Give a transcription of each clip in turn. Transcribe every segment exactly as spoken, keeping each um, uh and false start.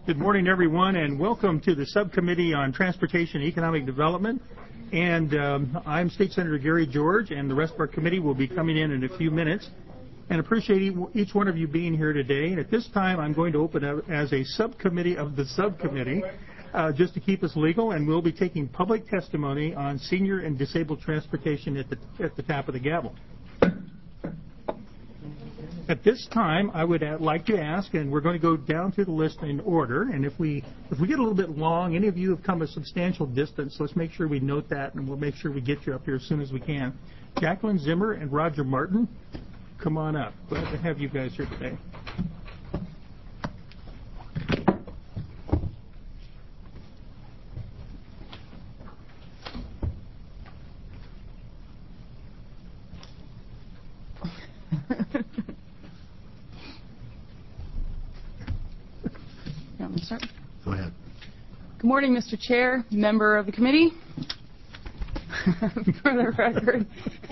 Good morning, everyone, and welcome to the Subcommittee on Transportation and Economic Development. And um, I'm State Senator Gary George, and the rest of our committee will be coming in in a few minutes. And appreciate each one of you being here today. And at this time, I'm going to open up as a subcommittee of the subcommittee, uh, just to keep us legal, and we'll be taking public testimony on senior and disabled transportation at the at the tap of the gavel. At this time, I would like to ask, and we're going to go down through the list in order, and if we if we get a little bit long, any of you have come a substantial distance, let's make sure we note that, and we'll make sure we get you up here as soon as we can. Jacqueline Zimmer and Roger Martin, come on up. Glad to have you guys here today. Go ahead. Good morning, Mister Chair, member of the committee. For the record,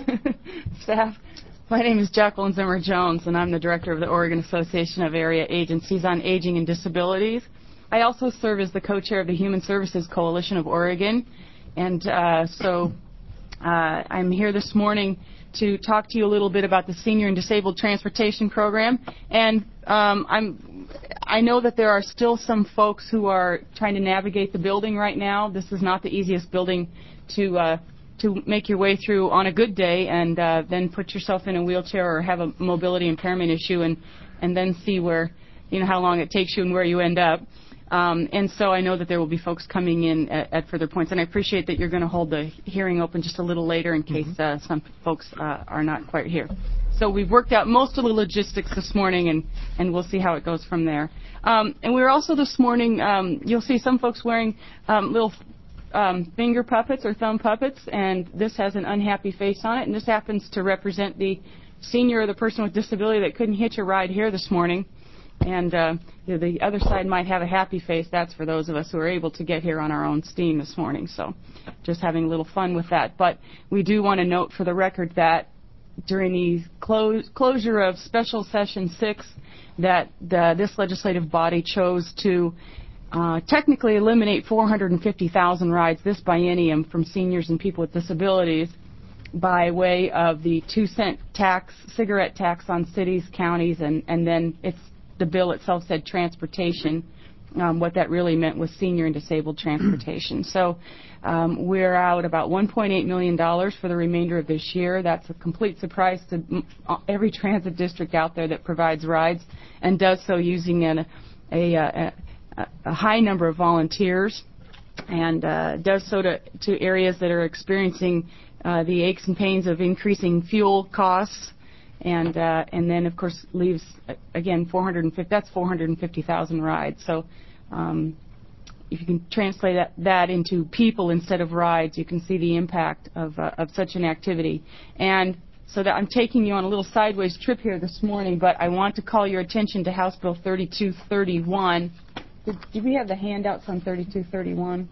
staff, my name is Jacqueline Zimmer Jones, and I'm the director of the Oregon Association of Area Agencies on Aging and Disabilities. I also serve as the co-chair of the Human Services Coalition of Oregon, and uh, so uh, I'm here this morning to talk to you a little bit about the Senior and Disabled Transportation Program. And um, I'm, I know that there are still some folks who are trying to navigate the building right now. This is not the easiest building to uh, to make your way through on a good day and uh, then put yourself in a wheelchair or have a mobility impairment issue and, and then see where, you know, how long it takes you and where you end up. Um, and so I know that there will be folks coming in at, at further points, and I appreciate that you're going to hold the hearing open just a little later in case uh, some folks uh, are not quite here. So we've worked out most of the logistics this morning, and, and we'll see how it goes from there. Um, and we're also this morning, um, you'll see some folks wearing um, little um, finger puppets or thumb puppets, and this has an unhappy face on it, and this happens to represent the senior or the person with disability that couldn't hitch a ride here this morning. And uh, you know, the other side might have a happy face. That's for those of us who are able to get here on our own steam this morning. So just having a little fun with that. But we do want to note for the record that during the close, closure of Special Session six, that the, this legislative body chose to uh, technically eliminate four hundred fifty thousand rides this biennium from seniors and people with disabilities by way of the two cent tax, cigarette tax on cities, counties, and, and then it's the bill itself said transportation. Um, what that really meant was senior and disabled transportation. So um, we're out about one point eight million dollars for the remainder of this year. That's a complete surprise to every transit district out there that provides rides and does so using an, a, a, a high number of volunteers, and uh, does so to, to areas that are experiencing uh, the aches and pains of increasing fuel costs. And uh, and then, of course, leaves, again, four hundred fifty, that's four hundred fifty thousand rides. So um, if you can translate that, that into people instead of rides, you can see the impact of, uh, of such an activity. And so that I'm taking you on a little sideways trip here this morning, but I want to call your attention to House Bill thirty-two thirty-one. Did, did we have the handouts on thirty-two thirty-one?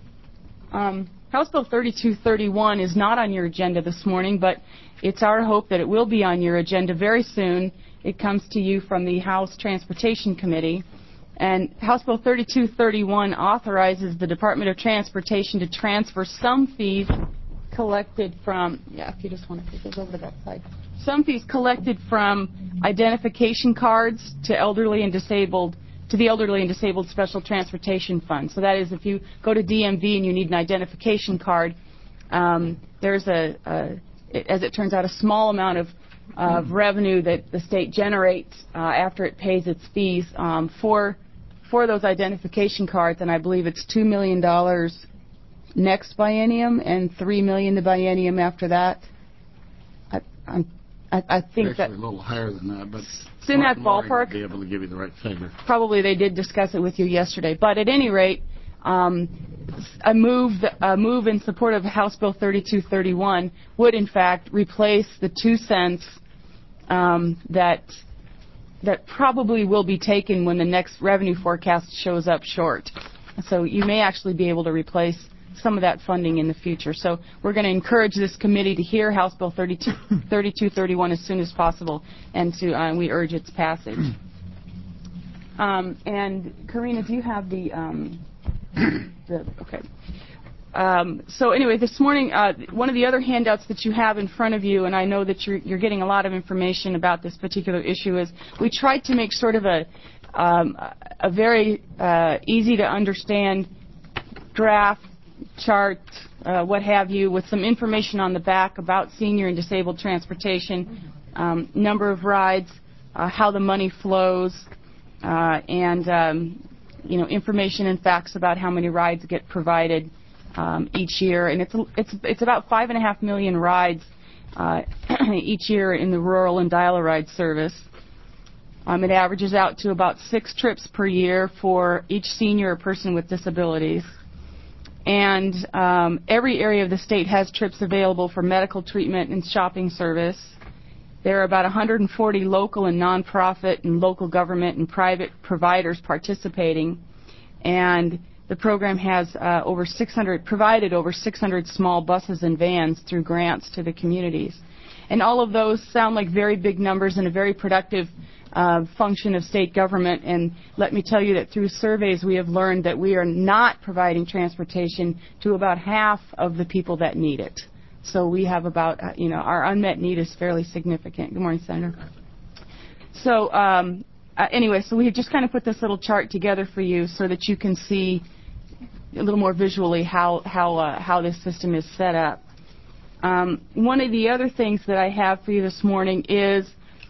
Um, House Bill thirty-two thirty-one is not on your agenda this morning, but it's our hope that it will be on your agenda very soon. It comes to you from the House Transportation Committee. And House Bill thirty-two thirty-one authorizes the Department of Transportation to transfer some fees collected from, yeah, if you just want to take those over to that side, some fees collected from identification cards to elderly and disabled to the Elderly and Disabled Special Transportation Fund. So that is, if you go to D M V and you need an identification card, um, there's a, a, as it turns out, a small amount of, of revenue that the state generates uh, after it pays its fees um, for for those identification cards, and I believe it's two million dollars next biennium and three million dollars the biennium after that. I, I'm I, I think it's that a little higher than that, but it's in that ballpark. Be able to give you the right figure. Probably they did discuss it with you yesterday, but at any rate, um, a move a move in support of House Bill thirty-two thirty-one would in fact replace the two cents um, that that probably will be taken when the next revenue forecast shows up short. So you may actually be able to replace some of that funding in the future. So we're going to encourage this committee to hear House Bill thirty-two thirty-one as soon as possible, and to uh, we urge its passage. Um, and Karina, do you have the, um, the okay. Um, so anyway, this morning, uh, one of the other handouts that you have in front of you, and I know that you're, you're getting a lot of information about this particular issue, is we tried to make sort of a, um, a very uh, easy to understand graph, chart, uh, what have you, with some information on the back about senior and disabled transportation, um, number of rides, uh, how the money flows, uh, and um, you know, information and facts about how many rides get provided um, each year. And it's it's it's about five and a half million rides uh, each year in the rural and dial-a-ride service. Um, it averages out to about six trips per year for each senior or person with disabilities. And um, every area of the state has trips available for medical treatment and shopping service. There are about one hundred forty local and nonprofit and local government and private providers participating. And the program has uh, over six hundred, provided over six hundred small buses and vans through grants to the communities. And all of those sound like very big numbers and a very productive uh, function of state government. And let me tell you that through surveys we have learned that we are not providing transportation to about half of the people that need it. So we have about, uh, you know, our unmet need is fairly significant. Good morning, Senator. So um, uh, anyway, so we just kind of put this little chart together for you so that you can see a little more visually how how uh, how this system is set up. Um, one of the other things that I have for you this morning is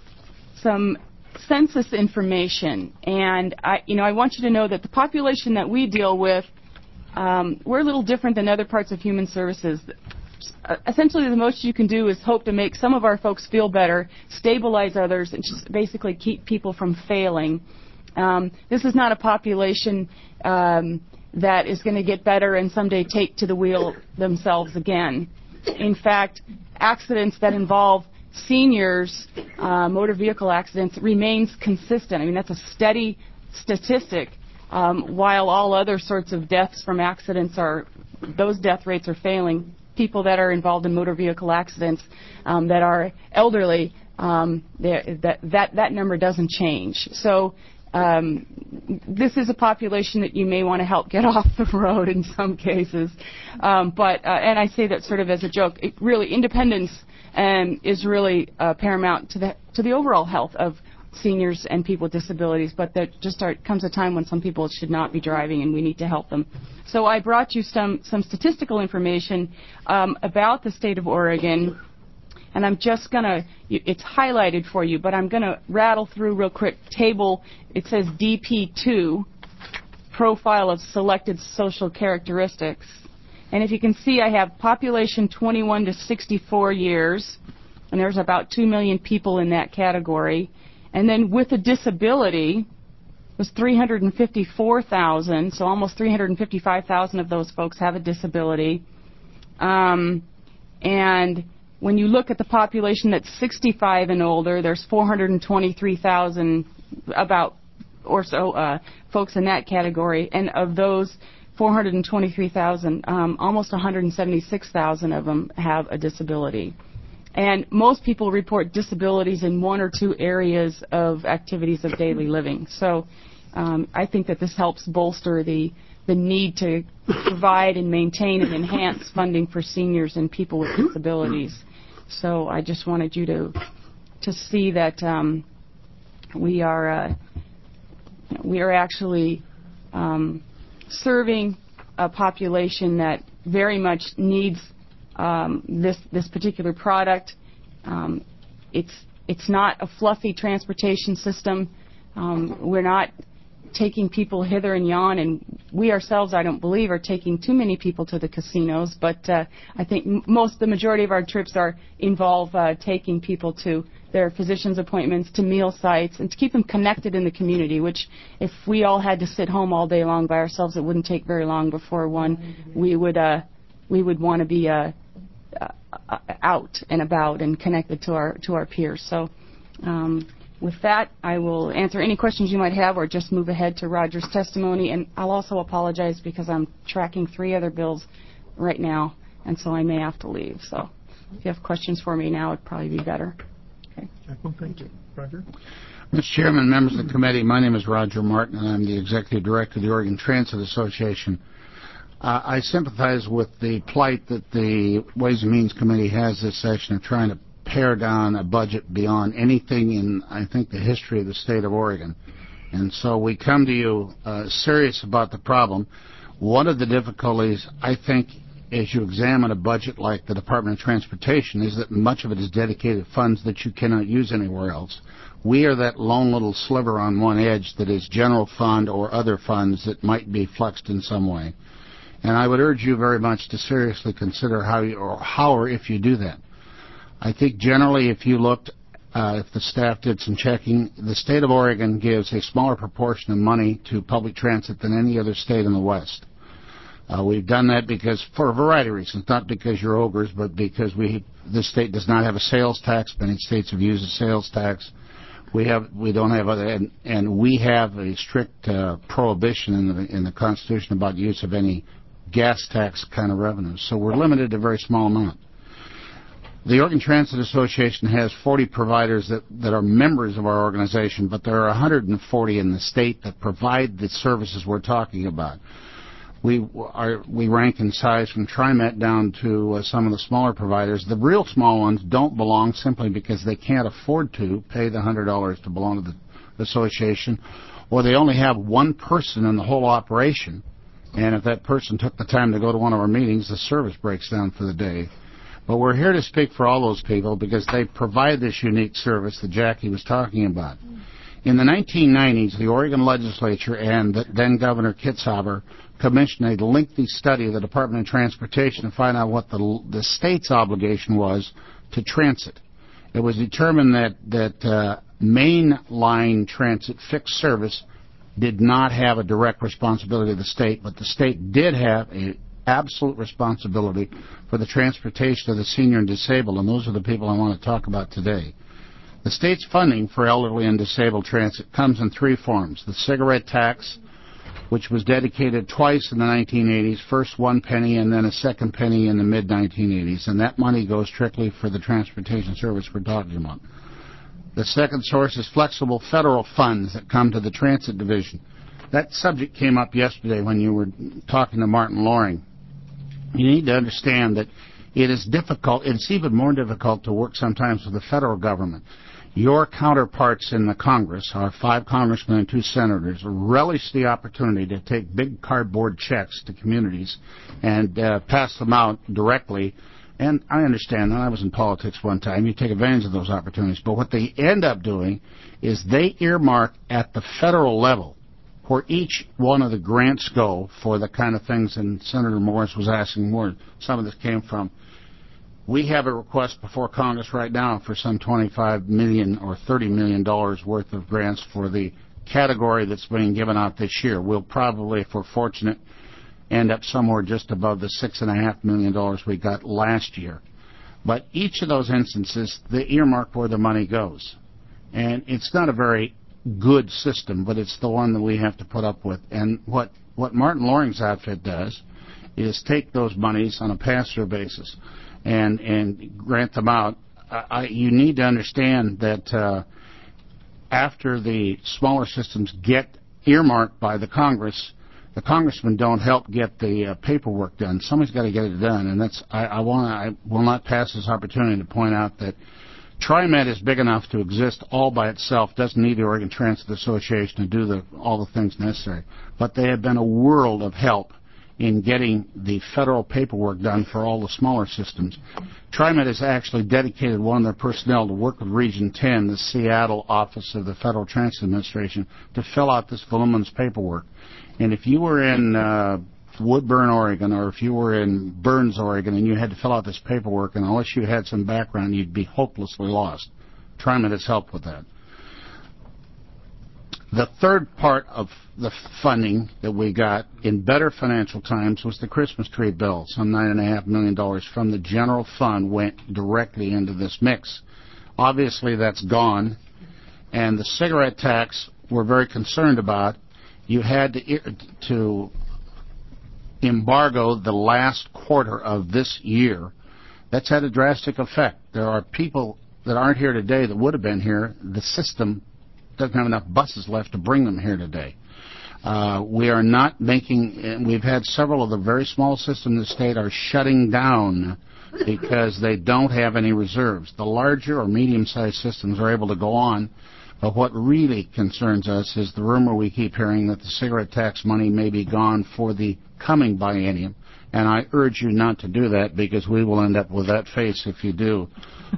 some census information, and I, you know, I want you to know that the population that we deal with, um, we're a little different than other parts of human services. Uh, essentially, the most you can do is hope to make some of our folks feel better, stabilize others, and just basically keep people from failing. Um, this is not a population um, that is going to get better and someday take to the wheel themselves again. In fact, accidents that involve seniors, uh, motor vehicle accidents, remains consistent. I mean, that's a steady statistic, um, while all other sorts of deaths from accidents are, those death rates are failing. People that are involved in motor vehicle accidents um, that are elderly, um, that, that, that number doesn't change. So um, this is a population that you may want to help get off the road in some cases. Um, but, uh, and I say that sort of as a joke, it really, independence um, is really uh, paramount to the, to the overall health of seniors and people with disabilities, but there just are, comes a time when some people should not be driving and we need to help them. So I brought you some, some statistical information um, about the state of Oregon, and I'm just going to, it's highlighted for you, but I'm going to rattle through real quick. Table, it says D P two, Profile of Selected Social Characteristics. And if you can see, I have population twenty-one to sixty-four years, and there's about two million people in that category. And then with a disability, it was three hundred fifty-four thousand, so almost three hundred fifty-five thousand of those folks have a disability. Um, and when you look at the population that's sixty-five and older, there's four hundred twenty-three thousand about or so uh, folks in that category. And of those four hundred twenty-three thousand, um, almost one hundred seventy-six thousand of them have a disability. And most people report disabilities in one or two areas of activities of daily living. So um, I think that this helps bolster the, the need to provide and maintain and enhance funding for seniors and people with disabilities. So I just wanted you to to see that um, we are uh, we are actually um, serving a population that very much needs Um, this this particular product. Um, it's it's not a fluffy transportation system. Um, we're not taking people hither and yon, and we ourselves, I don't believe, are taking too many people to the casinos. But uh, I think m most, the majority of our trips are involve uh, taking people to their physician's appointments, to meal sites, and to keep them connected in the community. Which, if we all had to sit home all day long by ourselves, it wouldn't take very long before one we would uh, we would want to be uh, Uh, out and about and connected to our to our peers. So um, with that, I will answer any questions you might have or just move ahead to Roger's testimony. And I'll also apologize because I'm tracking three other bills right now, and so I may have to leave. So if you have questions for me now, it'd probably be better. Okay. Thank you. Roger? Mister Chairman, members of the committee, my name is Roger Martin, and I'm the Executive Director of the Oregon Transit Association. Uh, I sympathize with the plight that the Ways and Means Committee has this session of trying to pare down a budget beyond anything in, I think, the history of the state of Oregon. And so we come to you uh, serious about the problem. One of the difficulties, I think, as you examine a budget like the Department of Transportation, is that much of it is dedicated funds that you cannot use anywhere else. We are that lone little sliver on one edge that is general fund or other funds that might be flexed in some way. And I would urge you very much to seriously consider how you, or how or if you do that. I think generally if you looked, uh, if the staff did some checking, the state of Oregon gives a smaller proportion of money to public transit than any other state in the West. Uh, we've done that because, for a variety of reasons, not because you're ogres, but because we, this state does not have a sales tax. Many states have used a sales tax. We have, we don't have other, and, and we have a strict uh, prohibition in the in the Constitution about use of any gas tax kind of revenues. So we're limited to a very small amount. The Oregon Transit Association has forty providers that, that are members of our organization, but there are one hundred forty in the state that provide the services we're talking about. We are we rank in size from TriMet down to uh, some of the smaller providers. The real small ones don't belong simply because they can't afford to pay the one hundred dollars to belong to the association, or they only have one person in the whole operation, and if that person took the time to go to one of our meetings, the service breaks down for the day. But we're here to speak for all those people because they provide this unique service that Jackie was talking about. In the nineteen nineties, the Oregon legislature and the then Governor Kitzhaber commissioned a lengthy study of the Department of Transportation to find out what the, the state's obligation was to transit. It was determined that, that uh, mainline transit fixed service did not have a direct responsibility of the state, but the state did have an absolute responsibility for the transportation of the senior and disabled, and those are the people I want to talk about today. The state's funding for elderly and disabled transit comes in three forms. The cigarette tax, which was dedicated twice in the nineteen eighties, first one penny and then a second penny in the mid nineteen eighties, and that money goes strictly for the transportation service we're talking about. The second source is flexible federal funds that come to the transit division. That subject came up yesterday when you were talking to Martin Loring. You need to understand that it is difficult, it's even more difficult to work sometimes with the federal government. Your counterparts in the Congress, our five congressmen and two senators, relish the opportunity to take big cardboard checks to communities and uh, pass them out directly. And I understand that. I was in politics one time. You take advantage of those opportunities. But what they end up doing is they earmark at the federal level where each one of the grants go for the kind of things, and Senator Morris was asking where some of this came from. We have a request before Congress right now for some twenty-five million dollars or thirty million dollars worth of grants for the category that's being given out this year. We'll probably, if we're fortunate, end up somewhere just above the six point five million dollars we got last year. But each of those instances, they earmark where the money goes. And it's not a very good system, but it's the one that we have to put up with. And what, what Martin Loring's outfit does is take those monies on a pass-through basis and and grant them out. I, you need to understand that uh, after the smaller systems get earmarked by the Congress, the congressmen don't help get the uh, paperwork done. Somebody's got to get it done, and that's I, I want I will not pass this opportunity to point out that TriMet is big enough to exist all by itself. Doesn't need the Oregon Transit Association to do the all the things necessary, but they have been a world of help in getting the federal paperwork done for all the smaller systems. TriMet has actually dedicated one of their personnel to work with Region ten, the Seattle office of the Federal Transit Administration, to fill out this voluminous paperwork. And if you were in uh, Woodburn, Oregon, or if you were in Burns, Oregon, and you had to fill out this paperwork, and unless you had some background, you'd be hopelessly lost. TriMet has helped with that. The third part of the funding that we got in better financial times was the Christmas tree bill. Some nine and a half million dollars from the general fund went directly into this mix. Obviously, that's gone. And the cigarette tax we're very concerned about. You had to, to embargo the last quarter of this year. That's had a drastic effect. There are people that aren't here today that would have been here, the system doesn't have enough buses left to bring them here today. Uh, we are not making, and we've had several of the very small systems in the state are shutting down because they don't have any reserves. The larger or medium-sized systems are able to go on, but what really concerns us is the rumor we keep hearing that the cigarette tax money may be gone for the coming biennium, and I urge you not to do that because we will end up with that face if you do.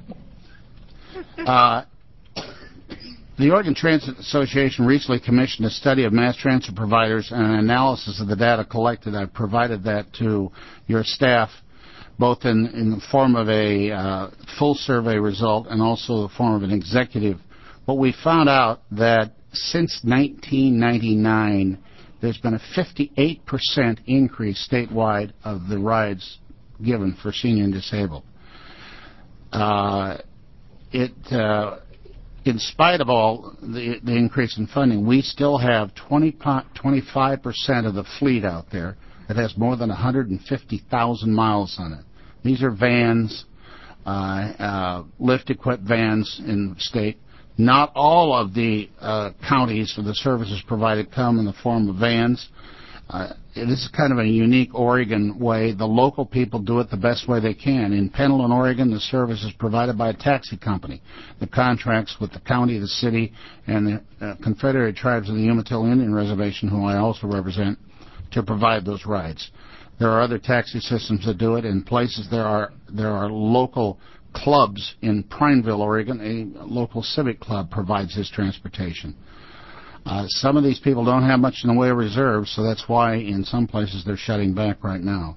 Uh, The Oregon Transit Association recently commissioned a study of mass transit providers and an analysis of the data collected. I've provided that to your staff, both in, in the form of a uh, full survey result and also the form of an executive. But we found out that since nineteen ninety-nine, there's been a fifty-eight percent increase statewide of the rides given for senior and disabled. Uh, it... Uh, In spite of all the, the increase in funding, we still have twenty, twenty-five percent of the fleet out there that has more than one hundred fifty thousand miles on it. These are vans, uh, uh, lift-equipped vans in the state. Not all of the uh, counties or the services provided come in the form of vans. Uh, this is kind of a unique Oregon way. The local people do it the best way they can. In Pendleton, Oregon, the service is provided by a taxi company that contracts with the county, the city, and the uh, Confederated Tribes of the Umatilla Indian Reservation, whom I also represent, to provide those rides. There are other taxi systems that do it. In places there are there are local clubs. In Prineville, Oregon, a local civic club provides this transportation. Uh, some of these people don't have much in the way of reserves, so that's why in some places they're shutting back right now.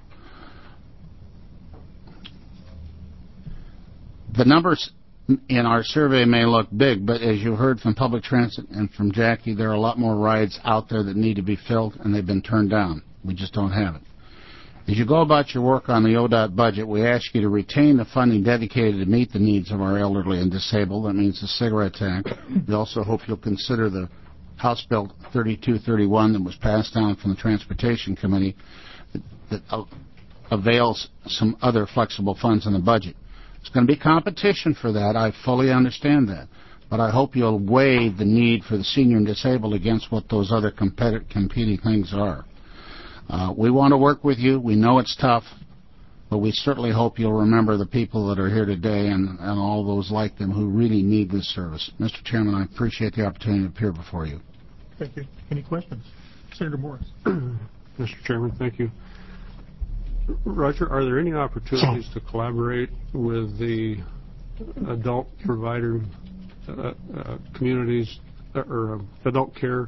The numbers in our survey may look big, but as you heard from Public Transit and from Jackie, there are a lot more rides out there that need to be filled, and they've been turned down. We just don't have it. As you go about your work on the O D O T budget, we ask you to retain the funding dedicated to meet the needs of our elderly and disabled. That means the cigarette tax. We also hope you'll consider the House Bill thirty-two thirty-one that was passed down from the Transportation Committee that, that uh, avails some other flexible funds in the budget. There's going to be competition for that. I fully understand that. But I hope you'll weigh the need for the senior and disabled against what those other competi- competing things are. Uh, we want to work with you. We know it's tough, but we certainly hope you'll remember the people that are here today and, and all those like them who really need this service. Mister Chairman, I appreciate the opportunity to appear before you. Thank you. Any questions? Senator Morris. Mister Chairman, thank you. Roger, are there any opportunities to collaborate with the adult provider uh, uh, communities or uh, adult care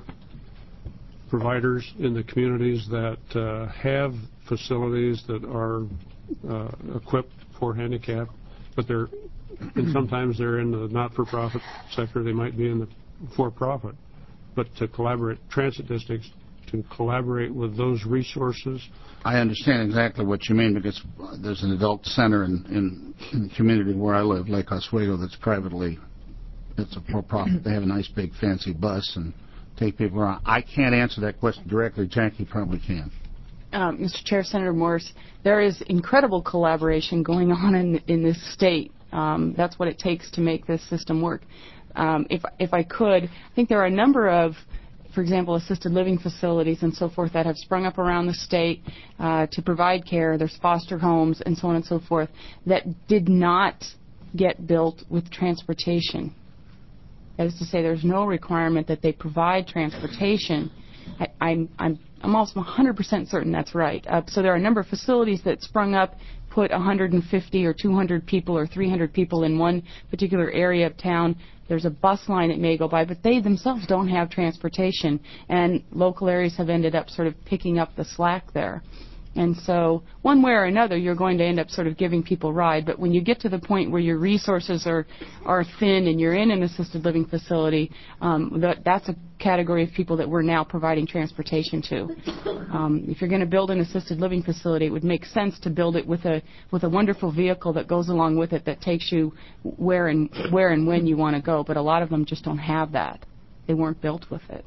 providers in the communities that uh, have facilities that are uh, equipped for handicap, but they're and sometimes they're in the not-for-profit sector, they might be in the for-profit, but to collaborate, transit districts to collaborate with those resources? I understand exactly what you mean because there's an adult center in, in, in the community where I live, Lake Oswego, that's privately, it's a for-profit. They have a nice big fancy bus and take people around. I can't answer that question directly. Jackie probably can. Um, Mister Chair, Senator Morris, there is incredible collaboration going on in, in this state. Um, that's what it takes to make this system work. Um, if, if I could, I think there are a number of, for example, assisted living facilities and so forth that have sprung up around the state uh, to provide care. There's foster homes and so on and so forth that did not get built with transportation. That is to say, there's no requirement that they provide transportation. I, I'm, I'm, I'm almost one hundred percent certain that's right. Uh, so there are a number of facilities that sprung up, put one hundred fifty or two hundred people or three hundred people in one particular area of town. There's a bus line that may go by, but they themselves don't have transportation, and local areas have ended up sort of picking up the slack there. And so one way or another, you're going to end up sort of giving people a ride. But when you get to the point where your resources are, are thin and you're in an assisted living facility, um, that, that's a category of people that we're now providing transportation to. Um, if you're going to build an assisted living facility, it would make sense to build it with a with a wonderful vehicle that goes along with it that takes you where and where and when you want to go. But a lot of them just don't have that. They weren't built with it.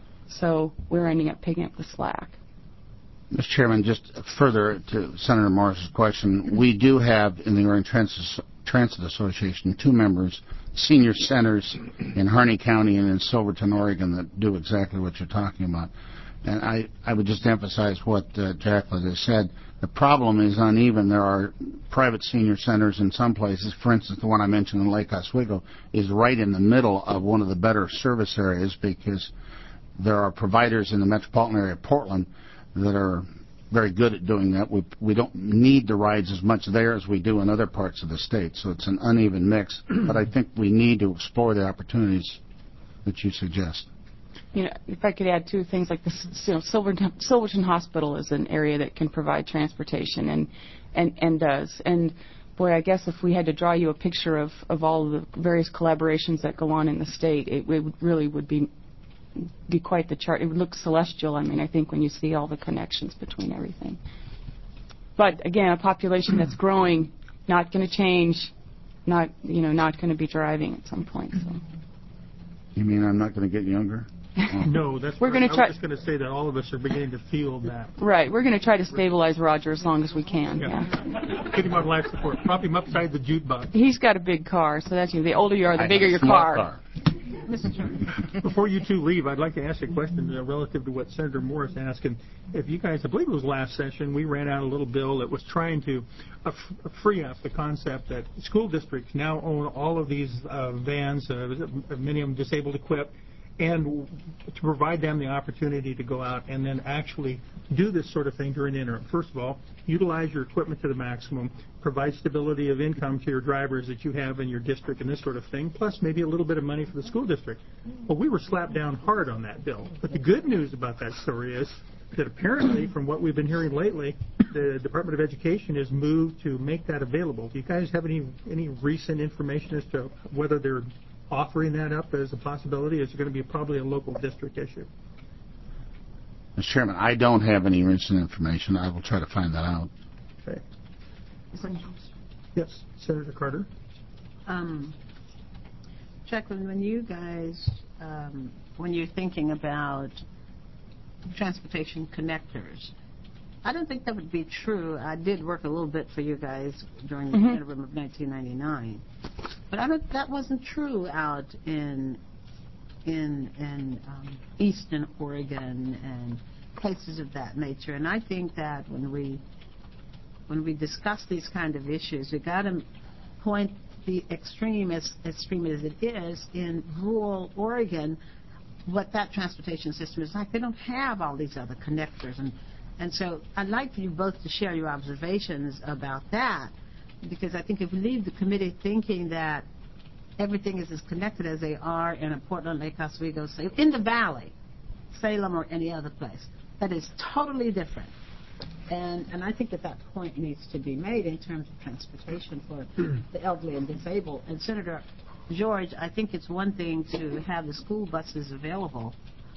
So we're ending up picking up the slack. Mister Chairman, just further to Senator Morris's question, we do have in the Oregon Transit, Transit Association, two members, senior centers in Harney County and in Silverton, Oregon, that do exactly what you're talking about. And I, I would just emphasize what uh, Jacqueline has said. The problem is uneven. There are private senior centers in some places. For instance, the one I mentioned in Lake Oswego is right in the middle of one of the better service areas because there are providers in the metropolitan area of Portland that are very good at doing that. We, we don't need the rides as much there as we do in other parts of the state, so it's an uneven mix. But I think we need to explore the opportunities that you suggest. You know, if I could add two things, like the you know, Silverton, Silverton Hospital is an area that can provide transportation and, and, and does. And, boy, I guess if we had to draw you a picture of, of all of the various collaborations that go on in the state, it, it would really would be be quite the chart. It would look celestial, I mean, I think, when you see all the connections between everything. But, again, a population that's growing, not going to change, not, you know, not going to be driving at some point. So. You mean I'm not going to get younger? No, that's we're right. going to try. I was just going to say that all of us are beginning to feel that. Right. We're going to try to stabilize Roger as long as we can. Yeah. yeah. Get him on life support. Prop him upside the jukebox. He's got a big car, so that's you. The older you are, the I bigger have a your small car. car. Mister Chairman. Before you two leave, I'd like to ask a question uh, relative to what Senator Morris asked. And if you guys, I believe it was last session, we ran out a little bill that was trying to uh, f- free up the concept that school districts now own all of these uh, vans, uh, many of them disabled equipped, and to provide them the opportunity to go out and then actually do this sort of thing during the interim. First of all, utilize your equipment to the maximum, provide stability of income to your drivers that you have in your district and this sort of thing, plus maybe a little bit of money for the school district. Well, we were slapped down hard on that bill. But the good news about that story is that apparently, from what we've been hearing lately, the Department of Education has moved to make that available. Do you guys have any any recent information as to whether they're offering that up as a possibility? Is it going to be probably a local district issue? Mister Chairman, I don't have any recent information. I will try to find that out. Okay. Yes, Senator Carter. Um, Jacqueline, when you guys, um, when you're thinking about transportation connectors, I don't think that would be true. I did work a little bit for you guys during the mm-hmm. interim of nineteen ninety-nine, but I don't, that wasn't true out in in in um, eastern Oregon and places of that nature. And I think that when we when we discuss these kind of issues, we got to point the extreme as extreme as it is in rural Oregon, what that transportation system is like. They don't have all these other connectors. And And so I'd like for you both to share your observations about that, because I think if we leave the committee thinking that everything is as connected as they are in a Portland, Lake Oswego, in the Valley, Salem, or any other place, that is totally different. And, and I think that that point needs to be made in terms of transportation for the elderly and disabled. And Senator George, I think it's one thing to have the school buses available,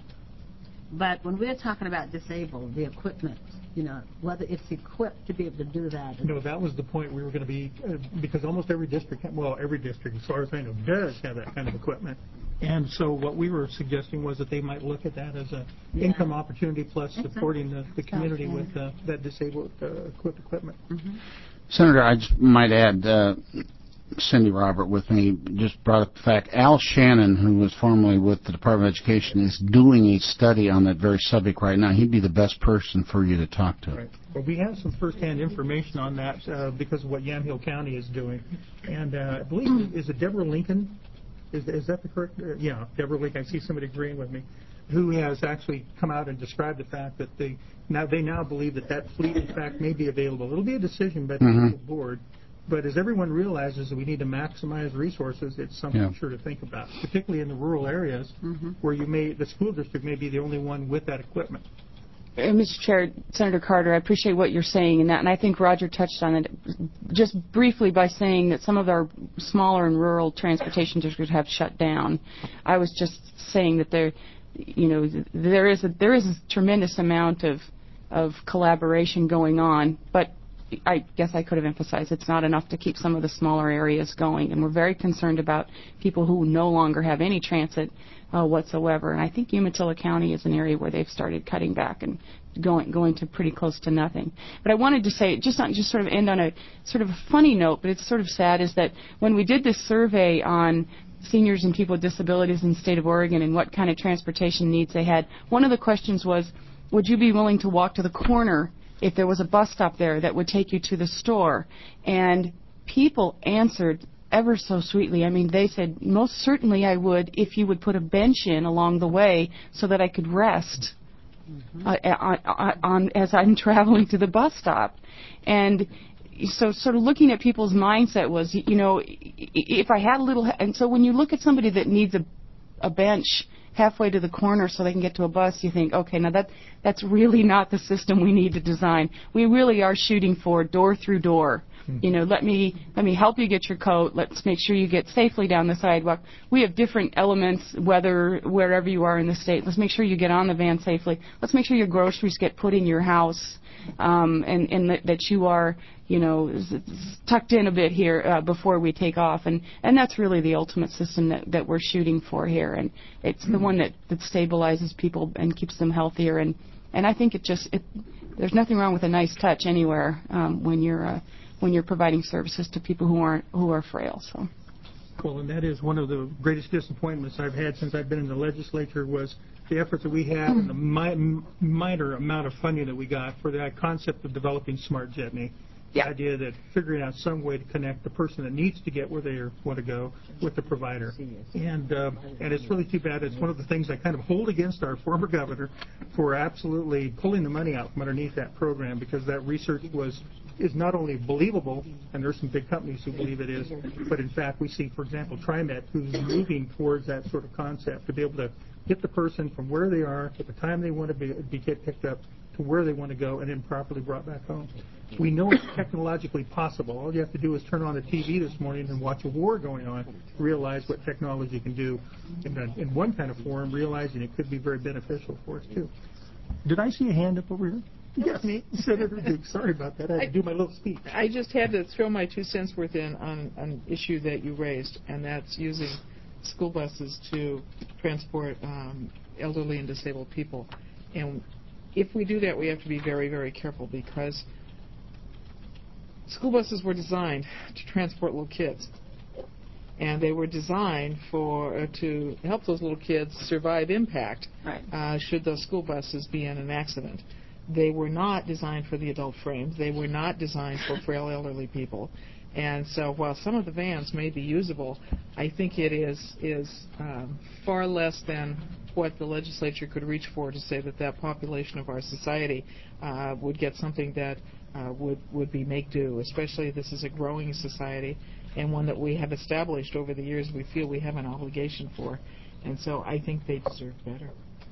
but when we're talking about disabled, the equipment, you know, whether it's equipped to be able to do that. No, that was the point we were going to be, uh, because almost every district, well, every district, as far as I know, does have that kind of equipment. And so what we were suggesting was that they might look at that as an yeah. income opportunity plus That's supporting the, the community okay. with uh, that disabled uh, equipped equipment. Mm-hmm. Senator, I just might add, uh, Cindy Robert with me just brought up the fact Al Shannon, who was formerly with the Department of Education, is doing a study on that very subject right now. He'd be the best person for you to talk to. Right. Well, we have some firsthand information on that uh, because of what Yamhill County is doing. And uh, I believe, is it Deborah Lincoln? Is, is that the correct? Uh, yeah, Deborah Lincoln. I see somebody agreeing with me, who has actually come out and described the fact that they now they now believe that that fleet, in fact, may be available. It'll be a decision by the mm-hmm. board. But as everyone realizes that we need to maximize resources, it's something yeah. sure to think about, particularly in the rural areas mm-hmm. where you may, the school district may be the only one with that equipment. Uh, Mister Chair, Senator Carter, I appreciate what you're saying in that, and I think Roger touched on it just briefly by saying that some of our smaller and rural transportation districts have shut down. I was just saying that there, you know, there is a, there is a tremendous amount of of collaboration going on, but I guess I could have emphasized it's not enough to keep some of the smaller areas going, and we're very concerned about people who no longer have any transit uh, whatsoever. And I think Umatilla County is an area where they've started cutting back and going going to pretty close to nothing. But I wanted to say, just not just sort of end on a sort of a funny note, but it's sort of sad, is that when we did this survey on seniors and people with disabilities in the state of Oregon and what kind of transportation needs they had, one of the questions was, would you be willing to walk to the corner if there was a bus stop there that would take you to the store? And people answered ever so sweetly. I mean, they said, most certainly I would if you would put a bench in along the way so that I could rest mm-hmm. uh, on, on, as I'm traveling to the bus stop. And so sort of looking at people's mindset was, you know, if I had a little... And so when you look at somebody that needs a, a bench halfway to the corner so they can get to a bus, you think, okay, now that that's really not the system we need to design. We really are shooting for door through door. Mm-hmm. You know, let me let me help you get your coat. Let's make sure you get safely down the sidewalk. We have different elements, whether wherever you are in the state. Let's make sure you get on the van safely. Let's make sure your groceries get put in your house, um, and, and that, that you are, you know, tucked in a bit here uh, before we take off. And, and that's really the ultimate system that, that we're shooting for here. And it's the one that, that stabilizes people and keeps them healthier. And, and I think it just, it, there's nothing wrong with a nice touch anywhere um, when you're uh, when you're providing services to people who aren't who are frail. So. Well, and that is one of the greatest disappointments I've had since I've been in the legislature, was the efforts that we had and the mi- minor amount of funding that we got for that concept of developing Smart Jetney. The yeah. idea that figuring out some way to connect the person that needs to get where they want to go with the provider. And uh, and it's really too bad. It's one of the things I kind of hold against our former governor for absolutely pulling the money out from underneath that program, because that research was is not only believable, and there's some big companies who believe it is, but in fact we see, for example, TriMet, who's moving towards that sort of concept to be able to get the person from where they are at the time they want to be, be get picked up to where they want to go and then properly brought back home. We know it's technologically possible. All you have to do is turn on the T V this morning and watch a war going on, realize what technology can do in, a, in one kind of form, realizing it could be very beneficial for us, too. Did I see a hand up over here? Yes, me. Senator Duke. Sorry about that. I had to do my little speech. I just had to throw my two cents worth in on an issue that you raised, and that's using school buses to transport um, elderly and disabled people. And if we do that, we have to be very, very careful, because school buses were designed to transport little kids, and they were designed for uh, to help those little kids survive impact right. uh, should those school buses be in an accident. They were not designed for the adult frames. They were not designed for frail elderly people. And so while some of the vans may be usable, I think it is is um, far less than what the legislature could reach for to say that that population of our society uh, would get something that uh, would, would be make-do, especially this is a growing society and one that we have established over the years we feel we have an obligation for. And so I think they deserve better.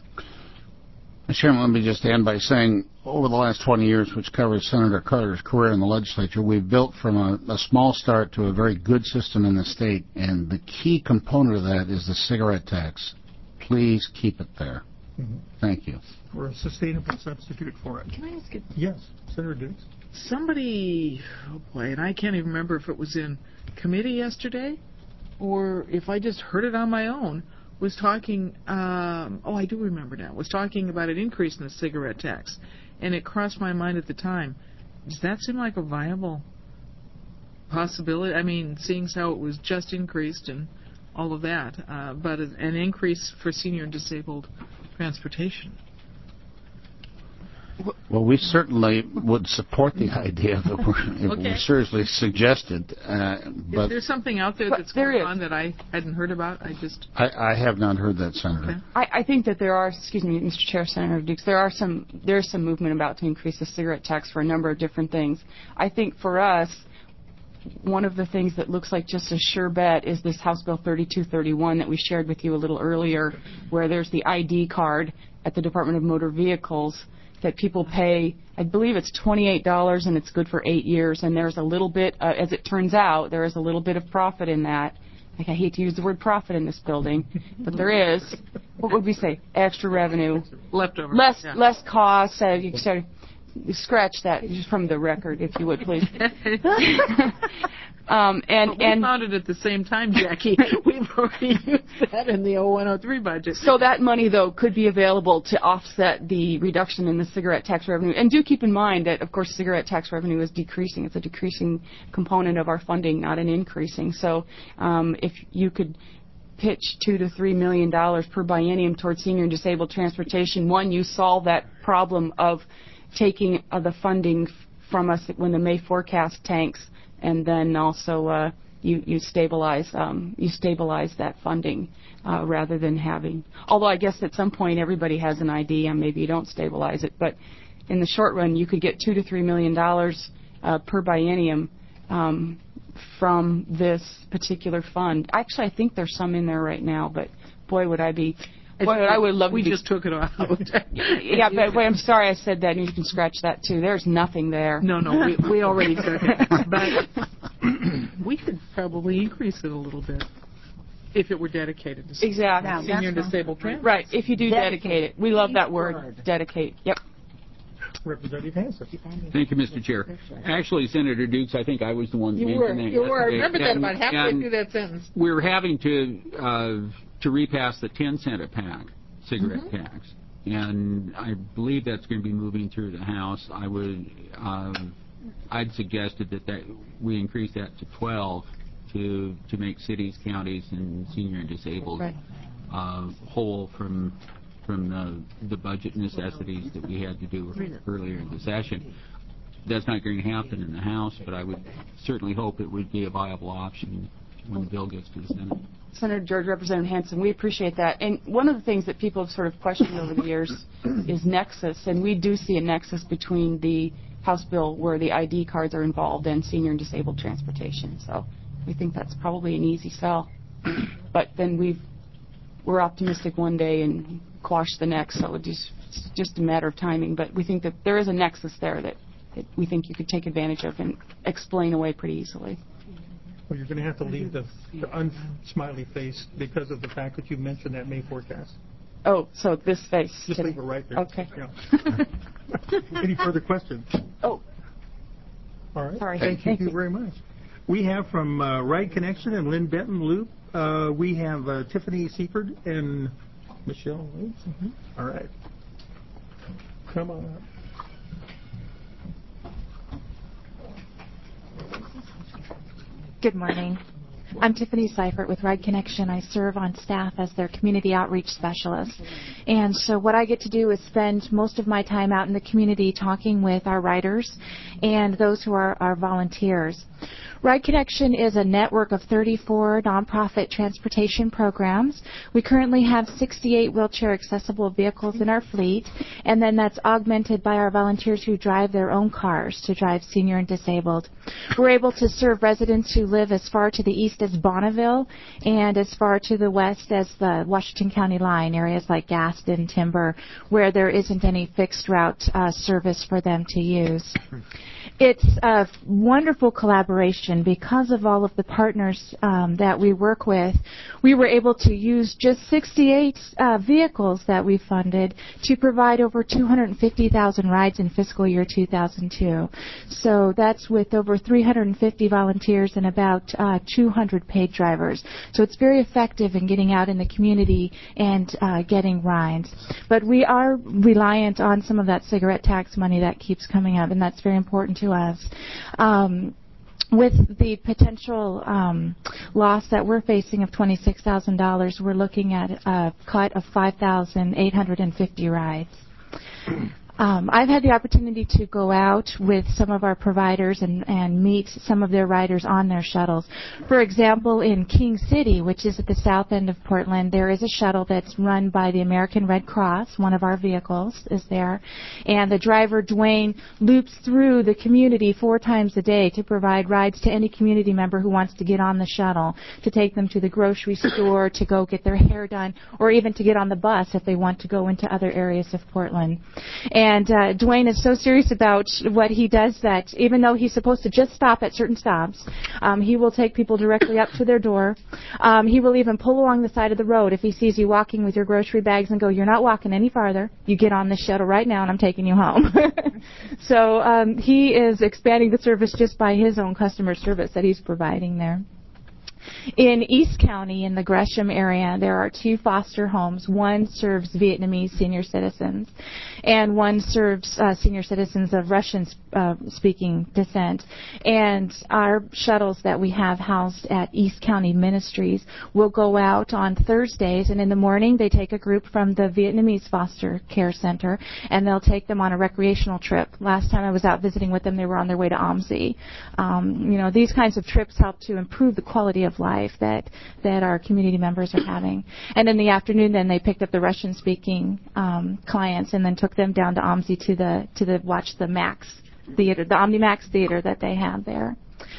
Mister Chairman, let me just end by saying over the last twenty years, which covers Senator Carter's career in the legislature, we've built from a, a small start to a very good system in the state, and the key component of that is the cigarette tax. Please keep it there. Mm-hmm. Thank you. Or a sustainable substitute for it. Can I ask it? Yes, Senator Dukes. Somebody, oh boy, and I can't even remember if it was in committee yesterday or if I just heard it on my own, was talking, um, oh, I do remember now, was talking about an increase in the cigarette tax. And it crossed my mind at the time. Does that seem like a viable possibility? I mean, seeing as how it was just increased and all of that, uh, but an increase for senior and disabled transportation. Well, we certainly would support the idea if it were, if okay. it were seriously suggested. Uh, but is there something out there that's there going is. on that I hadn't heard about? I just I, I have not heard that, Senator. Okay. I, I think that there are, excuse me, Mister Chair, Senator Dukes, there are some there's some movement about to increase the cigarette tax for a number of different things. I think for us, one of the things that looks like just a sure bet is this House Bill thirty-two thirty-one that we shared with you a little earlier, where there's the I D card at the Department of Motor Vehicles that people pay. I believe it's twenty-eight dollars and it's good for eight years. And there's a little bit, uh, as it turns out, there is a little bit of profit in that. Like, I hate to use the word profit in this building, but there is. What would we say? Extra revenue, leftover, less yeah. less costs. Uh, you start, scratch that from the record, if you would, please. um, and we and found it at the same time, Jackie. We've already used that in the oh one oh three budget. So that money, though, could be available to offset the reduction in the cigarette tax revenue. And do keep in mind that, of course, cigarette tax revenue is decreasing. It's a decreasing component of our funding, not an increasing. So um, if you could pitch two to three million dollars per biennium towards senior and disabled transportation, one, you solve that problem of taking uh, the funding from us when the May forecast tanks, and then also uh, you you stabilize um, you stabilize that funding uh, rather than having. Although I guess at some point everybody has an idea, maybe you don't stabilize it, but in the short run you could get two to three million dollars uh, per biennium um, from this particular fund. Actually, I think there's some in there right now, but boy, would I be. Boy, I would love we to be, just took it out. yeah, but boy, I'm sorry I said that, and you can scratch that too. There's nothing there. No, no, we, we already took it. But we could probably increase it a little bit if it were dedicated to exactly. Now, senior and that's disabled transit. Right, if you do Dedicate. dedicate it. We love that word, Word. dedicate. Yep. Representative Hanson. Thank you, Mister Chair. Actually, Senator Dukes, I think I was the one that You mentioned were, that you were. I yesterday. remember that And- about halfway and through that sentence. We're having to uh, to repass the ten cent a pack cigarette Mm-hmm. tax, and I believe that's going to be moving through the House. I would, um, I'd suggested that, that we increase that to twelve to to make cities, counties, and senior and disabled Right. uh, whole from from the the budget necessities that we had to do earlier in the session. That's not going to happen in the House, but I would certainly hope it would be a viable option when the bill gets to the Senate. Senator George, Representative Hanson, we appreciate that. And one of the things that people have sort of questioned over the years is nexus, and we do see a nexus between the House bill where the I D cards are involved and senior and disabled transportation. So we think that's probably an easy sell. But then we've, we're optimistic one day and quash the next, so it just, it's just a matter of timing. But we think that there is a nexus there that, that we think you could take advantage of and explain away pretty easily. Well, you're going to have to leave the, the unsmiley face because of the fact that you mentioned that May forecast. Oh, so this face. Just today. leave it right there. Okay. Yeah. Any further questions? Oh, All right. Sorry. Thank, Thank you you. very much. We have from uh, Ride Connection and Lynn Benton Loop, uh, we have uh, Tiffany Seifert and Michelle Waits. Mm-hmm. All right. Come on up. Good morning. I'm Tiffany Seifert with Ride Connection. I serve on staff as their community outreach specialist. And so what I get to do is spend most of my time out in the community talking with our riders and those who are our volunteers. Ride Connection is a network of thirty-four nonprofit transportation programs. We currently have sixty-eight wheelchair accessible vehicles in our fleet, and then that's augmented by our volunteers who drive their own cars to drive senior and disabled. We're able to serve residents who live as far to the east as Bonneville and as far to the west as the Washington County line, areas like Gaston, Timber, where there isn't any fixed route uh, service for them to use. It's a wonderful collaboration because of all of the partners um, that we work with. We were able to use just sixty-eight uh, vehicles that we funded to provide over two hundred fifty thousand rides in fiscal year two thousand two. So that's with over three hundred fifty volunteers and about uh, two hundred paid drivers. So it's very effective in getting out in the community and uh, getting rides. But we are reliant on some of that cigarette tax money that keeps coming up, and that's very important to us. Um, with the potential um, loss that we're facing of twenty-six thousand dollars, we're looking at a cut of five thousand eight hundred fifty rides. Um, I've had the opportunity to go out with some of our providers and, and meet some of their riders on their shuttles. For example, in King City, which is at the south end of Portland, there is a shuttle that's run by the American Red Cross. One of our vehicles is there. And the driver, Dwayne, loops through the community four times a day to provide rides to any community member who wants to get on the shuttle, to take them to the grocery store, to go get their hair done, or even to get on the bus if they want to go into other areas of Portland. And And uh, Dwayne is so serious about what he does that even though he's supposed to just stop at certain stops, um, he will take people directly up to their door. Um, he will even pull along the side of the road if he sees you walking with your grocery bags and go, "You're not walking any farther. You get on this shuttle right now and I'm taking you home." So um, he is expanding the service just by his own customer service that he's providing there. In East County, in the Gresham area, there are two foster homes. One serves Vietnamese senior citizens, and one serves uh, senior citizens of Russian-speaking uh, descent. And our shuttles that we have housed at East County Ministries will go out on Thursdays, and in the morning they take a group from the Vietnamese foster care center, and they'll take them on a recreational trip. Last time I was out visiting with them, they were on their way to Omsi. Um, you know, these kinds of trips help to improve the quality of life that that our community members are having. And in the afternoon, then they picked up the Russian-speaking um, clients and then took them down to Omsi to the to the watch the Max theater, the OmniMax theater that they had there.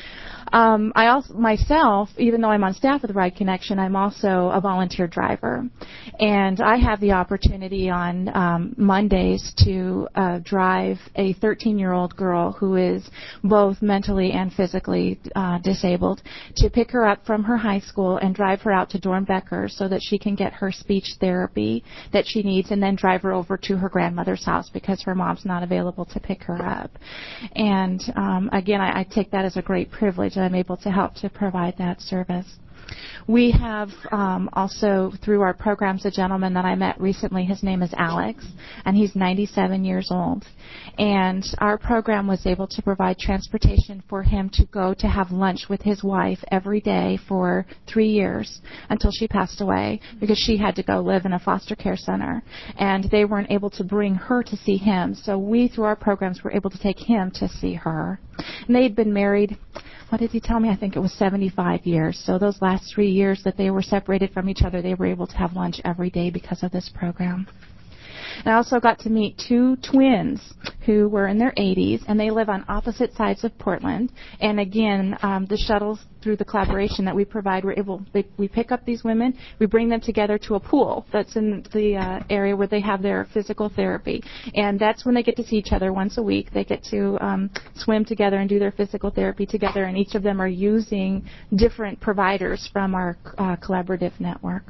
Um, I also myself, even though I'm on staff with Ride Connection, I'm also a volunteer driver, and I have the opportunity on um, Mondays to uh, drive a thirteen-year-old girl who is both mentally and physically uh, disabled, to pick her up from her high school and drive her out to Dornbecker so that she can get her speech therapy that she needs, and then drive her over to her grandmother's house because her mom's not available to pick her up. And um, again, I, I take that as a great privilege. I'm able to help to provide that service. We have um, also, through our programs, a gentleman that I met recently. His name is Alex, and he's ninety-seven years old. And our program was able to provide transportation for him to go to have lunch with his wife every day for three years until she passed away because she had to go live in a foster care center. And they weren't able to bring her to see him. So we, through our programs, were able to take him to see her. And they had been married, what did he tell me? I think it was seventy-five years. So those last three years that they were separated from each other, they were able to have lunch every day because of this program. And I also got to meet two twins who were in their eighties, and they live on opposite sides of Portland. And again, um, the shuttles, through the collaboration that we provide, we're able, they, we pick up these women, we bring them together to a pool that's in the uh, area where they have their physical therapy. And that's when they get to see each other once a week. They get to um, swim together and do their physical therapy together, and each of them are using different providers from our uh, collaborative network.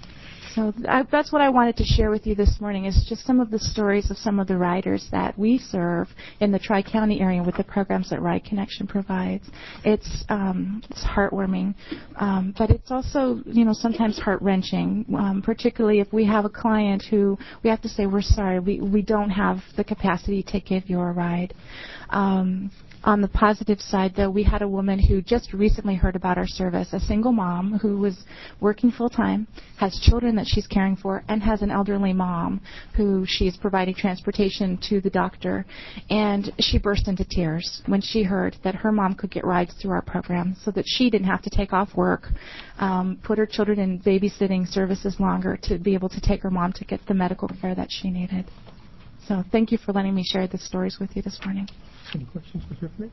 So I, that's what I wanted to share with you this morning, is just some of the stories of some of the riders that we serve in the Tri-County area with the programs that Ride Connection provides. It's um, it's heartwarming, um, but it's also, you know, sometimes heart-wrenching, um, particularly if we have a client who we have to say, we're sorry, we, we don't have the capacity to give you a ride. Um, On the positive side, though, we had a woman who just recently heard about our service, a single mom who was working full-time, has children that she's caring for, and has an elderly mom who she's providing transportation to the doctor. And she burst into tears when she heard that her mom could get rides through our program so that she didn't have to take off work, um, put her children in babysitting services longer to be able to take her mom to get the medical care that she needed. So thank you for letting me share the stories with you this morning. Any questions for Tiffany?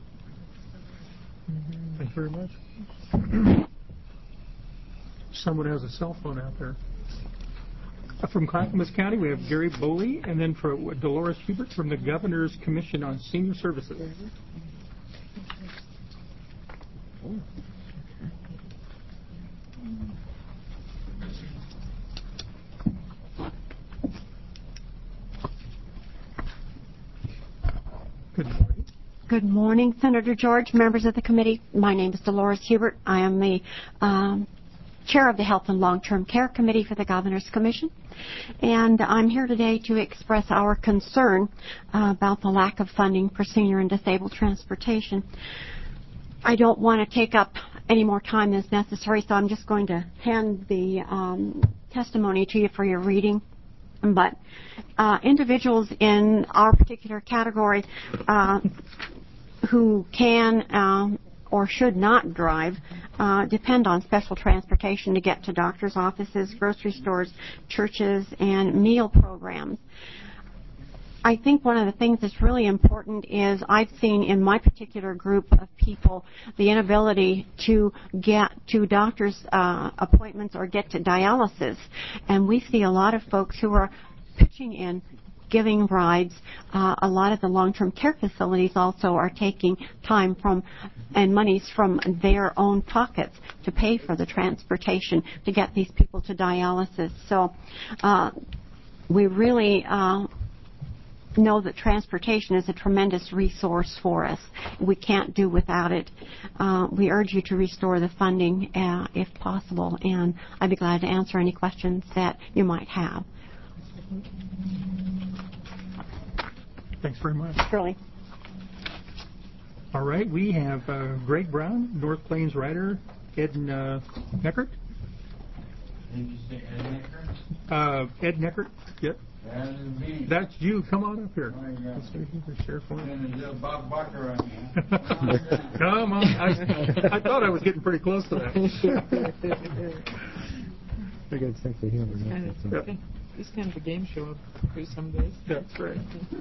Thank you very much. Someone has a cell phone out there. Uh, from Clackamas County, we have Gary Boley, and then for uh, Dolores Hubert from the Governor's Commission on Senior Services. Good morning. Good morning, Senator George, members of the committee. My name is Dolores Hubert. I am the um, chair of the Health and Long-Term Care Committee for the Governor's Commission. And I'm here today to express our concern uh, about the lack of funding for senior and disabled transportation. I don't want to take up any more time than is necessary, so I'm just going to hand the um, testimony to you for your reading. But uh, individuals in our particular category uh, who can uh, or should not drive uh, depend on special transportation to get to doctors' offices, grocery stores, churches, and meal programs. I think one of the things that's really important is I've seen in my particular group of people the inability to get to doctor's uh, appointments or get to dialysis. And we see a lot of folks who are pitching in giving rides. Uh, a lot of the long-term care facilities also are taking time from and monies from their own pockets to pay for the transportation to get these people to dialysis. So uh, we really uh, know that transportation is a tremendous resource for us. We can't do without it. Uh, we urge you to restore the funding uh, if possible, and I'd be glad to answer any questions that you might have. Thanks very much. Shirley. All right, we have uh, Greg Brown, North Plains Rider, Ed uh, Neckert. Did you say Ed Neckert? Uh, Ed Neckert, yep. That is me. That's you. Come on up here. Oh, yeah. Let's see if you can share for me. Bob Bucker on me. Come on. I, I thought I was getting pretty close to that. I got sense of humor. Yep. This kind of a game show for some days. That's right.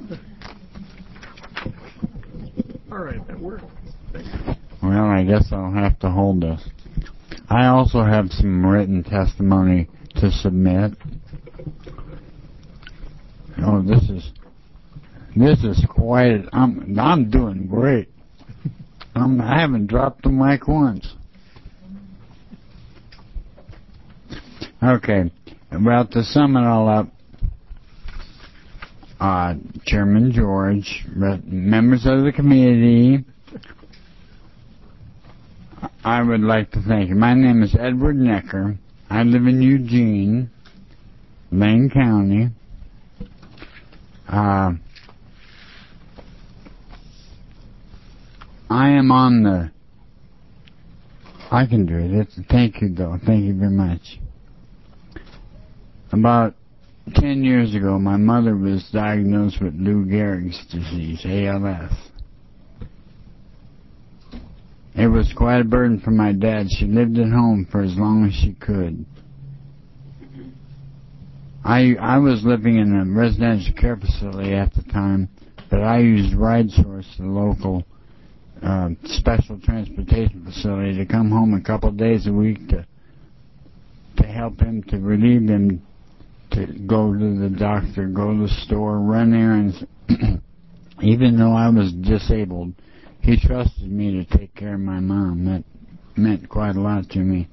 All right, that worked. Thank you. Well, I guess I'll have to hold this. I also have some written testimony to submit. Oh, this is this is quite. I'm I'm doing great. I'm, I haven't dropped the mic once. Okay, well, to sum it all up, uh, Chairman George, members of the committee, I would like to thank you. My name is Edward Necker. I live in Eugene, Lane County. Uh, I am on the. I can do it. It's, thank you, though. Thank you very much. About ten years ago, my mother was diagnosed with Lou Gehrig's disease, A L S. It was quite a burden for my dad. She lived at home for as long as she could. I I was living in a residential care facility at the time, but I used RideSource, the local uh, special transportation facility, to come home a couple of days a week to to help him, to relieve him, to go to the doctor, go to the store, run errands. Even though I was disabled, he trusted me to take care of my mom. That meant quite a lot to me.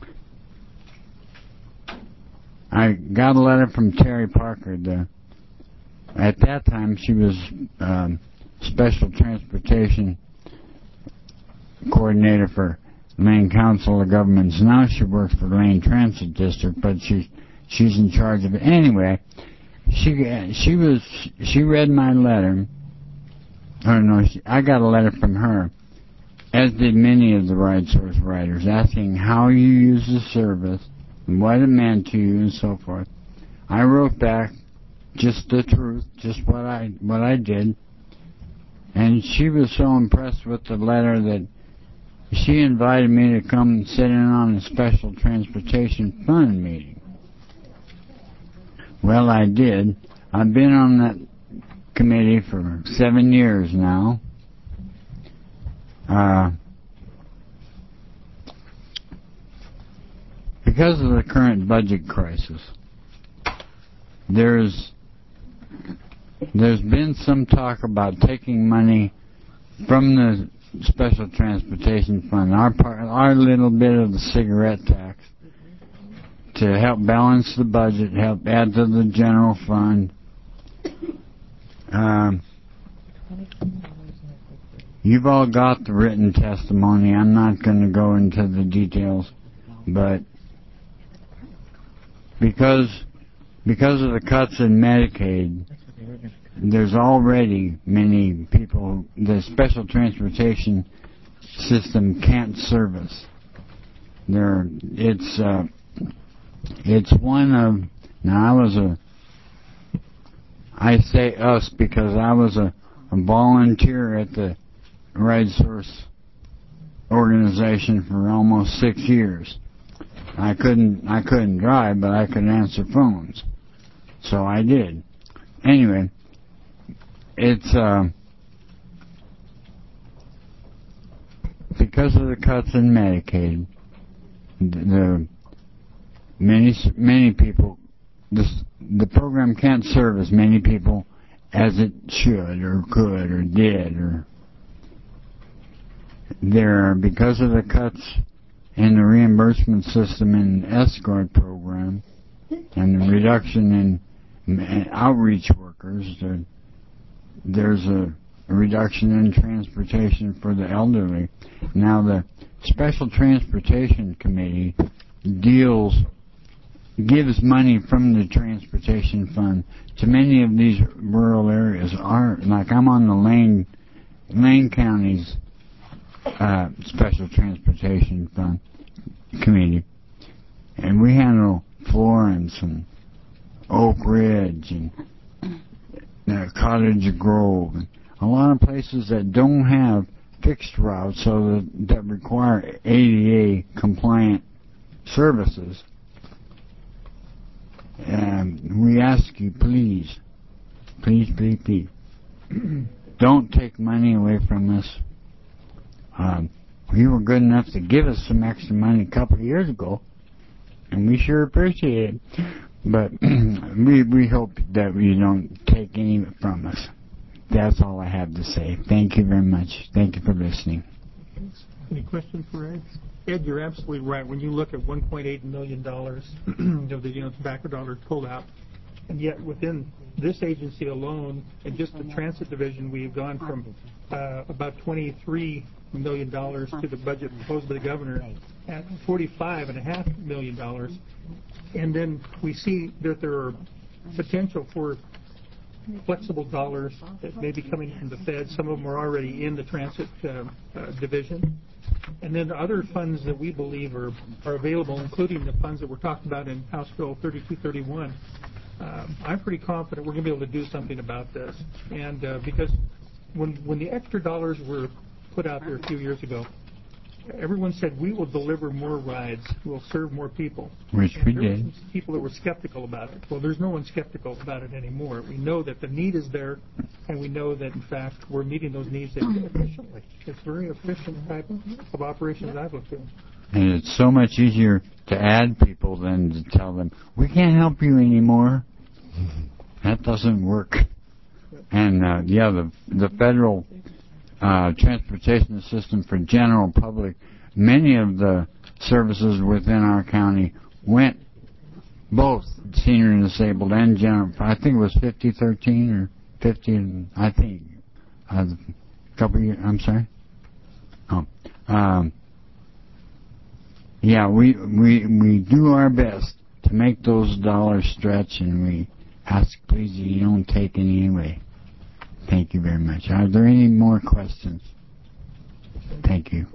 I got a letter from Terry Parker. The, at that time, she was um, special transportation coordinator for Lane Council of Governments. Now she works for Lane Transit District, but she she's in charge of it. Anyway, she she was she read my letter. Oh no, she, I got a letter from her, as did many of the RideSource riders, asking how you use the service, and what it meant to you, and so forth. I wrote back just the truth, just what I what I did, and she was so impressed with the letter that she invited me to come sit in on a special transportation fund meeting. Well, I did. I've been on that committee for seven years now. Uh, because of the current budget crisis, there's there's been some talk about taking money from the Special Transportation Fund, our part, our little bit of the cigarette tax, to help balance the budget, help add to the general fund. Um, you've all got the written testimony. I'm not going to go into the details, but because because of the cuts in Medicaid, there's already many people the special transportation system can't service. There, it's uh, it's one of now. I was a I say us because I was a, a volunteer at the RideSource organization for almost six years. I couldn't I couldn't drive, but I could answer phones, so I did. Anyway, it's uh, because of the cuts in Medicaid, the, the many many people, this, the program can't serve as many people as it should or could or did. Or there are, because of the cuts in the reimbursement system in the escort program and the reduction in outreach workers, there, there's a, a reduction in transportation for the elderly. Now the Special Transportation Committee deals, gives money from the transportation fund to many of these rural areas. Are like I'm on the Lane, Lane County's uh, Special Transportation Fund Committee, and we handle Florence and Oak Ridge and uh, Cottage Grove, and a lot of places that don't have fixed routes, so that, that require A D A compliant services. Um, we ask you, please, please, please, please, don't take money away from us. Um, you were good enough to give us some extra money a couple of years ago, and we sure appreciate it. But we we hope that you don't take any from us. That's all I have to say. Thank you very much. Thank you for listening. Any questions for Ed? Ed, you're absolutely right. When you look at one point eight million dollars of the you know tobacco dollars pulled out, and yet within this agency alone, and just the transit division, we've gone from uh, about twenty-three million dollars to the budget proposed by the governor at forty-five and a half million dollars, and then we see that there are potential for flexible dollars that may be coming from the Fed. Some of them are already in the transit uh, uh, division. And then other funds that we believe are, are available, including the funds that were talked about in House Bill thirty-two thirty-one. Um, I'm pretty confident we're going to be able to do something about this. And uh, because when, when the extra dollars were put out there a few years ago, everyone said, we will deliver more rides, we'll serve more people. Which we there did. were some people that were skeptical about it. Well, there's no one skeptical about it anymore. We know that the need is there, and we know that, in fact, we're meeting those needs efficiently. It's a very efficient type of operation that I've looked at. And it's so much easier to add people than to tell them, we can't help you anymore. That doesn't work. And, uh, yeah, the, the federal Uh, transportation system for general public, many of the services within our county went both senior and disabled and general. I think it was fifty thirteen or fifty, I think, a uh, couple of years, I'm sorry. Oh, um, yeah, we, we, we do our best to make those dollars stretch, and we ask, please, you don't take any away. Thank you very much. Are there any more questions? Thank you.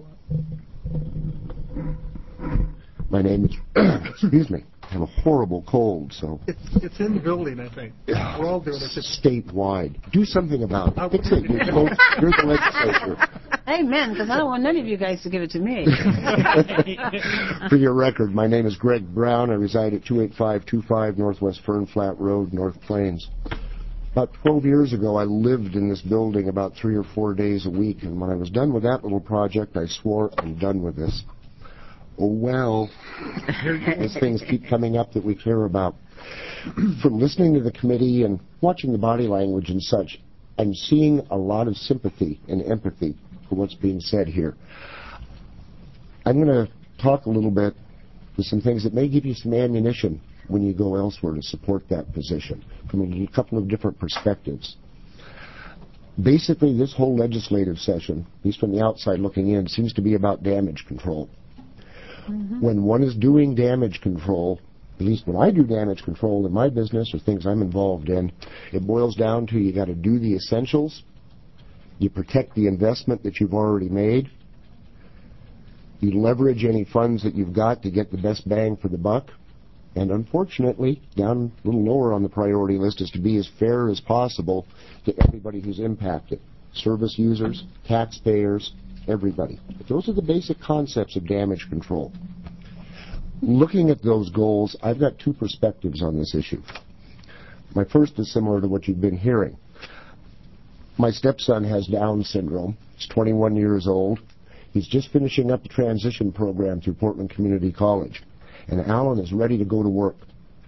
My name is, excuse me, I have a horrible cold, so. It's, it's in the building, I think. We're all doing it. Statewide. Do something about it. Fix it. You're, folks, you're the legislature. Amen, because I don't want none of you guys to give it to me. For your record, my name is Greg Brown. I reside at two eight five two five Northwest Fern Flat Road, North Plains. About twelve years ago, I lived in this building about three or four days a week, and when I was done with that little project, I swore, I'm done with this. Oh, well, as things keep coming up that we care about. From listening to the committee and watching the body language and such, I'm seeing a lot of sympathy and empathy for what's being said here. I'm going to talk a little bit with some things that may give you some ammunition when you go elsewhere to support that position from a couple of different perspectives. Basically, this whole legislative session, at least from the outside looking in, seems to be about damage control. Mm-hmm. When one is doing damage control, at least when I do damage control in my business or things I'm involved in, it boils down to you got to do the essentials, you protect the investment that you've already made, you leverage any funds that you've got to get the best bang for the buck, and unfortunately, down a little lower on the priority list is to be as fair as possible to everybody who's impacted. Service users, taxpayers, everybody. But those are the basic concepts of damage control. Looking at those goals, I've got two perspectives on this issue. My first is similar to what you've been hearing. My stepson has Down syndrome. He's twenty-one years old. He's just finishing up the transition program through Portland Community College. And Alan is ready to go to work.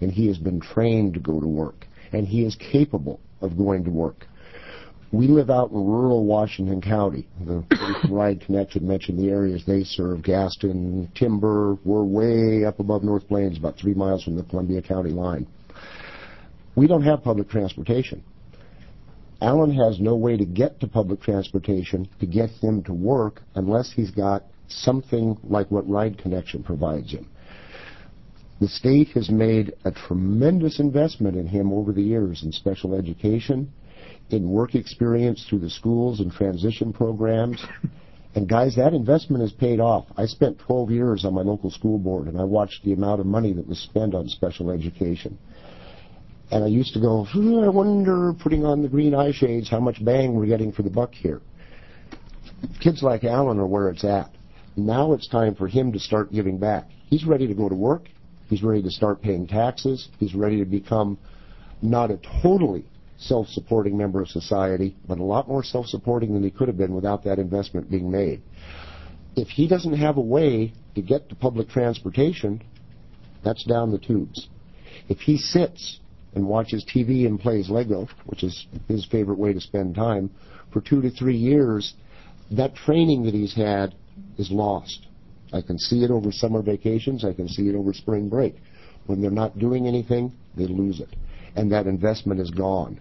and he has been trained to go to work, and he is capable of going to work. We live out in rural Washington County. The Ride Connection mentioned the areas they serve, Gaston, Timber. We're way up above North Plains, about three miles from the Columbia County line. We don't have public transportation. Alan has no way to get to public transportation to get him to work unless he's got something like what Ride Connection provides him. The state has made a tremendous investment in him over the years in special education, in work experience through the schools and transition programs. And guys, that investment has paid off. I spent twelve years on my local school board, and I watched the amount of money that was spent on special education. And I used to go, I wonder, putting on the green eye shades, how much bang we're getting for the buck here. Kids like Alan are where it's at. Now it's time for him to start giving back. He's ready to go to work. He's ready to start paying taxes. He's ready to become not a totally self-supporting member of society, but a lot more self-supporting than he could have been without that investment being made. If he doesn't have a way to get to public transportation, that's down the tubes. If he sits and watches T V and plays Lego, which is his favorite way to spend time, for two to three years, that training that he's had is lost. I can see it over summer vacations. I can see it over spring break. When they're not doing anything, they lose it. And that investment is gone.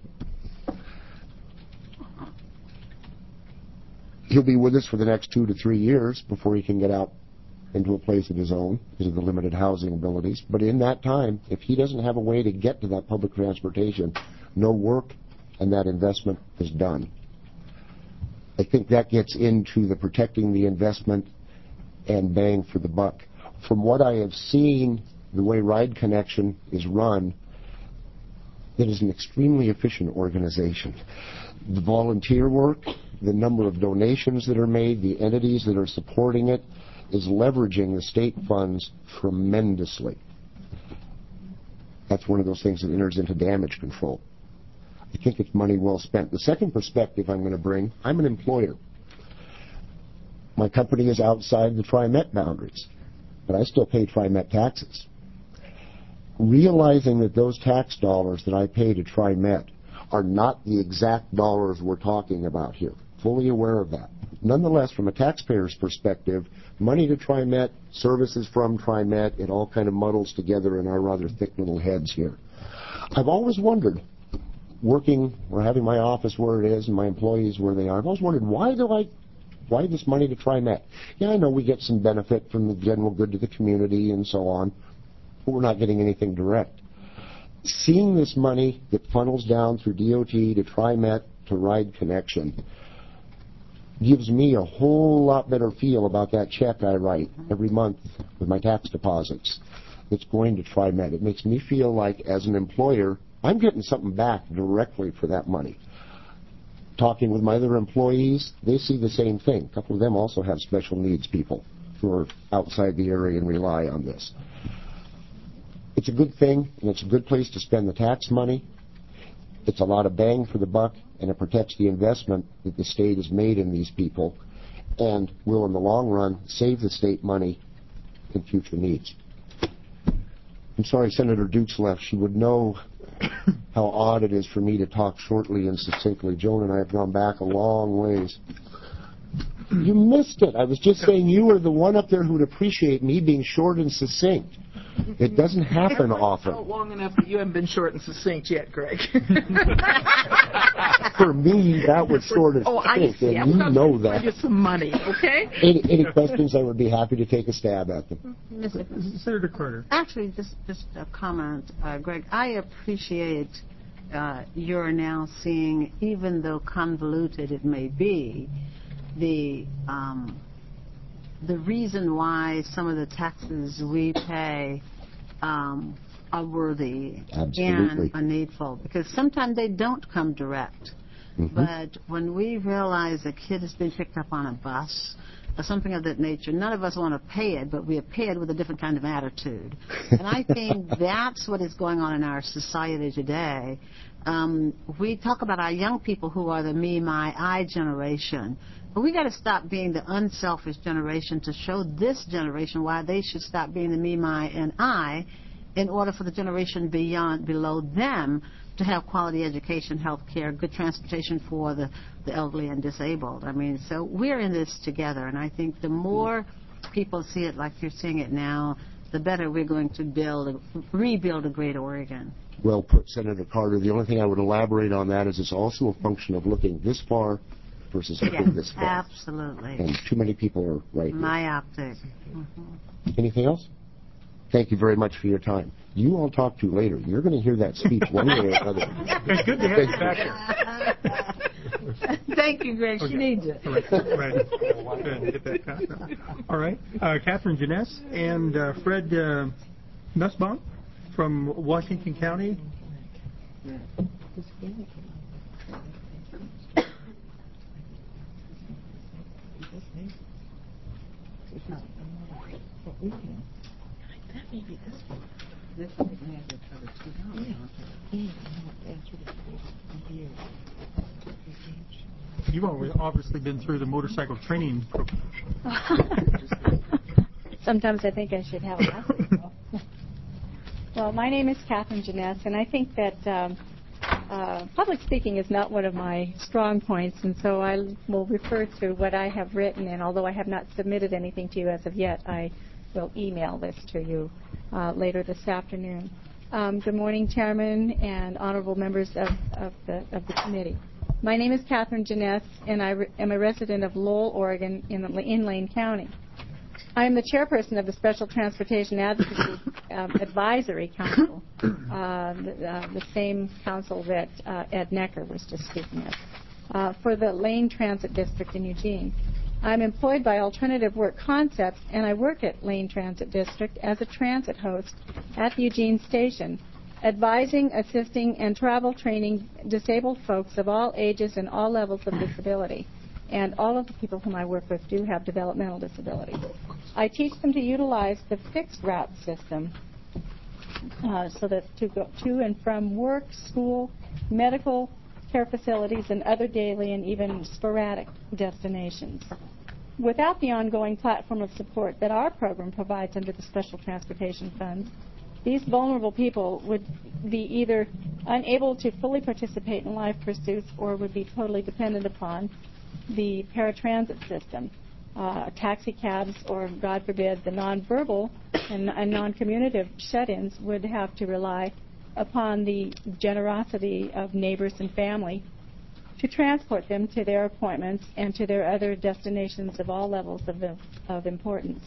He'll be with us for the next two to three years before he can get out into a place of his own because of the limited housing abilities. But in that time, if he doesn't have a way to get to that public transportation, no work, and that investment is done. I think that gets into the protecting the investment and bang for the buck. From what I have seen, the way Ride Connection is run, it is an extremely efficient organization. The volunteer work, the number of donations that are made, the entities that are supporting it, is leveraging the state funds tremendously. That's one of those things that enters into damage control. I think it's money well spent. The second perspective I'm going to bring, I'm an employer. My company is outside the TriMet boundaries, but I still pay TriMet taxes. Realizing that those tax dollars that I pay to TriMet are not the exact dollars we're talking about here. Fully aware of that. Nonetheless, from a taxpayer's perspective, money to TriMet, services from TriMet, it all kind of muddles together in our rather thick little heads here. I've always wondered, working or having my office where it is and my employees where they are, I've always wondered, why do I, why this money to TriMet? Yeah, I know we get some benefit from the general good to the community and so on, but we're not getting anything direct. Seeing this money that funnels down through D O T to TriMet to Ride Connection gives me a whole lot better feel about that check I write every month with my tax deposits that's going to TriMet. It makes me feel like, as an employer, I'm getting something back directly for that money. Talking with my other employees, they see the same thing. A couple of them also have special needs people who are outside the area and rely on this. It's a good thing, and it's a good place to spend the tax money. It's a lot of bang for the buck, and it protects the investment that the state has made in these people and will, in the long run, save the state money in future needs. I'm sorry Senator Dukes left. She would know how odd it is for me to talk shortly and succinctly. Joan and I have gone back a long ways. You missed it. I was just saying you were the one up there who would appreciate me being short and succinct. It doesn't happen often. Not long enough that you haven't been short and succinct yet, Greg. For me, that was sort of oh, I see. and you know that. Give you some money, okay? Any, any questions, I would be happy to take a stab at them. Senator Carter. Actually, just, just a comment, uh, Greg. I appreciate uh, your now seeing, even though convoluted it may be, the um, the reason why some of the taxes we pay um, are worthy Absolutely. and needful, because sometimes they don't come direct. Mm-hmm. But when we realize a kid has been picked up on a bus or something of that nature, none of us want to pay it, but we pay it with a different kind of attitude. And I think that's what is going on in our society today. Um, we talk about our young people who are the me, my, I generation. But we got to stop being the unselfish generation to show this generation why they should stop being the me, my, and I in order for the generation beyond, below them to have quality education, health care, good transportation for the, the elderly and disabled. I mean, so we're in this together, and I think the more people see it like you're seeing it now, the better we're going to build, rebuild a great Oregon. Well put, Senator Carter. The only thing I would elaborate on that is it's also a function of looking this far versus looking Yes, this far. absolutely. And too many people are right here. Myopic. Mm-hmm. Anything else? Thank you very much for your time. You all talk to later. You're going to hear that speech one way or another. It's good to have you back here. Thank you, Greg. Okay. She needs it. Right. Good. Get that count. All right. Uh, Catherine Janess and uh, Fred uh, Nussbaum from Washington County. This one may have to cover two dollars. You've obviously been through the motorcycle training program. Sometimes I think I should have a Well, my name is Catherine Janess, and I think that um, uh, public speaking is not one of my strong points, and so I will refer to what I have written, and although I have not submitted anything to you as of yet, I will email this to you uh, later this afternoon. Um, good morning, Chairman and honorable members of, of, the, of the committee. My name is Catherine Janess, and I re- am a resident of Lowell, Oregon, in, in Lane County. I am the chairperson of the Special Transportation Advocacy um, Advisory Council, uh, the, uh, the same council that uh, Ed Necker was just speaking of, uh, for the Lane Transit District in Eugene. I'm employed by Alternative Work Concepts, and I work at Lane Transit District as a transit host at the Eugene Station, advising, assisting, and travel training disabled folks of all ages and all levels of disability. And all of the people whom I work with do have developmental disabilities. I teach them to utilize the fixed route system uh, so that to go to and from work, school, medical care facilities, and other daily and even sporadic destinations. Without the ongoing platform of support that our program provides under the Special Transportation Funds, these vulnerable people would be either unable to fully participate in life pursuits or would be totally dependent upon the paratransit system, uh, taxi cabs, or, God forbid, the nonverbal and, and non-communicative shut-ins would have to rely upon the generosity of neighbors and family to transport them to their appointments and to their other destinations of all levels of, of importance.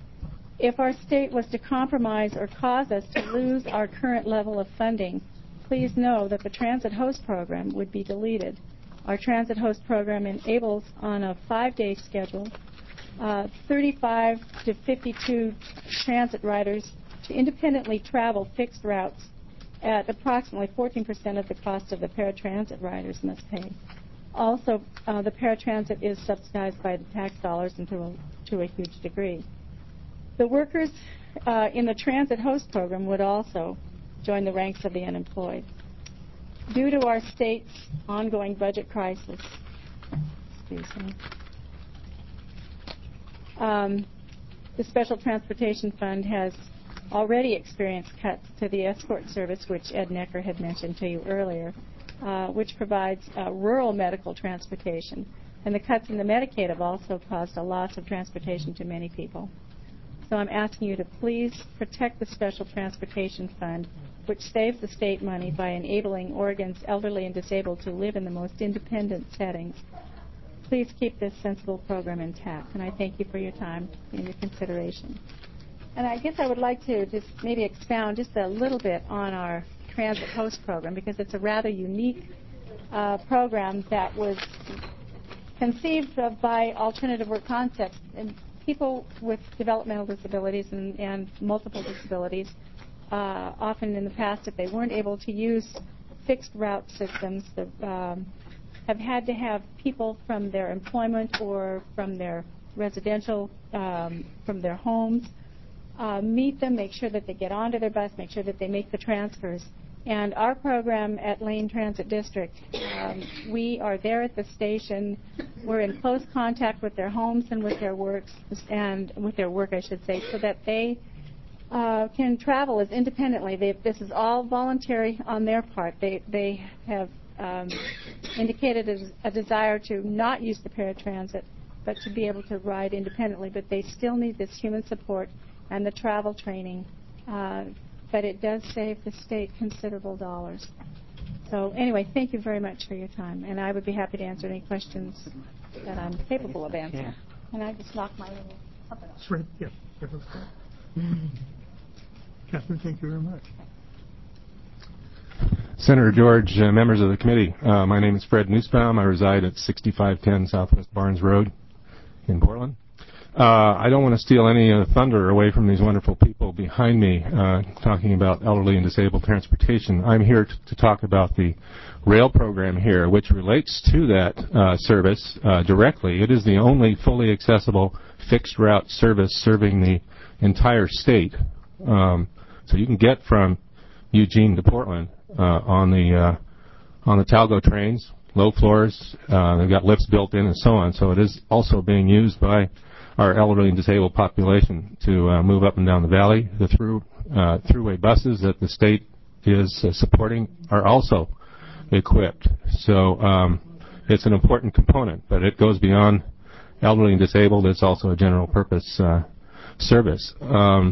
If our state was to compromise or cause us to lose our current level of funding, please know that the Transit Host Program would be deleted. Our Transit Host Program enables, on a five-day schedule, uh, thirty-five to fifty-two transit riders to independently travel fixed routes at approximately fourteen percent of the cost of the paratransit riders must pay. Also, uh, the paratransit is subsidized by the tax dollars and to a, to a huge degree. The workers uh, in the Transit Host Program would also join the ranks of the unemployed. Due to our state's ongoing budget crisis, excuse me, um, the Special Transportation Fund has already experienced cuts to the escort service, which Ed Necker had mentioned to you earlier, uh, which provides uh, rural medical transportation. And the cuts in the Medicaid have also caused a loss of transportation to many people. So I'm asking you to please protect the Special Transportation Fund, which saves the state money by enabling Oregon's elderly and disabled to live in the most independent settings. Please keep this sensible program intact, and I thank you for your time and your consideration. And I guess I would like to just maybe expound just a little bit on our Transit Host Program, because it's a rather unique uh, program that was conceived of by Alternative Work Concepts. And people with developmental disabilities and, and multiple disabilities, uh, often in the past, if they weren't able to use fixed route systems, the, um, have had to have people from their employment or from their residential, um, from their homes, uh, meet them, make sure that they get onto their bus, make sure that they make the transfers. And our program at Lane Transit District, um, we are there at the station. We're in close contact with their homes and with their works, and with their work, I should say, so that they uh, can travel as independently. They, this is all voluntary on their part. They, they have um, indicated a, a desire to not use the paratransit, but to be able to ride independently. But they still need this human support and the travel training. Uh, but it does save the state considerable dollars. So anyway, thank you very much for your time. And I would be happy to answer any questions that I'm capable of answering. Yeah. And I just knocked my little puppet off. Right. Yeah. Catherine, thank you very much. Senator George, uh, members of the committee, uh, my name is Fred Nussbaum. I reside at sixty-five ten Southwest Barnes Road in Portland. Uh, I don't want to steal any uh, thunder away from these wonderful people behind me uh, talking about elderly and disabled transportation. I'm here t- to talk about the rail program here, which relates to that uh, service uh, directly. It is the only fully accessible fixed route service serving the entire state. Um, so you can get from Eugene to Portland uh, on the uh, on the Talgo trains, low floors. Uh, they've got lifts built in and so on. So it is also being used by our elderly and disabled population to uh, move up and down the valley. The through uh, throughway buses that the state is uh, supporting are also equipped. So um, it's an important component, but it goes beyond elderly and disabled. It's also a general purpose uh, service. Um,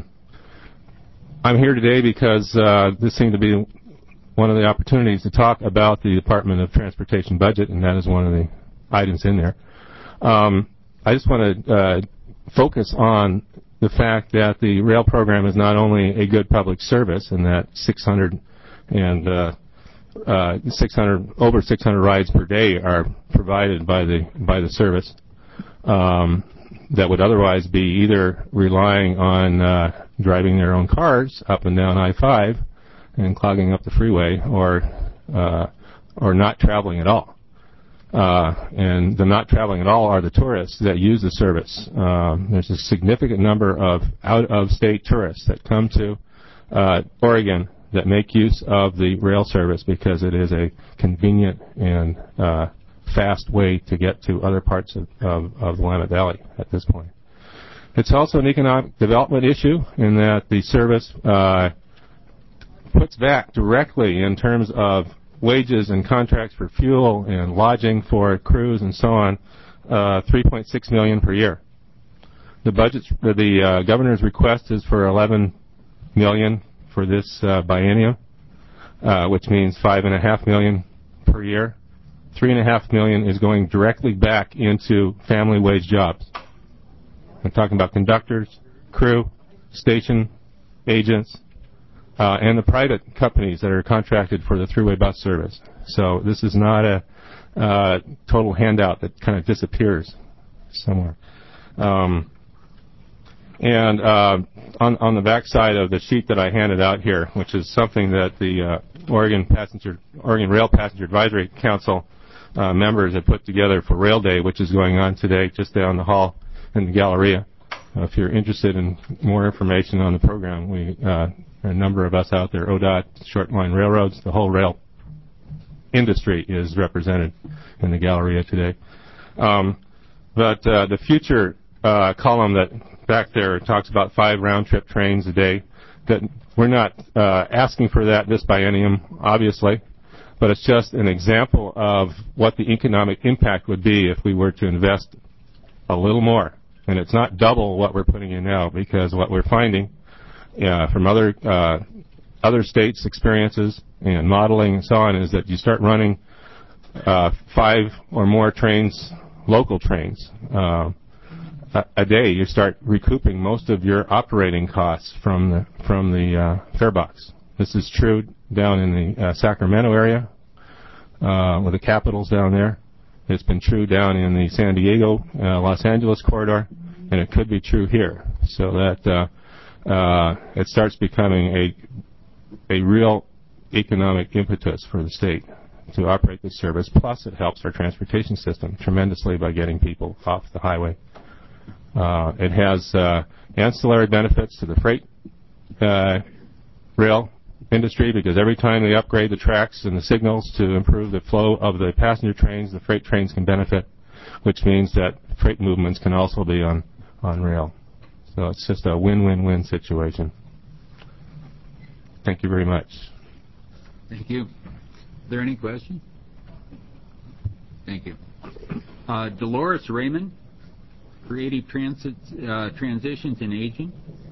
I'm here today because uh, this seemed to be one of the opportunities to talk about the Department of Transportation budget, and that is one of the items in there. Um, I just want to uh, focus on the fact that the rail program is not only a good public service, and that six hundred and uh, uh, six hundred over six hundred rides per day are provided by the by the service um, that would otherwise be either relying on uh, driving their own cars up and down I five and clogging up the freeway, or uh, or not traveling at all. Uh, and the not traveling at all are the tourists that use the service. Um, there's a significant number of out-of-state tourists that come to uh, Oregon that make use of the rail service because it is a convenient and uh, fast way to get to other parts of, of, of the Willamette Valley at this point. It's also an economic development issue in that the service uh, puts back directly in terms of wages and contracts for fuel and lodging for crews and so on, uh, three point six million dollars per year. The budget, the uh, governor's request is for eleven million dollars for this uh, biennium, uh, which means five and a half million dollars per year. Three and a half million dollars is going directly back into family wage jobs. I'm talking about conductors, crew, station agents, Uh, and the private companies that are contracted for the thruway bus service. So this is not a uh, total handout that kind of disappears somewhere. Um, and uh, on, on the back side of the sheet that I handed out here, which is something that the uh, Oregon Passenger, Oregon Rail Passenger Advisory Council uh, members have put together for Rail Day, which is going on today just down the hall in the Galleria. Uh, if you're interested in more information on the program, we uh, a number of us out there, O D O T, Short Line Railroads, the whole rail industry is represented in the Galleria today. Um, but uh, the future uh, column that back there talks about five round-trip trains a day. That we're not uh, asking for that this biennium, obviously, but it's just an example of what the economic impact would be if we were to invest a little more. And it's not double what we're putting in now, because what we're finding Uh, from other uh, other states' experiences and modeling and so on is that you start running uh, five or more trains, local trains, uh, a, a day, you start recouping most of your operating costs from the from the uh, fare box. This is true down in the uh, Sacramento area uh, with the capitals down there. It's been true down in the San Diego, uh, Los Angeles corridor, and it could be true here. So that uh, Uh, it starts becoming a a real economic impetus for the state to operate this service. Plus, it helps our transportation system tremendously by getting people off the highway. Uh, it has uh, ancillary benefits to the freight uh, rail industry, because every time they upgrade the tracks and the signals to improve the flow of the passenger trains, the freight trains can benefit, which means that freight movements can also be on, on rail. So it's just a win-win-win situation. Thank you very much. Thank you. Are there any questions? Thank you. Uh, Dolores Raymond, Creative Transit, uh, Transitions in Aging.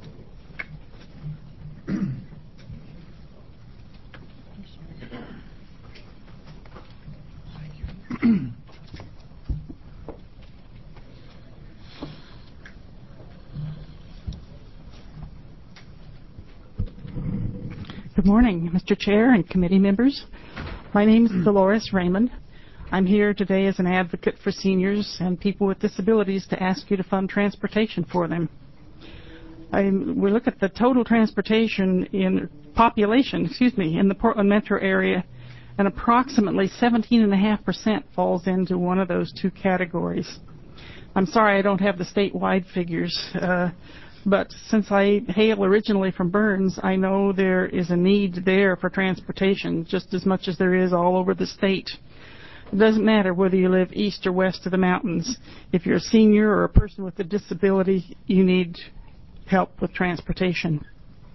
Good morning, Mister Chair and committee members. My name is Dolores Raymond. I'm here today as an advocate for seniors and people with disabilities to ask you to fund transportation for them. I'm, we look at the total transportation in population, excuse me, in the Portland metro area, and approximately seventeen point five percent falls into one of those two categories. I'm sorry I don't have the statewide figures, uh, but since I hail originally from Burns, I know there is a need there for transportation just as much as there is all over the state. It doesn't matter whether you live east or west of the mountains. If you're a senior or a person with a disability, you need help with transportation.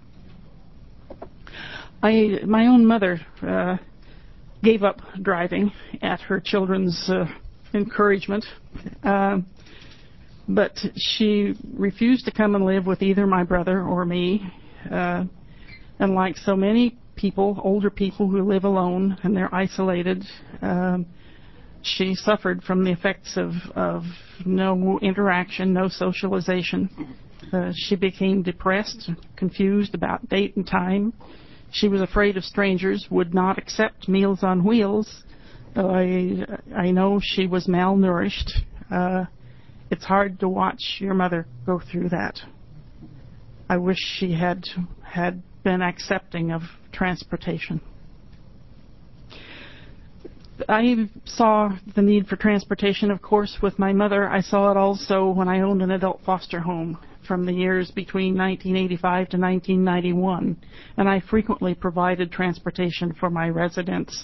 I, my own mother uh, gave up driving at her children's uh, encouragement, uh, but she refused to come and live with either my brother or me. Uh, and like so many people, older people who live alone and they're isolated, um, she suffered from the effects of, of no interaction, no socialization. Uh, she became depressed, confused about date and time. She was afraid of strangers, would not accept Meals on Wheels. Uh, I, I know she was malnourished. Uh, it's hard to watch your mother go through that. I wish she had had been accepting of transportation. I saw the need for transportation, of course, with my mother. I saw it also when I owned an adult foster home from the years between nineteen eighty-five to nineteen ninety-one, and I frequently provided transportation for my residents.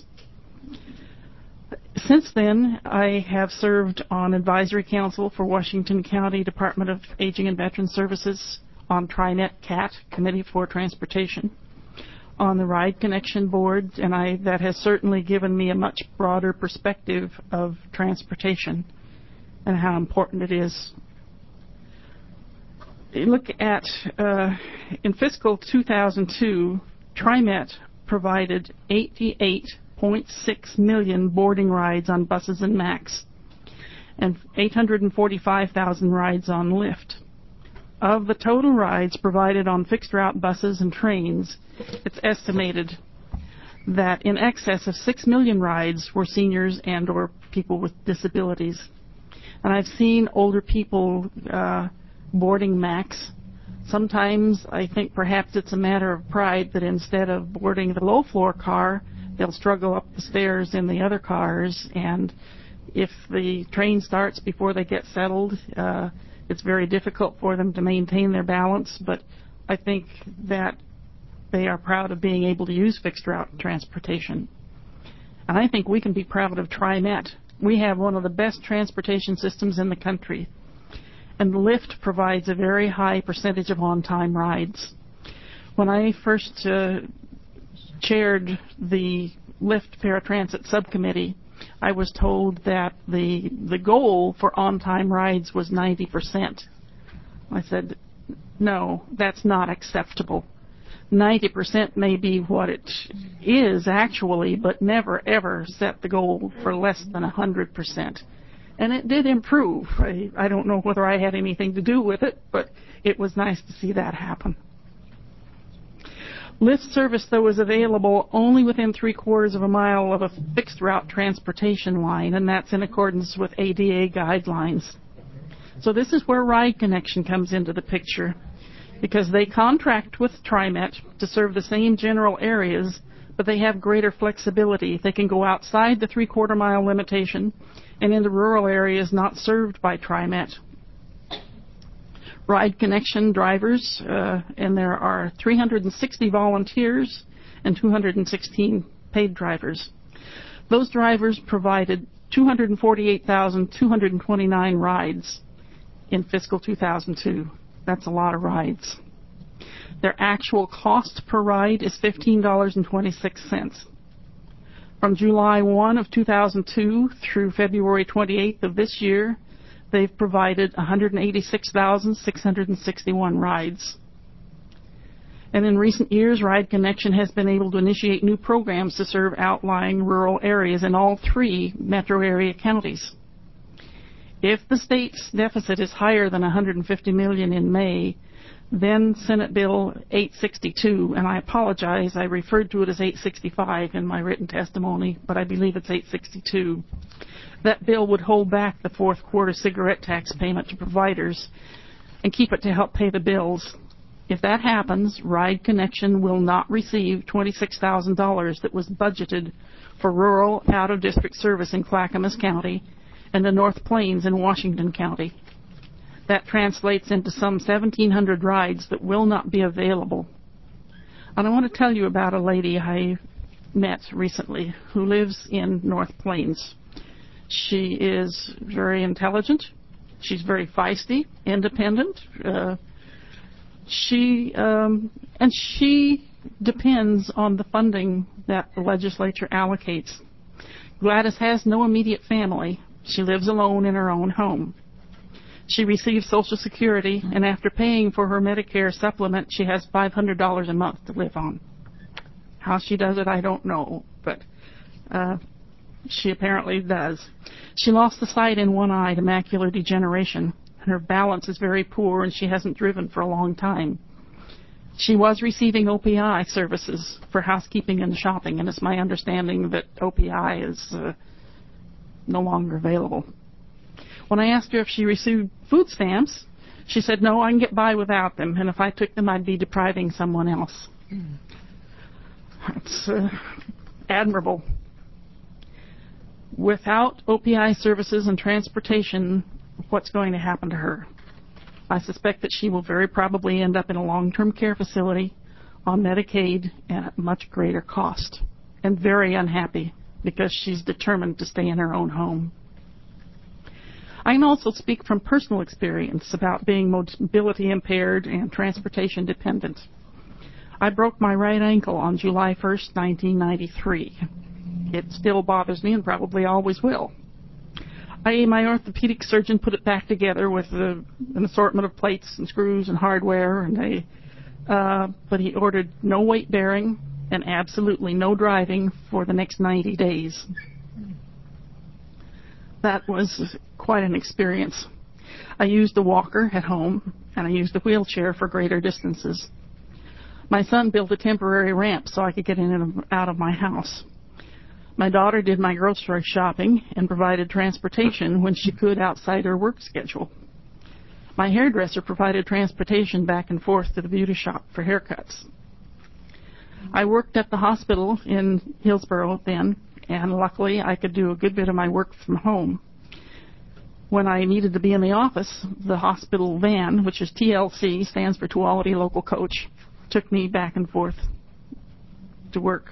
Since then, I have served on Advisory Council for Washington County Department of Aging and Veteran Services, on TriNet C A T, Committee for Transportation, on the Ride Connection Board, and I, that has certainly given me a much broader perspective of transportation and how important it is. Look at, uh, in fiscal two thousand two, TriMet provided eighty-eight point six million boarding rides on buses and Max, and eight hundred forty-five thousand rides on Lyft. Of the total rides provided on fixed route buses and trains, it's estimated that in excess of six million rides were seniors and or people with disabilities. And I've seen older people uh, boarding Max. Sometimes I think perhaps it's a matter of pride that instead of boarding the low-floor car, they'll struggle up the stairs in the other cars, and if the train starts before they get settled, uh, it's very difficult for them to maintain their balance, but I think that they are proud of being able to use fixed route transportation. And I think we can be proud of TriMet. We have one of the best transportation systems in the country, and Lyft provides a very high percentage of on-time rides. When I first uh, chaired the Lyft Paratransit Subcommittee, I was told that the the goal for on-time rides was ninety percent. I said, no, that's not acceptable. ninety percent may be what it is actually, but never, ever set the goal for less than one hundred percent. And it did improve. I, I don't know whether I had anything to do with it, but it was nice to see that happen. Lyft service, though, is available only within three-quarters of a mile of a fixed-route transportation line, and that's in accordance with A D A guidelines. So this is where Ride Connection comes into the picture, because they contract with TriMet to serve the same general areas, but they have greater flexibility. They can go outside the three-quarter mile limitation and into rural areas not served by TriMet. Ride Connection drivers, uh, and there are three hundred sixty volunteers and two hundred sixteen paid drivers. Those drivers provided two hundred forty-eight thousand two hundred twenty-nine rides in fiscal two thousand two. That's a lot of rides. Their actual cost per ride is fifteen dollars and twenty-six cents. From July first of two thousand two through February twenty-eighth of this year, they've provided one hundred eighty-six thousand six hundred sixty-one rides. And in recent years, Ride Connection has been able to initiate new programs to serve outlying rural areas in all three metro area counties. If the state's deficit is higher than one hundred fifty million dollars in May, then Senate Bill eight sixty-two, and I apologize, I referred to it as eight sixty-five in my written testimony, but I believe it's eight sixty-two. That bill would hold back the fourth quarter cigarette tax payment to providers and keep it to help pay the bills. If that happens, Ride Connection will not receive twenty-six thousand dollars that was budgeted for rural out-of-district service in Clackamas County and the North Plains in Washington County. That translates into some seventeen hundred rides that will not be available. And I want to tell you about a lady I met recently who lives in North Plains. She is very intelligent. She's very feisty, independent. Uh, she um, and she depends on the funding that the legislature allocates. Gladys has no immediate family. She lives alone in her own home. She receives Social Security, and after paying for her Medicare supplement, she has five hundred dollars a month to live on. How she does it, I don't know, but uh, she apparently does. She lost the sight in one eye to macular degeneration, and her balance is very poor, and she hasn't driven for a long time. She was receiving O P I services for housekeeping and shopping, and it's my understanding that O P I is uh, no longer available. When I asked her if she received food stamps, she said, no, I can get by without them, and if I took them, I'd be depriving someone else. Mm. It's uh, admirable. Without O P I services and transportation, what's going to happen to her? I suspect that she will very probably end up in a long-term care facility on Medicaid and at much greater cost, and very unhappy because she's determined to stay in her own home. I can also speak from personal experience about being mobility impaired and transportation dependent. I broke my right ankle on July first, nineteen ninety-three. It still bothers me and probably always will. I, my orthopedic surgeon put it back together with a, an assortment of plates and screws and hardware, and they, uh, but he ordered no weight bearing and absolutely no driving for the next ninety days. That was quite an experience. I used a walker at home, and I used a wheelchair for greater distances. My son built a temporary ramp so I could get in and out of my house. My daughter did my grocery shopping and provided transportation when she could outside her work schedule. My hairdresser provided transportation back and forth to the beauty shop for haircuts. I worked at the hospital in Hillsborough then, and luckily I could do a good bit of my work from home. When I needed to be in the office, the hospital van, which is T L C, stands for Tuolumne Local Coach, took me back and forth to work.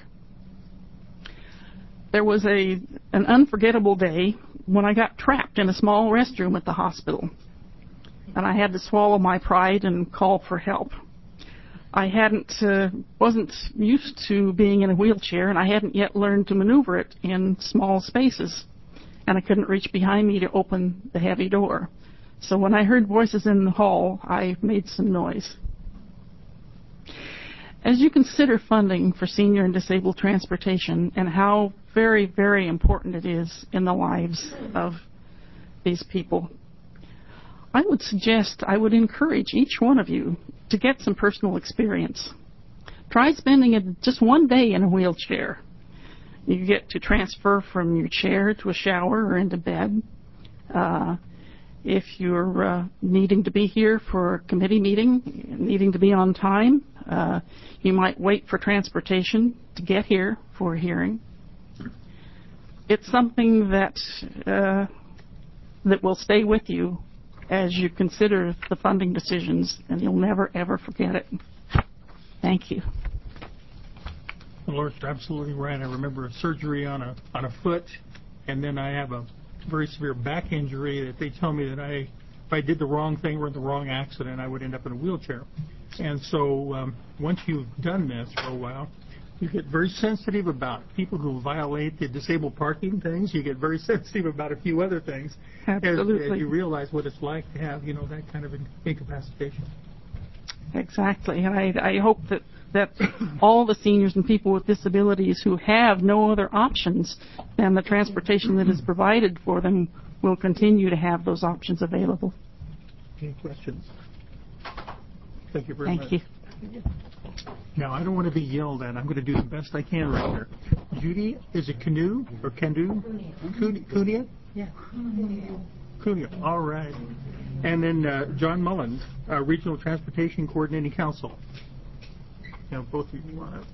There was a an unforgettable day when I got trapped in a small restroom at the hospital, and I had to swallow my pride and call for help. I hadn't uh, wasn't used to being in a wheelchair, and I hadn't yet learned to maneuver it in small spaces, and I couldn't reach behind me to open the heavy door. So when I heard voices in the hall, I made some noise. As you consider funding for senior and disabled transportation and how very, very important it is in the lives of these people, I would suggest, I would encourage each one of you to get some personal experience. Try spending it just one day in a wheelchair. You get to transfer from your chair to a shower or into bed. Uh, if you're uh, needing to be here for a committee meeting, needing to be on time, uh, you might wait for transportation to get here for a hearing. It's something that uh, that will stay with you as you consider the funding decisions, and you'll never, ever forget it. Thank you. Well, Loris, you're absolutely right. I remember a surgery on a on a foot, and then I have a very severe back injury that they tell me that I, if I did the wrong thing or in the wrong accident, I would end up in a wheelchair. And so um, once you've done this for a while, you get very sensitive about people who violate the disabled parking things. You get very sensitive about a few other things. Absolutely. As, as you realize what it's like to have, you know, that kind of incapacitation. Exactly. And I, I hope that, that all the seniors and people with disabilities who have no other options than the transportation that is provided for them will continue to have those options available. Any questions? Thank you very Thank much. you. Now, I don't want to be yelled at. I'm going to do the best I can right here. Judy, is it canoe or canoe? Cunia? Yeah. Cunia. All right. And then uh, John Mullins, uh, Regional Transportation Coordinating Council. Now, both of you want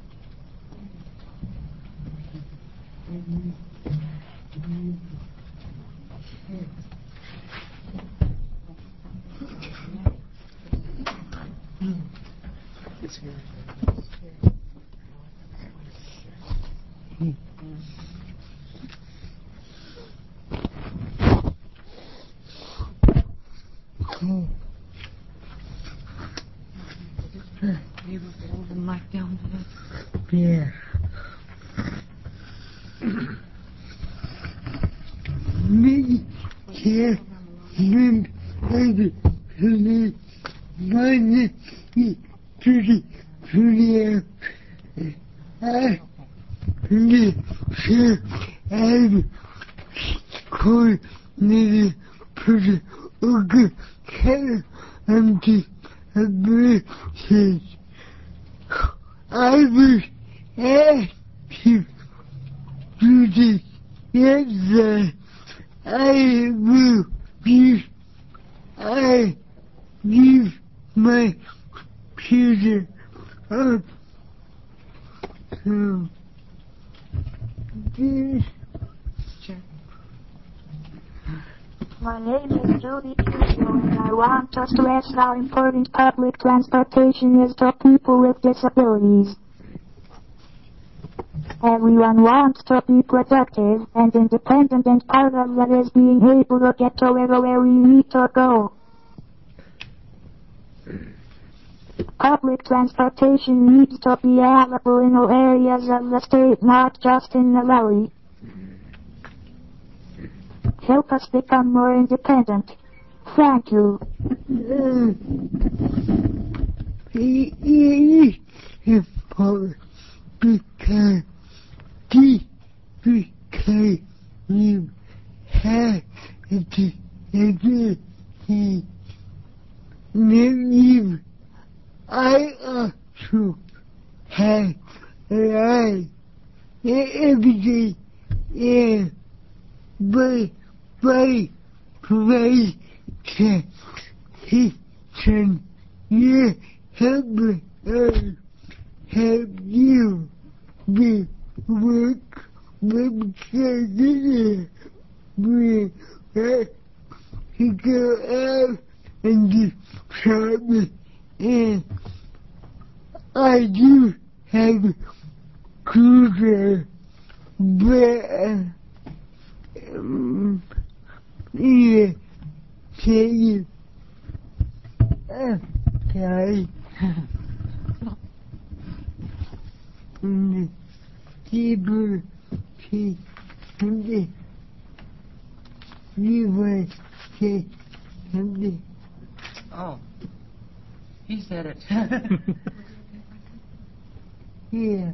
Yeah. Me, here, him, baby, honey, money, pretty, pretty, I, pretty, sure, I'm, coordinated, pretty, okay, care, empty, a bridge. I was asked to do this yesterday. I will give, I give my computer up. So, this. My name is Jody Kisho, and I want to stress how important public transportation is to people with disabilities. Everyone wants to be productive and independent, and part of that is being able to get to where we need to go. Public transportation needs to be available in all areas of the state, not just in the valley. Help us become more independent. Thank you. It is important because, because you have the ability. Maybe I also have a life every day, yeah, but by providing transportation, you help us help you with work, with career, with to go out and do shopping, and I do have a cruiser, but um, yeah, can you? Okay. People, something. You want to say something? Oh, he said it. Yeah.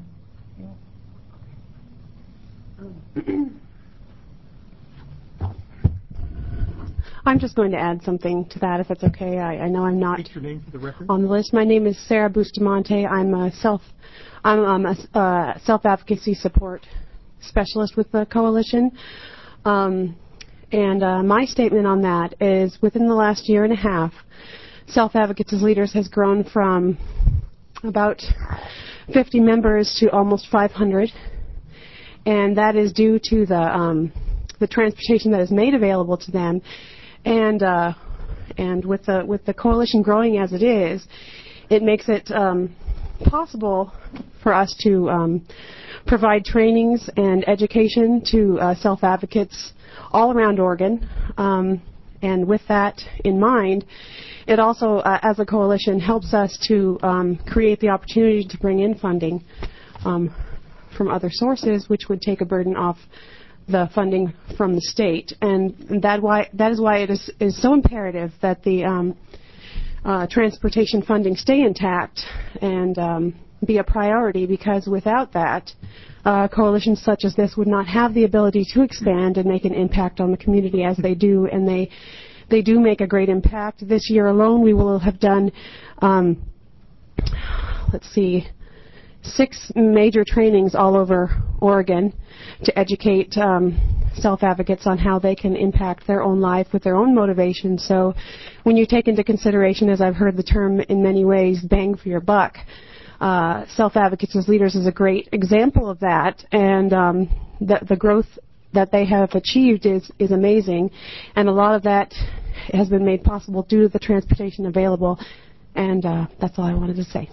I'm just going to add something to that, if it's okay. I, I know I'm not State your name for the record. on the list. My name is Sarah Bustamante. I'm a self, I'm um, a uh, self-advocacy support specialist with the coalition. Um, and uh, my statement on that is, within the last year and a half, Self-Advocates as Leaders has grown from about fifty members to almost five hundred, and that is due to the um, the transportation that is made available to them. And uh, and with the with the coalition growing as it is, it makes it um, possible for us to um, provide trainings and education to uh, self-advocates all around Oregon. Um, and with that in mind, it also, uh, as a coalition, helps us to um, create the opportunity to bring in funding um, from other sources, which would take a burden off the funding from the state. And that why that is why it is, is so imperative that the um, uh, transportation funding stay intact and um, be a priority, because without that, uh, coalitions such as this would not have the ability to expand and make an impact on the community as they do, and they they do make a great impact. This year alone, we will have done, um, let's see, six major trainings all over Oregon to educate um, self-advocates on how they can impact their own life with their own motivation. So when you take into consideration, as I've heard the term in many ways, bang for your buck, uh, self-advocates as leaders is a great example of that, and um, the, the growth that they have achieved is, is amazing, and a lot of that has been made possible due to the transportation available, and uh, that's all I wanted to say.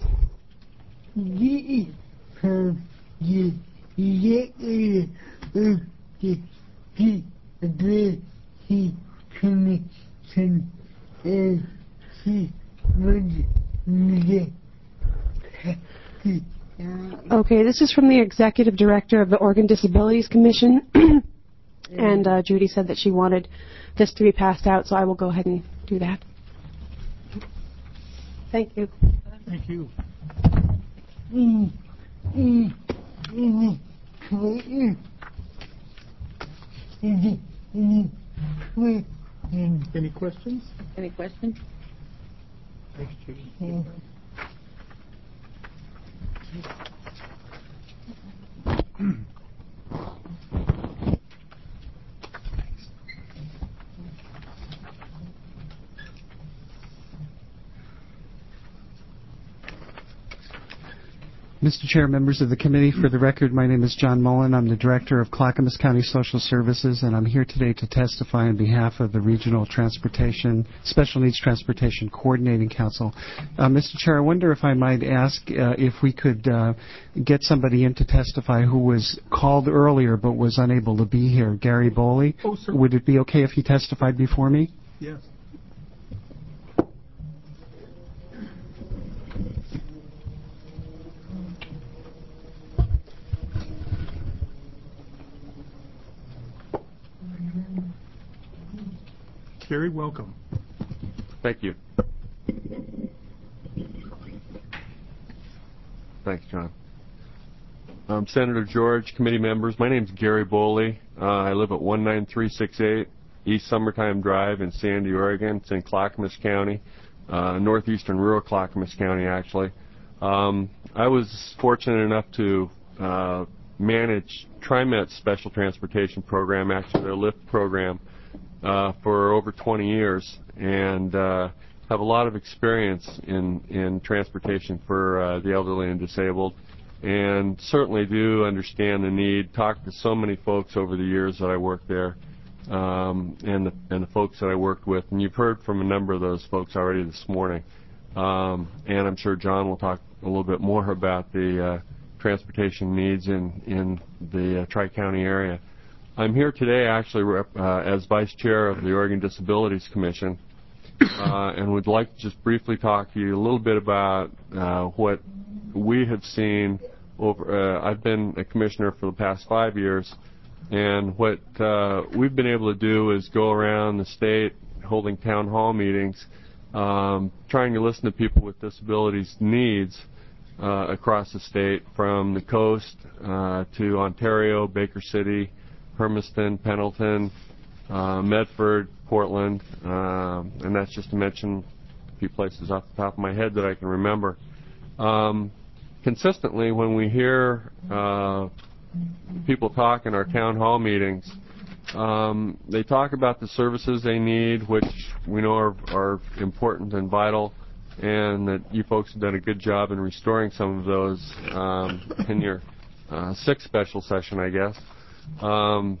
Okay, this is from the Executive Director of the Oregon Disabilities Commission, and uh, Judy said that she wanted this to be passed out, so I will go ahead and do that. Thank you. Thank you. Any questions? Any questions? Thanks, Judy. Mister Chair, members of the committee, for the record, my name is John Mullen. I'm the Director of Clackamas County Social Services, and I'm here today to testify on behalf of the Regional Transportation, Special Needs Transportation Coordinating Council. Uh, Mister Chair, I wonder if I might ask uh, if we could uh, get somebody in to testify who was called earlier but was unable to be here. Gary Boley. Oh, sir. Would it be okay if he testified before me? Yes. Gary, welcome. Thank you. Thanks, John. Um, Senator George, committee members, my name is Gary Boley. Uh, I live at one nine three six eight East Summertime Drive in Sandy, Oregon. It's in Clackamas County, uh, northeastern rural Clackamas County, actually. Um, I was fortunate enough to uh, manage TriMet's special transportation program, actually their LIFT program, Uh, for over twenty years, and uh, have a lot of experience in, in transportation for uh, the elderly and disabled, and certainly do understand the need. Talked to so many folks over the years that I worked there, um, and, the, and the folks that I worked with, and you've heard from a number of those folks already this morning. Um, and I'm sure John will talk a little bit more about the uh, transportation needs in, in the uh, Tri-County area. I'm here today actually uh, as Vice Chair of the Oregon Disabilities Commission, uh, and would like to just briefly talk to you a little bit about uh, what we have seen over, uh, I've been a commissioner for the past five years, and what uh, we've been able to do is go around the state holding town hall meetings, um, trying to listen to people with disabilities needs uh, across the state, from the coast uh, to Ontario, Baker City, Hermiston, Pendleton, uh, Medford, Portland, uh, and that's just to mention a few places off the top of my head that I can remember. Um, consistently, when we hear uh, people talk in our town hall meetings, um, they talk about the services they need, which we know are, are important and vital, and that you folks have done a good job in restoring some of those um, in your uh, sixth special session, I guess. Um,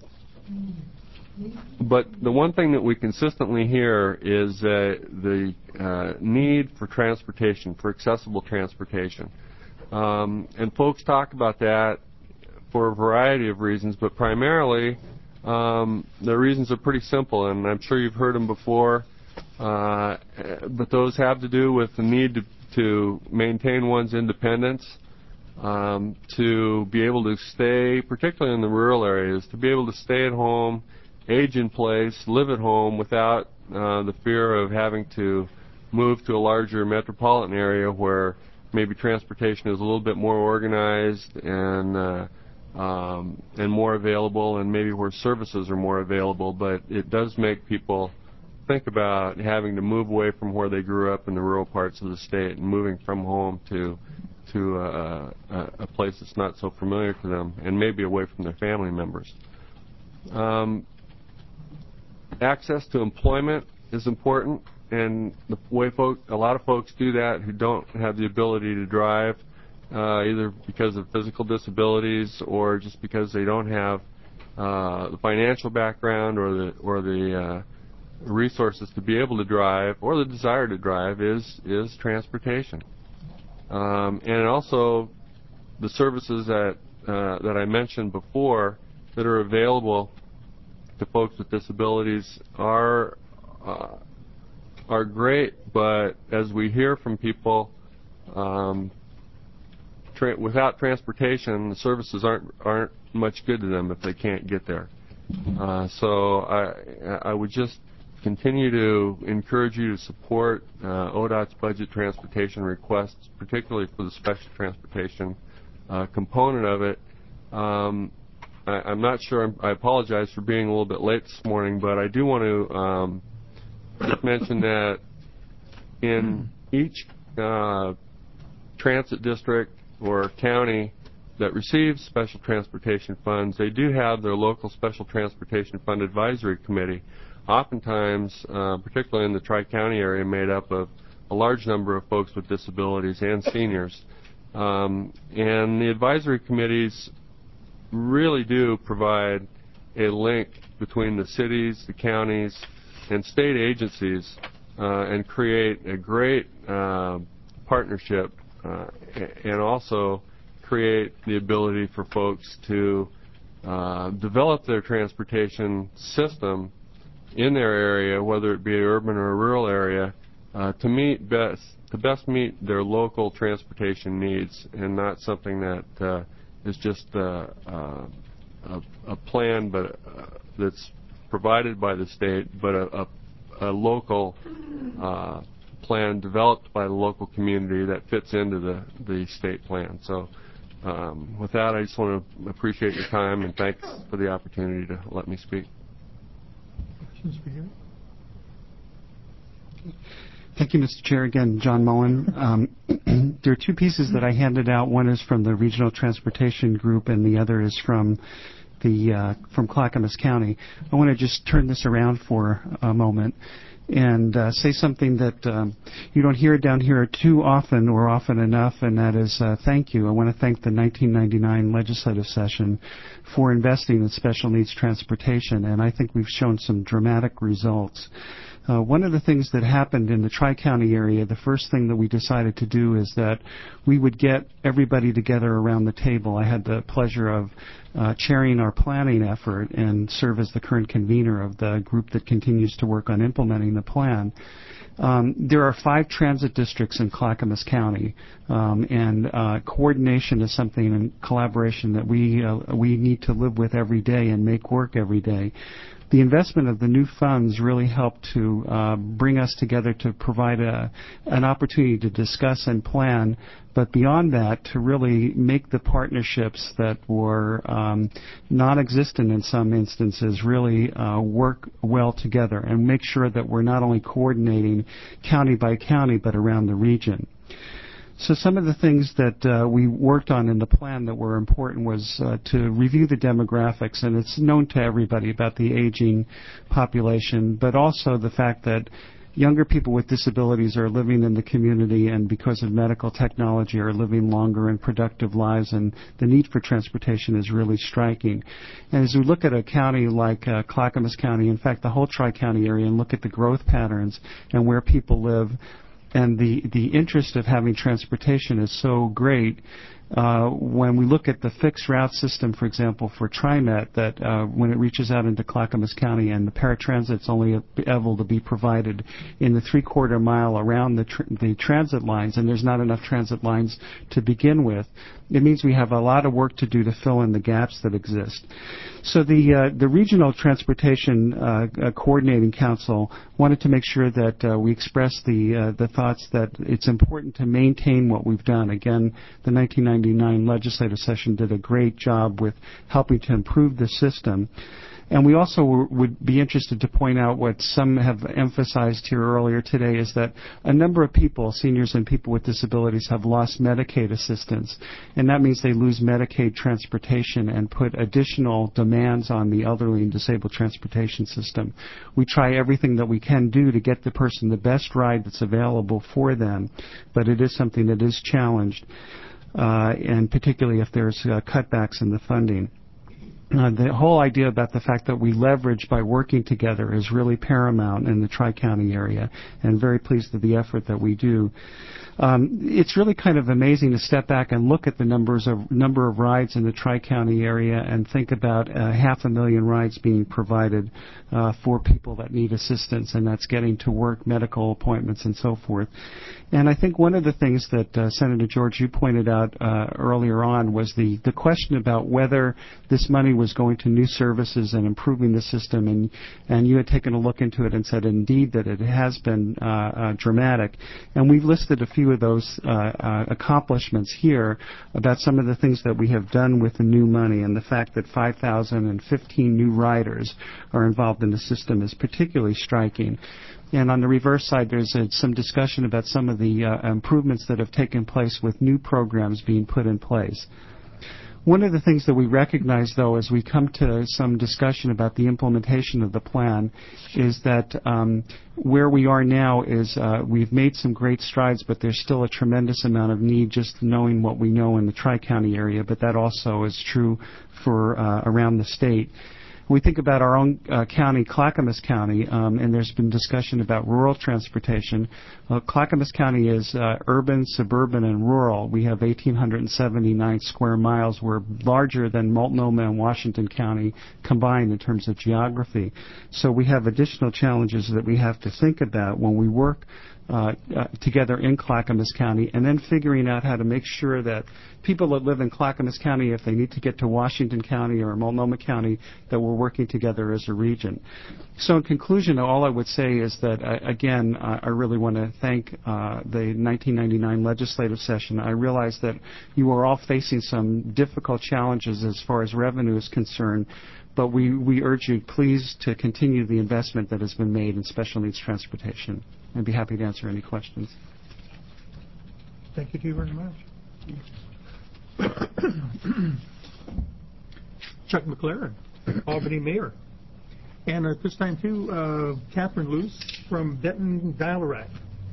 but the one thing that we consistently hear is uh, the uh, need for transportation, for accessible transportation. Um, and folks talk about that for a variety of reasons, but primarily um, the reasons are pretty simple, and I'm sure you've heard them before. Uh, but those have to do with the need to, to maintain one's independence, um, to be able to stay, particularly in the rural areas, to be able to stay at home, age in place, live at home without uh, the fear of having to move to a larger metropolitan area where maybe transportation is a little bit more organized and uh, um, and more available, and maybe where services are more available. But it does make people think about having to move away from where they grew up in the rural parts of the state and moving from home to to a, a, a place that's not so familiar to them, and maybe away from their family members. Um, access to employment is important, and the way folk, a lot of folks do that who don't have the ability to drive, uh, either because of physical disabilities or just because they don't have uh, the financial background or the or the uh, resources to be able to drive, or the desire to drive, is is transportation. Um, and also the services that uh, that I mentioned before that are available to folks with disabilities are uh, are great, but as we hear from people, um, tra without transportation, the services aren't aren't much good to them if they can't get there. Uh, so I I would just continue to encourage you to support uh, O D O T's budget transportation requests, particularly for the special transportation uh, component of it. Um, I, I'm not sure, I'm, I apologize for being a little bit late this morning, but I do want to um, just mention that in each uh, transit district or county that receives special transportation funds, they do have their local special transportation fund advisory committee, oftentimes, uh, particularly in the Tri-County area, made up of a large number of folks with disabilities and seniors. Um, and the advisory committees really do provide a link between the cities, the counties, and state agencies uh, and create a great uh, partnership uh, and also create the ability for folks to uh, develop their transportation system in their area, whether it be an urban or a rural area, uh, to meet best to best meet their local transportation needs, and not something that uh, is just uh, uh, a, a plan, but uh, that's provided by the state, but a, a, a local uh, plan developed by the local community that fits into the the state plan. So, um, with that, I just want to appreciate your time and thanks for the opportunity to let me speak. Thank you, Mister Chair. Again, John Mullen. Um, there are two pieces that I handed out. One is from the Regional Transportation Group, and the other is from the uh, from Clackamas County. I want to just turn this around for a moment and uh, say something that um, you don't hear down here too often or often enough, and that is uh, thank you. I want to thank the nineteen ninety-nine legislative session for investing in special needs transportation, and I think we've shown some dramatic results. Uh, one of the things that happened in the Tri-County area, the first thing that we decided to do is that we would get everybody together around the table. I had the pleasure of uh, chairing our planning effort and serve as the current convener of the group that continues to work on implementing the plan. Um, there are five transit districts in Clackamas County, um, and uh, coordination is something and collaboration that we uh, we need to live with every day and make work every day. The investment of the new funds really helped to uh, bring us together to provide a, an opportunity to discuss and plan, but beyond that, to really make the partnerships that were um, non-existent in some instances really uh, work well together and make sure that we're not only coordinating county by county, but around the region. So some of the things that uh, we worked on in the plan that were important was uh, to review the demographics, and it's known to everybody about the aging population, but also the fact that younger people with disabilities are living in the community and because of medical technology are living longer and productive lives, and the need for transportation is really striking. And as we look at a county like uh, Clackamas County, in fact the whole Tri-County area, and look at the growth patterns and where people live, and the, the interest of having transportation is so great, Uh, when we look at the fixed route system, for example, for TriMet, that uh, when it reaches out into Clackamas County and the paratransit's only able to be provided in the three-quarter mile around the, tr- the transit lines, and there's not enough transit lines to begin with, it means we have a lot of work to do to fill in the gaps that exist. So the uh, the Regional Transportation uh, uh, Coordinating Council wanted to make sure that uh, we express the uh, the thoughts that it's important to maintain what we've done. Again, the nineteen ninety-nine legislative session did a great job with helping to improve the system. And we also w- would be interested to point out what some have emphasized here earlier today is that a number of people, seniors and people with disabilities, have lost Medicaid assistance. And that means they lose Medicaid transportation and put additional demands on the elderly and disabled transportation system. We try everything that we can do to get the person the best ride that's available for them, but it is something that is challenged, uh, and particularly if there's uh, cutbacks in the funding. Uh, the whole idea about the fact that we leverage by working together is really paramount in the Tri-County area, and very pleased with the effort that we do. Um, it's really kind of amazing to step back and look at the numbers of number of rides in the Tri-County area and think about uh, half a million rides being provided uh, for people that need assistance, and that's getting to work, medical appointments, and so forth. And I think one of the things that uh, Senator George, you pointed out uh, earlier on was the, the question about whether this money was going to new services and improving the system, and and you had taken a look into it and said indeed that it has been uh, uh, dramatic. And we've listed a few of those uh, uh, accomplishments here about some of the things that we have done with the new money, and the fact that five thousand fifteen new riders are involved in the system is particularly striking. And on the reverse side, there's uh, some discussion about some of the uh, improvements that have taken place with new programs being put in place. One of the things that we recognize, though, as we come to some discussion about the implementation of the plan, is that um, where we are now is uh, we've made some great strides, but there's still a tremendous amount of need just knowing what we know in the Tri-County area, but that also is true for uh, around the state. We think about our own uh, county, Clackamas County, um, and there's been discussion about rural transportation. Uh, Clackamas County is uh, urban, suburban, and rural. We have one thousand eight hundred seventy-nine square miles. We're larger than Multnomah and Washington County combined in terms of geography. So we have additional challenges that we have to think about when we work Uh, uh, together in Clackamas County, and then figuring out how to make sure that people that live in Clackamas County, if they need to get to Washington County or Multnomah County, that we're working together as a region. So in conclusion, all I would say is that, uh, again, uh, I really want to thank uh, the nineteen ninety-nine legislative session. I realize that you are all facing some difficult challenges as far as revenue is concerned, but we, we urge you, please, to continue the investment that has been made in special needs transportation. I'd be happy to answer any questions. Thank you to you very much. Chuck McLaren, Albany Mayor. And at this time, too, uh, Catherine Luce from Benton Dial-A-Rack.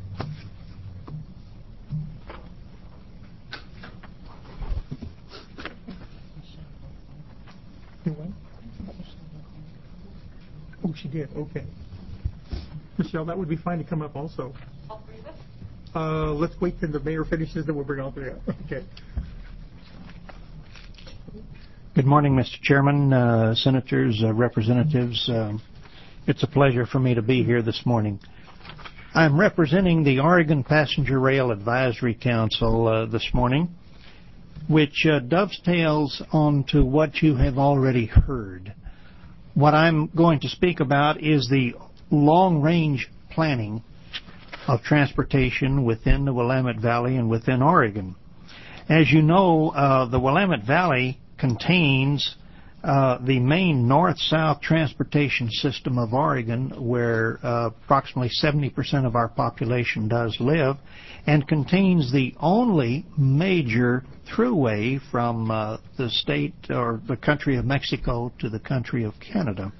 Oh, she did. Okay. Michelle, that would be fine to come up also. All three of us? Uh, let's wait till the mayor finishes, then we'll bring all three up. Okay. Good morning, Mister Chairman, uh, senators, uh, representatives. Um, it's a pleasure for me to be here this morning. I'm representing the Oregon Passenger Rail Advisory Council uh, this morning, which uh, dovetails onto what you have already heard. What I'm going to speak about is the long-range planning of transportation within the Willamette Valley and within Oregon. As you know, uh, the Willamette Valley contains uh, the main north-south transportation system of Oregon, where uh, approximately seventy percent of our population does live, and contains the only major thruway from uh, the state or the country of Mexico to the country of Canada.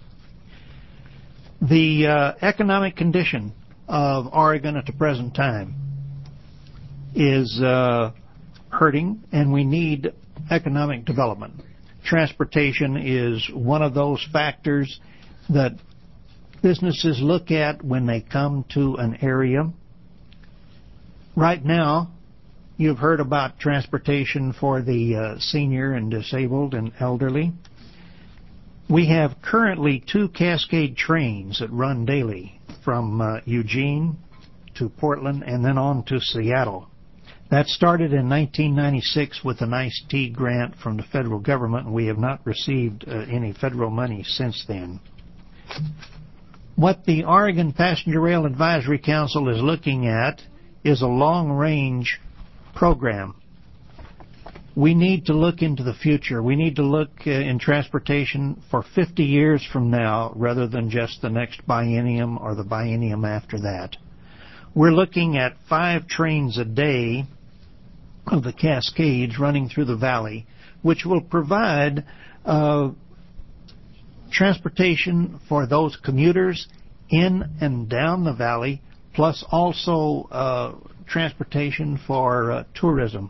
The uh, economic condition of Oregon at the present time is uh, hurting, and we need economic development. Transportation is one of those factors that businesses look at when they come to an area. Right now, You've heard about transportation for the uh, senior and disabled and elderly. We have currently two Cascade trains that run daily from uh, Eugene to Portland and then on to Seattle. That started in nineteen ninety-six with an I C E T grant from the federal government, and we have not received uh, any federal money since then. What the Oregon Passenger Rail Advisory Council is looking at is a long-range program. We need to look into the future. We need to look uh, in transportation for fifty years from now rather than just the next biennium or the biennium after that. We're looking at five trains a day of the Cascades running through the valley, which will provide uh, transportation for those commuters in and down the valley, plus also uh, transportation for uh, tourism.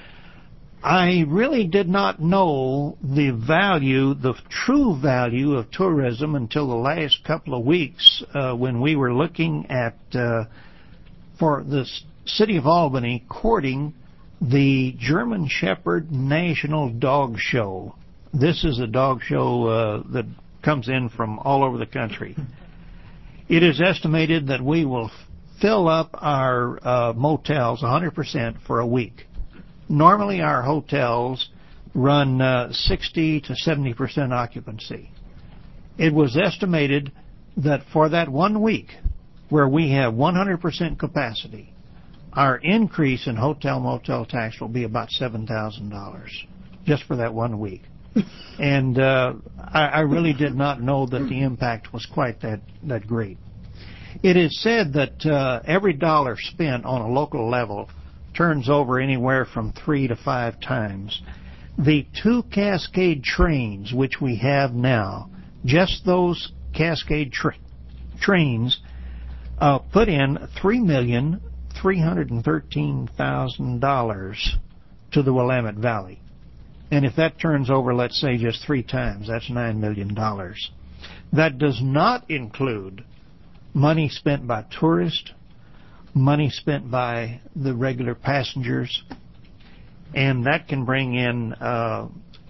I really did not know the value, the true value of tourism until the last couple of weeks uh, when we were looking at, uh, for the city of Albany, courting the German Shepherd National Dog Show. This is a dog show uh, that comes in from all over the country. It is estimated that we will fill up our uh, motels one hundred percent for a week. Normally our hotels run uh, sixty to seventy percent occupancy. It was estimated that for that one week where we have one hundred percent capacity, our increase in hotel motel tax will be about seven thousand dollars just for that one week. And uh, I, I really did not know that the impact was quite that, that great. It is said that uh, every dollar spent on a local level turns over anywhere from three to five times. The two Cascade trains which we have now, just those Cascade tra- trains, uh, put in three million three hundred thirteen thousand dollars to the Willamette Valley. And if that turns over, let's say, just three times, that's nine million dollars. That does not include money spent by tourists, money spent by the regular passengers, and that can bring in uh,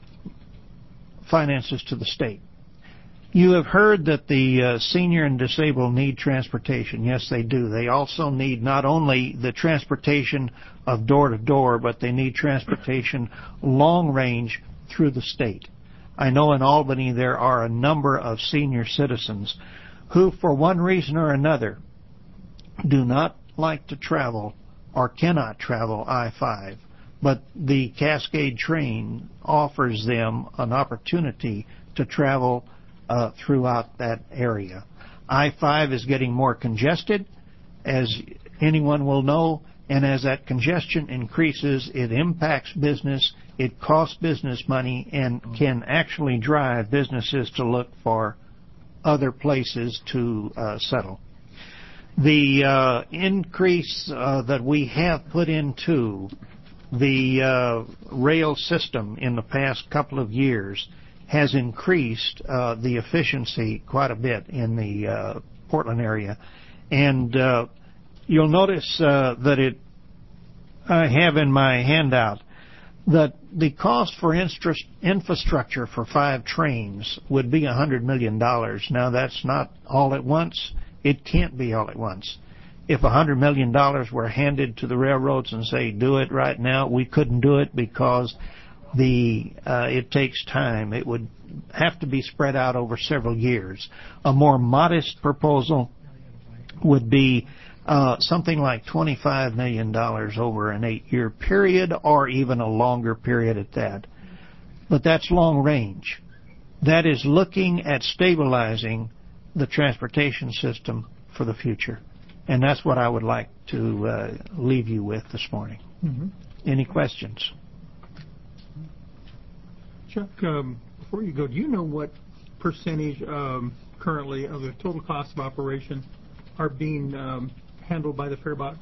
finances to the state. You have heard that the uh, senior and disabled need transportation. Yes, they do. They also need not only the transportation of door to door, but they need transportation long range through the state. I know in Albany there are a number of senior citizens who, for one reason or another, do not like to travel or cannot travel I five, but the Cascade train offers them an opportunity to travel uh, throughout that area. I five is getting more congested, as anyone will know, and as that congestion increases, it impacts business, it costs business money, and can actually drive businesses to look for other places to uh, settle. The uh, increase uh, that we have put into the uh, rail system in the past couple of years has increased uh, the efficiency quite a bit in the uh, Portland area. And uh, you'll notice uh, that it, I have in my handout that the cost for infrastructure for five trains would be one hundred million dollars. Now, that's not all at once. It can't be all at once. If one hundred million dollars were handed to the railroads and say, do it right now, we couldn't do it because the uh, it takes time. It would have to be spread out over several years. A more modest proposal would be uh, something like twenty-five million dollars over an eight-year period, or even a longer period at that. But that's long range. That is looking at stabilizing the transportation system for the future. And that's what I would like to uh, leave you with this morning. Mm-hmm. Any questions? Chuck, um, before you go, do you know what percentage um, currently of the total cost of operation are being um, handled by the fare box?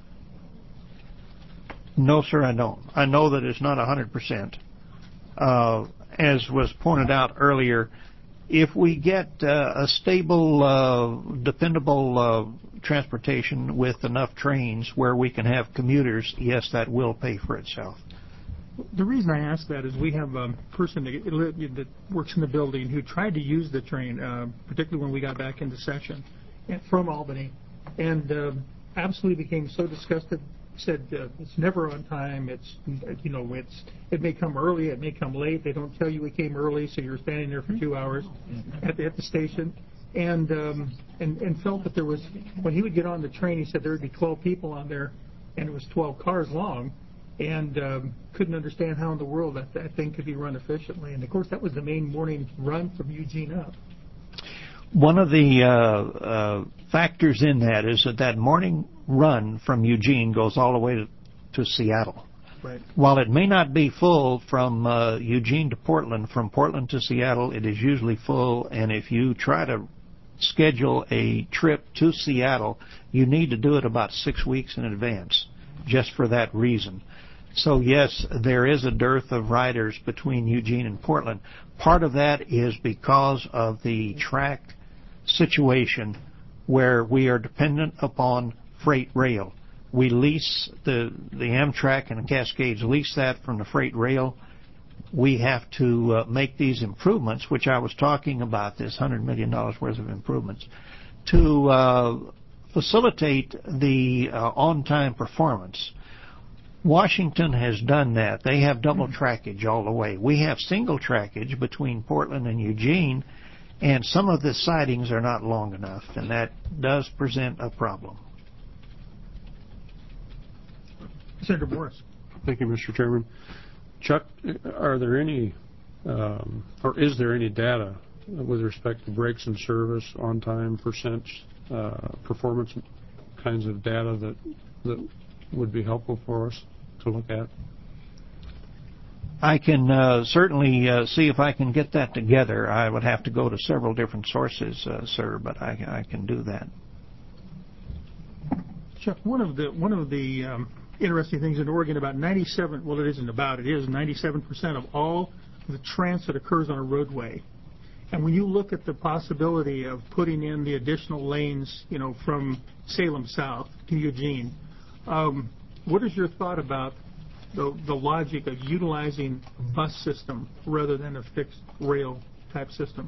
No, sir, I don't. I know that it's not one hundred percent. Uh, as was pointed out earlier, if we get uh, a stable, uh, dependable uh, transportation with enough trains where we can have commuters, yes, that will pay for itself. The reason I ask that is we have a person that, that works in the building who tried to use the train, uh, particularly when we got back into session, and from Albany, and uh, absolutely became so disgusted. Said uh, it's never on time. It's you know it's it may come early, it may come late. They don't tell you it came early, so you're standing there for two hours at the, at the station, and um, and and felt that there was when he would get on the train, he said there would be twelve people on there, and it was twelve cars long, and um, couldn't understand how in the world that that thing could be run efficiently. And of course, that was the main morning run from Eugene up. One of the uh, uh, factors in that is that that morning run from Eugene goes all the way to, to Seattle. Right. While it may not be full from uh, Eugene to Portland, from Portland to Seattle, it is usually full. And if you try to schedule a trip to Seattle, you need to do it about six weeks in advance, just for that reason. So yes, there is a dearth of riders between Eugene and Portland. Part of that is because of the track situation where we are dependent upon freight rail. We lease the the Amtrak and the Cascades lease that from the freight rail. We have to uh, make these improvements, which I was talking about, this one hundred million dollars worth of improvements, to uh, facilitate the uh, on-time performance. Washington has done that. They have double trackage all the way. We have single trackage between Portland and Eugene, and some of the sidings are not long enough, and that does present a problem. Senator Morris. Thank you, Mister Chairman. Chuck, are there any, um, or is there any data with respect to breaks in service, on-time percent, uh, performance kinds of data that that would be helpful for us to look at? I can uh, certainly uh, see if I can get that together. I would have to go to several different sources, uh, sir, but I, I can do that. Chuck, one of the one of the um, interesting things in Oregon, about ninety-seven, well, it isn't about, it is ninety-seven percent of all the transit occurs on a roadway. And when you look at the possibility of putting in the additional lanes, you know, from Salem south to Eugene, um, what is your thought about the, the logic of utilizing a bus system rather than a fixed rail type system?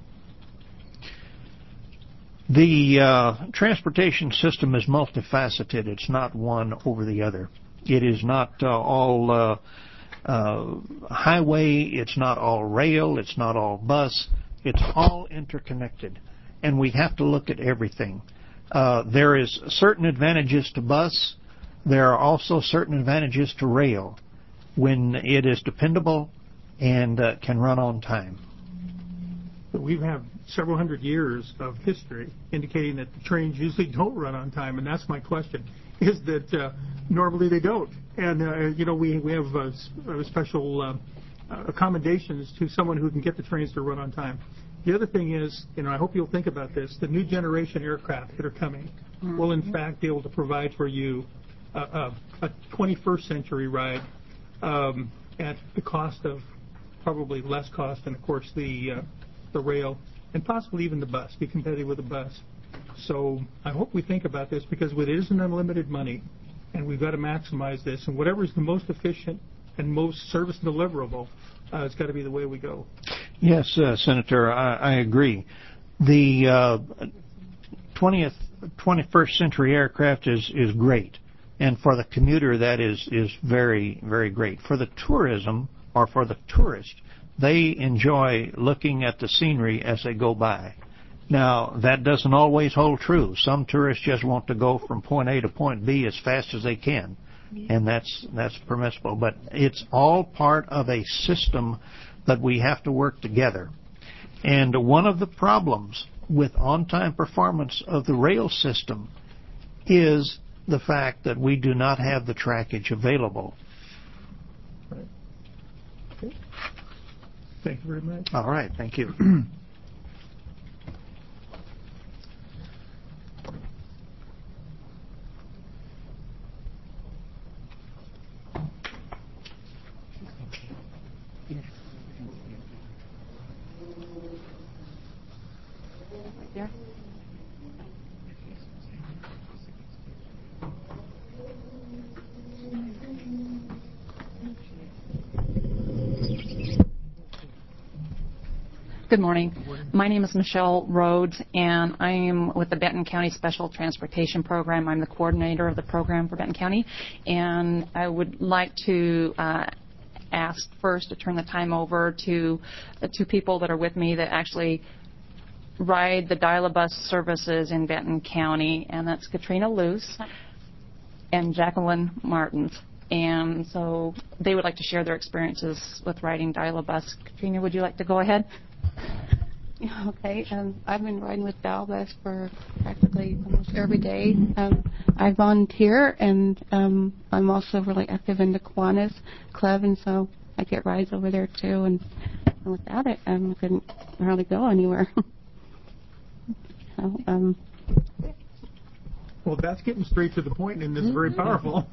The uh, transportation system is multifaceted. It's not one over the other. It is not uh, all uh, uh, highway. It's not all rail. It's not all bus. It's all interconnected, and we have to look at everything. Uh, there is certain advantages to bus. There are also certain advantages to rail when it is dependable and uh, can run on time. But we have several hundred years of history indicating that the trains usually don't run on time, and that's my question, is that uh, normally they don't. And, uh, you know, we, we have uh, special uh, uh, accommodations to someone who can get the trains to run on time. The other thing is, you know, I hope you'll think about this, the new generation aircraft that are coming mm-hmm. will, in fact, be able to provide for you a, a, a twenty-first century ride um, at the cost of probably less cost than, of course, the uh, the rail, and possibly even the bus, be competitive with the bus. So I hope we think about this, because it isn't unlimited money, and we've got to maximize this, and whatever is the most efficient and most service deliverable, uh, it's got to be the way we go. Yes, uh, Senator, I, I agree. The uh, twentieth, twenty-first century aircraft is, is great, and for the commuter that is, is very, very great. For the tourism, or for the tourist, they enjoy looking at the scenery as they go by. Now, that doesn't always hold true. Some tourists just want to go from point A to point B as fast as they can, and that's that's permissible. But it's all part of a system that we have to work together. And one of the problems with on-time performance of the rail system is the fact that we do not have the trackage available. Right. Okay. Thank you very much. All right. Thank you. there. Good morning. My name is Michelle Rhodes, and I am with the Benton County Special Transportation Program. I'm the coordinator of the program for Benton County, and I would like to uh, ask first to turn the time over to the two people that are with me that actually ride the Dial-A-Bus services in Benton County, and that's Katrina Luce and Jacqueline Martins. And so they would like to share their experiences with riding Dial-A-Bus. Katrina, would you like to go ahead? Okay, um, I've been riding with Dial-A-Bus for practically almost every day. Um, I volunteer, and um, I'm also really active in the Kiwanis Club, and so I get rides over there too. And, and without it, um, I couldn't hardly go anywhere. so, um, well, that's getting straight to the point, and it's very powerful.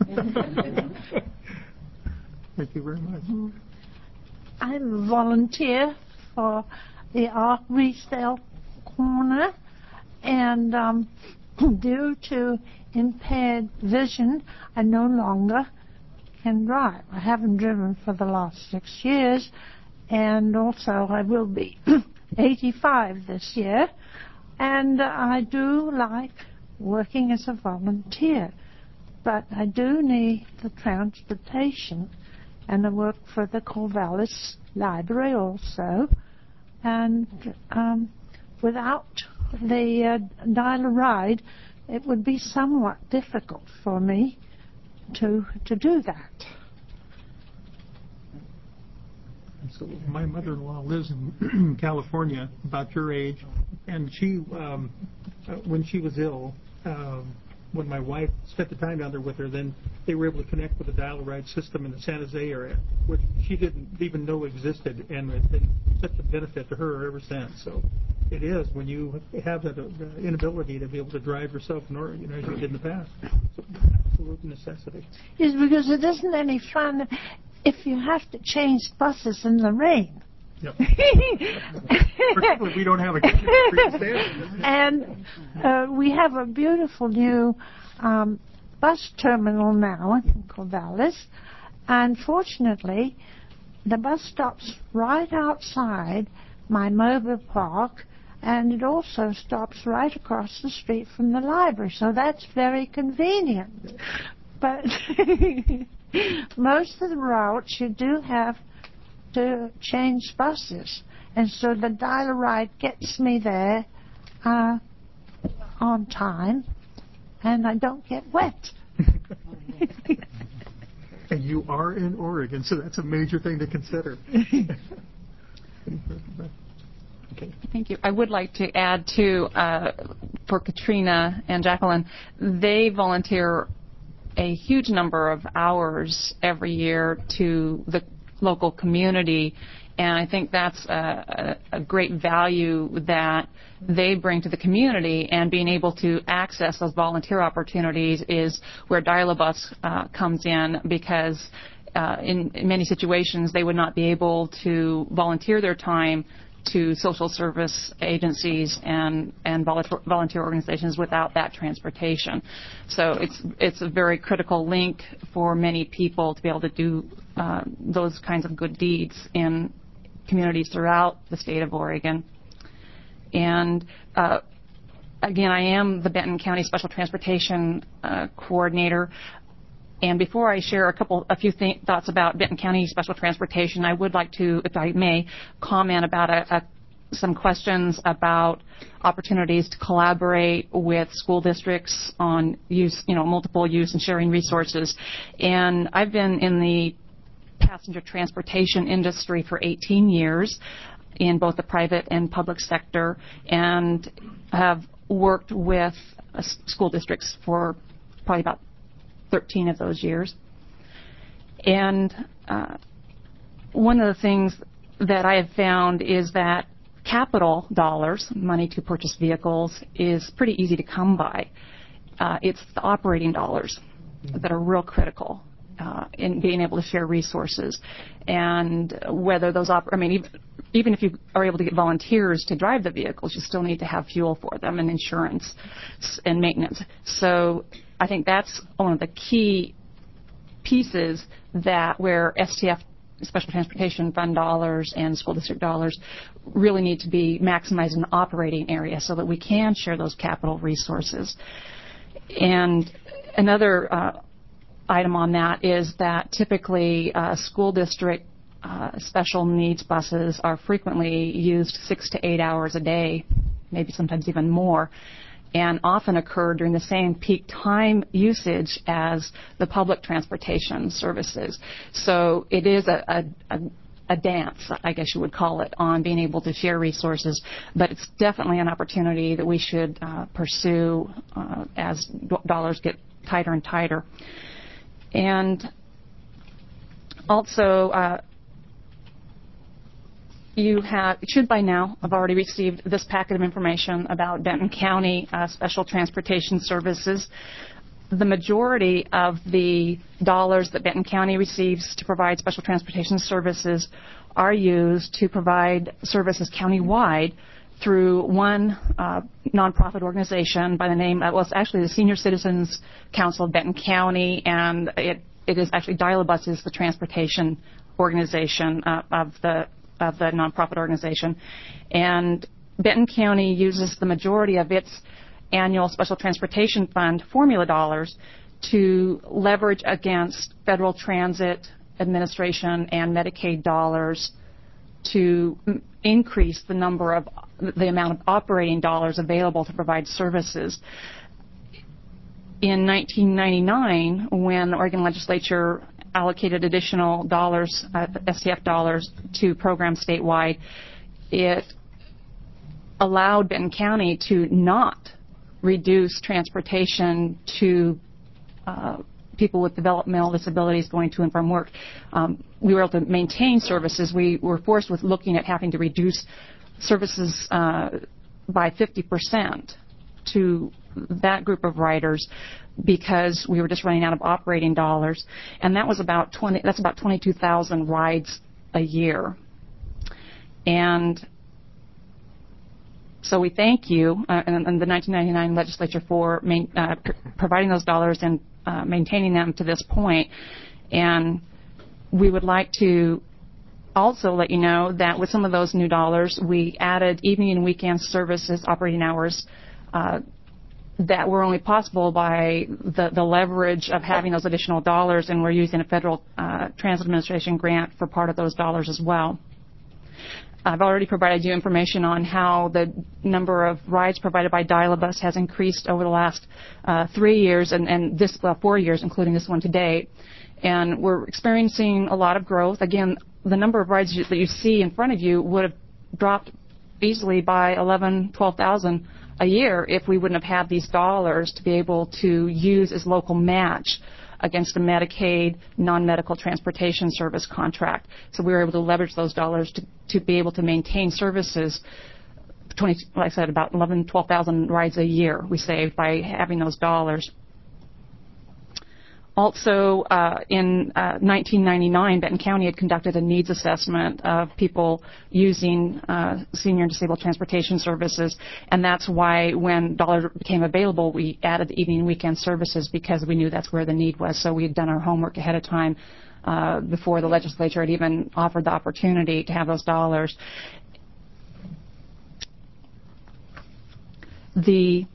Thank you very much. I'm a volunteer for the Ark Resale Corner, and um, due to impaired vision, I no longer can drive. I haven't driven for the last six years, and also I will be eighty-five this year, and I do like working as a volunteer, but I do need the transportation, and I work for the Corvallis Library also. And um, without the uh, Dial-A-Ride, it would be somewhat difficult for me to to do that. So my mother-in-law lives in California, about your age, and she, um, uh, when she was ill, um, when my wife spent the time down there with her, then they were able to connect with the Dial-A-Ride system in the San Jose area, which she didn't even know existed, and it's been such a benefit to her ever since. So it is when you have that uh, inability to be able to drive yourself in Oregon, as you did in the past. So, absolute necessity. Yes, because it isn't any fun if you have to change buses in the rain. Yep. Particularly, we don't have a and uh, we have a beautiful new um, bus terminal now in Corvallis. Unfortunately, the bus stops right outside my mobile park, and it also stops right across the street from the library, so that's very convenient. But most of the routes you do have to change buses, and so the Dial-A-Ride gets me there uh, on time, and I don't get wet. And you are in Oregon, so that's a major thing to consider. Okay. Thank you. I would like to add, too, uh, for Katrina and Jacqueline, they volunteer a huge number of hours every year to the local community, and I think that's a, a, a great value that they bring to the community, and being able to access those volunteer opportunities is where Dial-A-Bus uh, comes in, because uh, in, in many situations they would not be able to volunteer their time to social service agencies and, and volunteer organizations without that transportation. So it's it's a very critical link for many people to be able to do uh, those kinds of good deeds in communities throughout the state of Oregon. And uh, again, I am the Benton County Special Transportation uh, Coordinator. And before I share a couple, a few th- thoughts about Benton County Special Transportation, I would like to, if I may, comment about a, a, some questions about opportunities to collaborate with school districts on use, you know, multiple use and sharing resources. And I've been in the passenger transportation industry for eighteen years in both the private and public sector, and have worked with uh, school districts for probably about thirteen of those years. And uh, one of the things that I have found is that capital dollars, money to purchase vehicles, is pretty easy to come by. Uh, it's the operating dollars that are real critical. uh, in being able to share resources. And whether those, op- I mean, even, even if you are able to get volunteers to drive the vehicles, you still need to have fuel for them and insurance and maintenance. So I think that's one of the key pieces that where S T F, Special Transportation Fund dollars and school district dollars, really need to be maximized in the operating area so that we can share those capital resources. And another uh, item on that is that typically uh, school district uh, special needs buses are frequently used six to eight hours a day, maybe sometimes even more, and often occur during the same peak time usage as the public transportation services. So it is a, a, a, a dance, I guess you would call it, on being able to share resources, but it's definitely an opportunity that we should uh, pursue uh, as d- dollars get tighter and tighter. And also, uh, you have, should by now have already received this packet of information about Benton County uh, Special Transportation Services. The majority of the dollars that Benton County receives to provide special transportation services are used to provide services countywide through one uh, nonprofit organization by the name, uh, well, it's actually the Senior Citizens Council of Benton County, and it, it is actually Dial-A-Bus is the transportation organization uh, of the of the nonprofit organization. And Benton County uses the majority of its annual Special Transportation Fund formula dollars to leverage against Federal Transit Administration and Medicaid dollars to increase the number of the amount of operating dollars available to provide services. In nineteen ninety-nine, when the Oregon legislature allocated additional dollars, uh, S T F dollars, to programs statewide, it allowed Benton County to not reduce transportation to uh, people with developmental disabilities going to and from work. Um, we were able to maintain services. We were forced with looking at having to reduce services uh, by fifty percent to that group of riders because we were just running out of operating dollars, and that was about twenty. That's about twenty-two thousand rides a year, and so we thank you uh, and, and the nineteen ninety-nine legislature for main, uh, pr- providing those dollars and uh, maintaining them to this point. And we would like to also let you know that with some of those new dollars, we added evening and weekend services operating hours uh, that were only possible by the, the leverage of having those additional dollars, and we're using a Federal uh, Transit Administration grant for part of those dollars as well. I've already provided you information on how the number of rides provided by Dial-A-Bus has increased over the last uh, three years and, and this well, four years, including this one today. And we're experiencing a lot of growth. Again, the number of rides that you see in front of you would have dropped easily by eleven, twelve thousand a year if we wouldn't have had these dollars to be able to use as local match against the Medicaid non-medical transportation service contract. So we were able to leverage those dollars to, to be able to maintain services. twenty, like I said, about eleven, twelve thousand rides a year we saved by having those dollars. Also, uh, in uh, nineteen ninety-nine, Benton County had conducted a needs assessment of people using uh, senior and disabled transportation services, and that's why when dollars became available, we added the evening and weekend services because we knew that's where the need was. So we had done our homework ahead of time uh, before the legislature had even offered the opportunity to have those dollars. The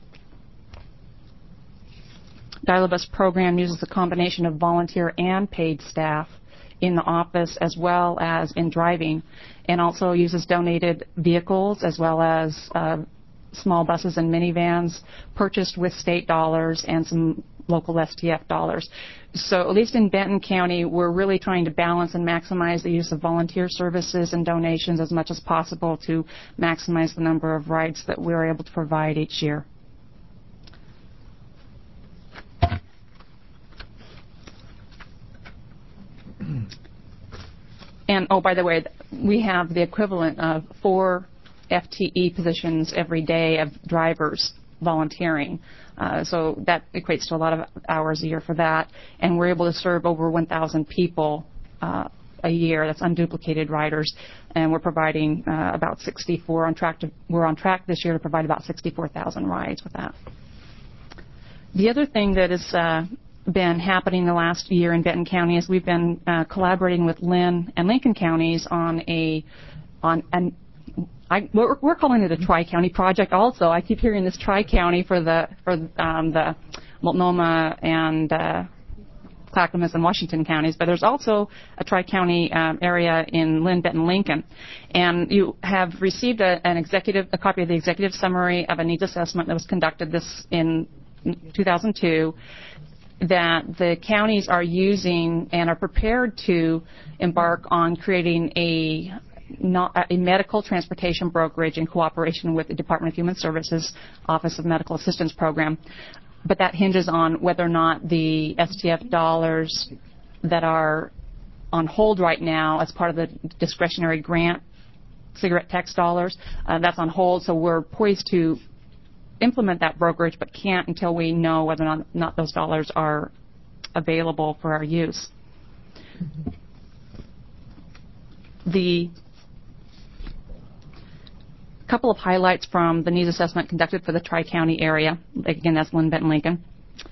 Dial-A-Bus program uses a combination of volunteer and paid staff in the office as well as in driving, and also uses donated vehicles as well as uh, small buses and minivans purchased with state dollars and some local S T F dollars. So at least in Benton County, we're really trying to balance and maximize the use of volunteer services and donations as much as possible to maximize the number of rides that we're able to provide each year. And, oh, by the way, we have the equivalent of four F T E positions every day of drivers volunteering. Uh, so that equates to a lot of hours a year for that. And we're able to serve over one thousand people uh, a year. That's unduplicated riders. And we're providing uh, about sixty-four on track to, we're on track this year to provide about sixty-four thousand rides with that. The other thing that has uh, been happening the last year in Benton County is we've been uh, collaborating with Lynn and Lincoln counties on a on an I, we're, we're calling it a tri-county project. Also, I keep hearing this tri-county for the for um, the Multnomah and uh, Clackamas and Washington counties, but there's also a tri-county um, area in Lynn, Benton, Lincoln, and you have received a, an executive a copy of the executive summary of a needs assessment that was conducted this in two thousand two. That the counties are using and are prepared to embark on creating a Not a medical transportation brokerage in cooperation with the Department of Human Services Office of Medical Assistance Program. But that hinges on whether or not the S T F dollars that are on hold right now as part of the discretionary grant cigarette tax dollars, uh, that's on hold. So we're poised to implement that brokerage but can't until we know whether or not, not those dollars are available for our use. The couple of highlights from the needs assessment conducted for the Tri-County area. Again, that's Lynn, Benton, Lincoln.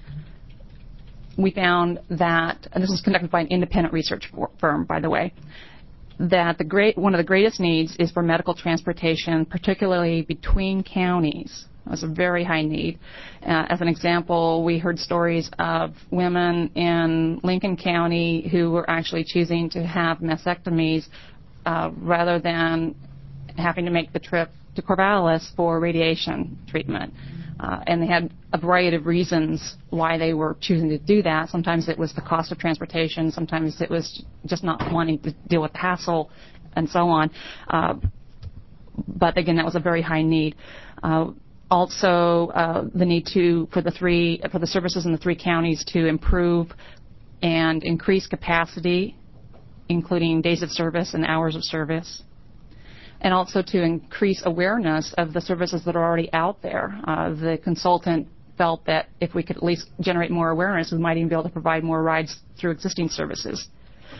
We found that, and this was conducted by an independent research firm, by the way, that the great, one of the greatest needs is for medical transportation, particularly between counties. It was a very high need. Uh, as an example, we heard stories of women in Lincoln County who were actually choosing to have mastectomies uh, rather than having to make the trip to Corvallis for radiation treatment. Uh, and they had a variety of reasons why they were choosing to do that. Sometimes it was the cost of transportation. Sometimes it was just not wanting to deal with the hassle and so on. Uh, but again, that was a very high need. Uh, also, uh, the need to for the three for the services in the three counties to improve and increase capacity, including days of service and hours of service. And also to increase awareness of the services that are already out there. Uh, the consultant felt that if we could at least generate more awareness, we might even be able to provide more rides through existing services.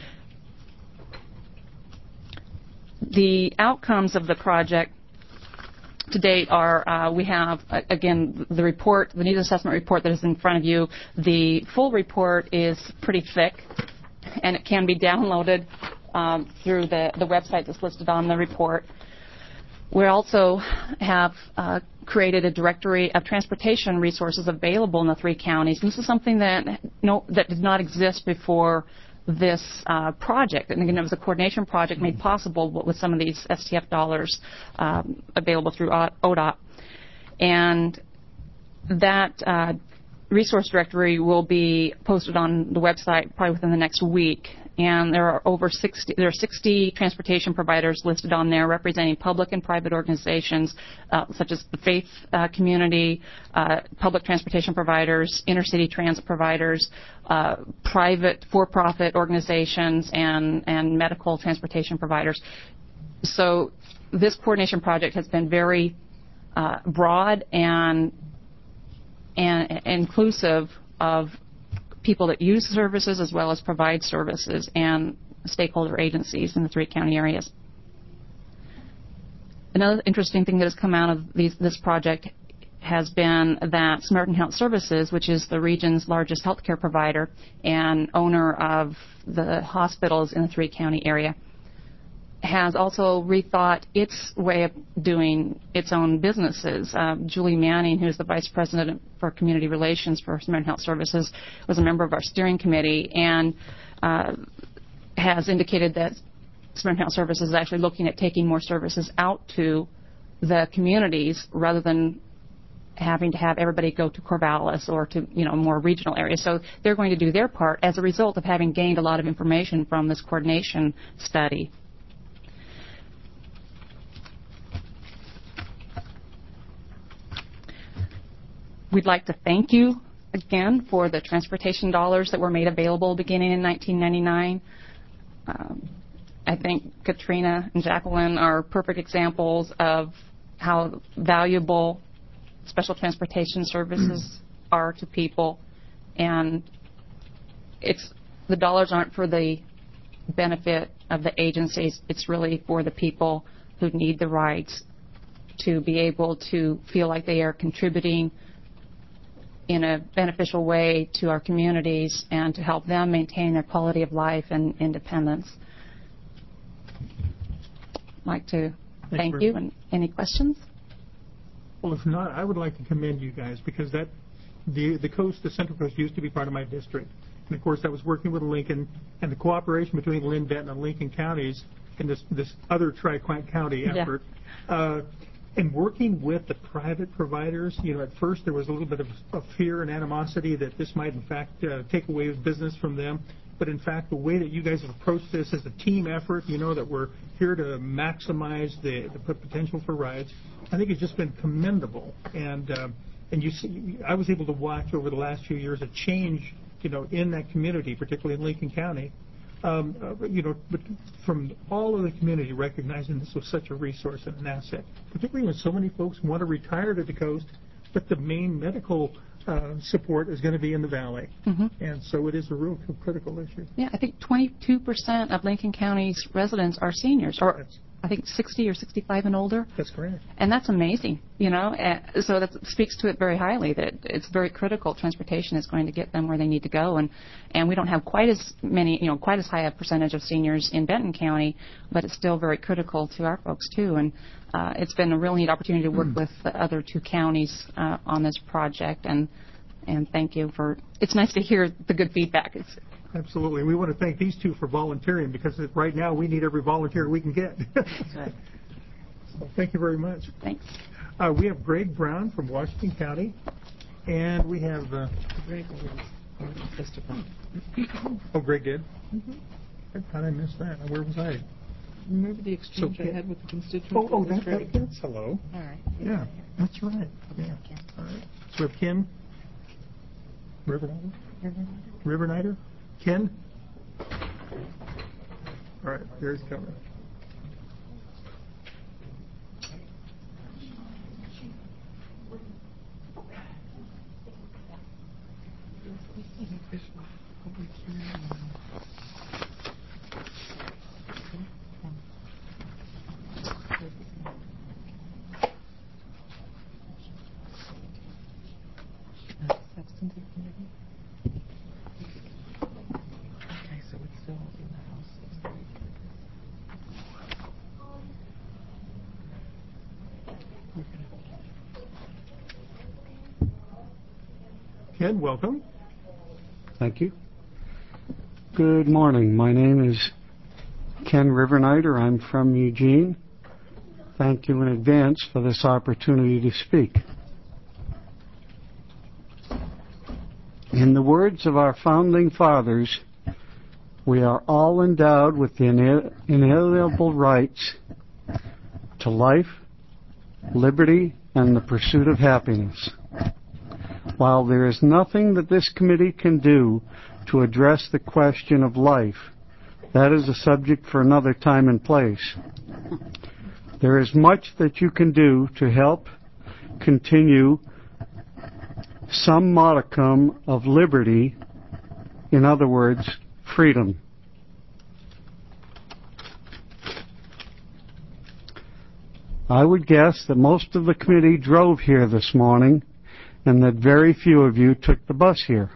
The outcomes of the project to date are uh, we have, uh, again, the report, the needs assessment report that is in front of you. The full report is pretty thick, and it can be downloaded Um, through the, the website that's listed on the report. We also have uh, created a directory of transportation resources available in the three counties. And this is something that no, that did not exist before this uh, project. And again, it was a coordination project made possible with some of these S T F dollars um, available through O D O T. And that uh, resource directory will be posted on the website probably within the next week. And there are over sixty, there are sixty transportation providers listed on there representing public and private organizations uh, such as the faith uh, community, uh, public transportation providers, inner-city transit providers, uh, private for-profit organizations, and, and medical transportation providers. So this coordination project has been very uh, broad and, and inclusive of people that use services as well as provide services and stakeholder agencies in the three county areas. Another interesting thing that has come out of these, this project has been that Samaritan Health Services, which is the region's largest healthcare provider and owner of the hospitals in the three county area, has also rethought its way of doing its own businesses. Uh, Julie Manning, who is the Vice President for Community Relations for Samaritan Health Services, was a member of our steering committee and uh, has indicated that Samaritan Health Services is actually looking at taking more services out to the communities rather than having to have everybody go to Corvallis or to, you know, more regional areas. So they're going to do their part as a result of having gained a lot of information from this coordination study. We'd like to thank you again for the transportation dollars that were made available beginning in nineteen ninety-nine. Um, I think Katrina and Jacqueline are perfect examples of how valuable special transportation services are to people, and it's the dollars aren't for the benefit of the agencies. It's really for the people who need the rides to be able to feel like they are contributing in a beneficial way to our communities and to help them maintain their quality of life and independence. I'd like to Thank thank you. you. And any questions? Well, if not, I would like to commend you guys because that the the coast, the Central Coast, used to be part of my district, and of course I was working with Lincoln, and the cooperation between Lynn, Benton, and Lincoln counties in this this other Tri-Quint County Yeah. effort. Uh, and working with the private providers, you know, at first there was a little bit of, of fear and animosity that this might in fact uh, take away business from them. But in fact, the way that you guys have approached this as a team effort, you know, that we're here to maximize the, the potential for rides, I think it's just been commendable. And um, and you see, I was able to watch over the last few years a change, you know, in that community, particularly in Lincoln County. Um, uh, you know, but from all of the community recognizing this was such a resource and an asset, particularly when so many folks want to retire to the coast, but the main medical uh, support is going to be in the valley. Mm-hmm. And so it is a real critical issue. Yeah, I think twenty-two percent of Lincoln County's residents are seniors, or I think sixty or sixty-five and older. That's correct. And that's amazing, you know. Uh, so that speaks to it very highly, that it's very critical. Transportation is going to get them where they need to go, and and we don't have quite as many, you know, quite as high a percentage of seniors in Benton County, but it's still very critical to our folks too. And uh, it's been a real neat opportunity to work with the other two counties uh, on this project, and and thank you for. It's nice to hear the good feedback. It's, Absolutely. We want to thank these two for volunteering because right now we need every volunteer we can get. Good. So thank you very much. Thanks. Uh, we have Greg Brown from Washington County, and we have. Uh, Greg already testified. oh, Greg did? Mm-hmm. How did I miss that? Where was I? Remember the exchange So, I had with the constituents? Oh, oh, That's that, right. that, that's hello. All right. Yeah, that's right. Yeah. All right. So we have Ken Rivernider? Rivernider? Ken? All right, there's coming. Substantive committee? Okay, so it's still in the House. Ken, welcome. Thank you. Good morning. My name is Ken Rivernider. I'm from Eugene. Thank you in advance for this opportunity to speak. In the words of our founding fathers, we are all endowed with the inalienable rights to life, liberty, and the pursuit of happiness. While there is nothing that this committee can do to address the question of life, that is a subject for another time and place. There is much that you can do to help continue some modicum of liberty, in other words, freedom. I would guess that most of the committee drove here this morning and that very few of you took the bus here.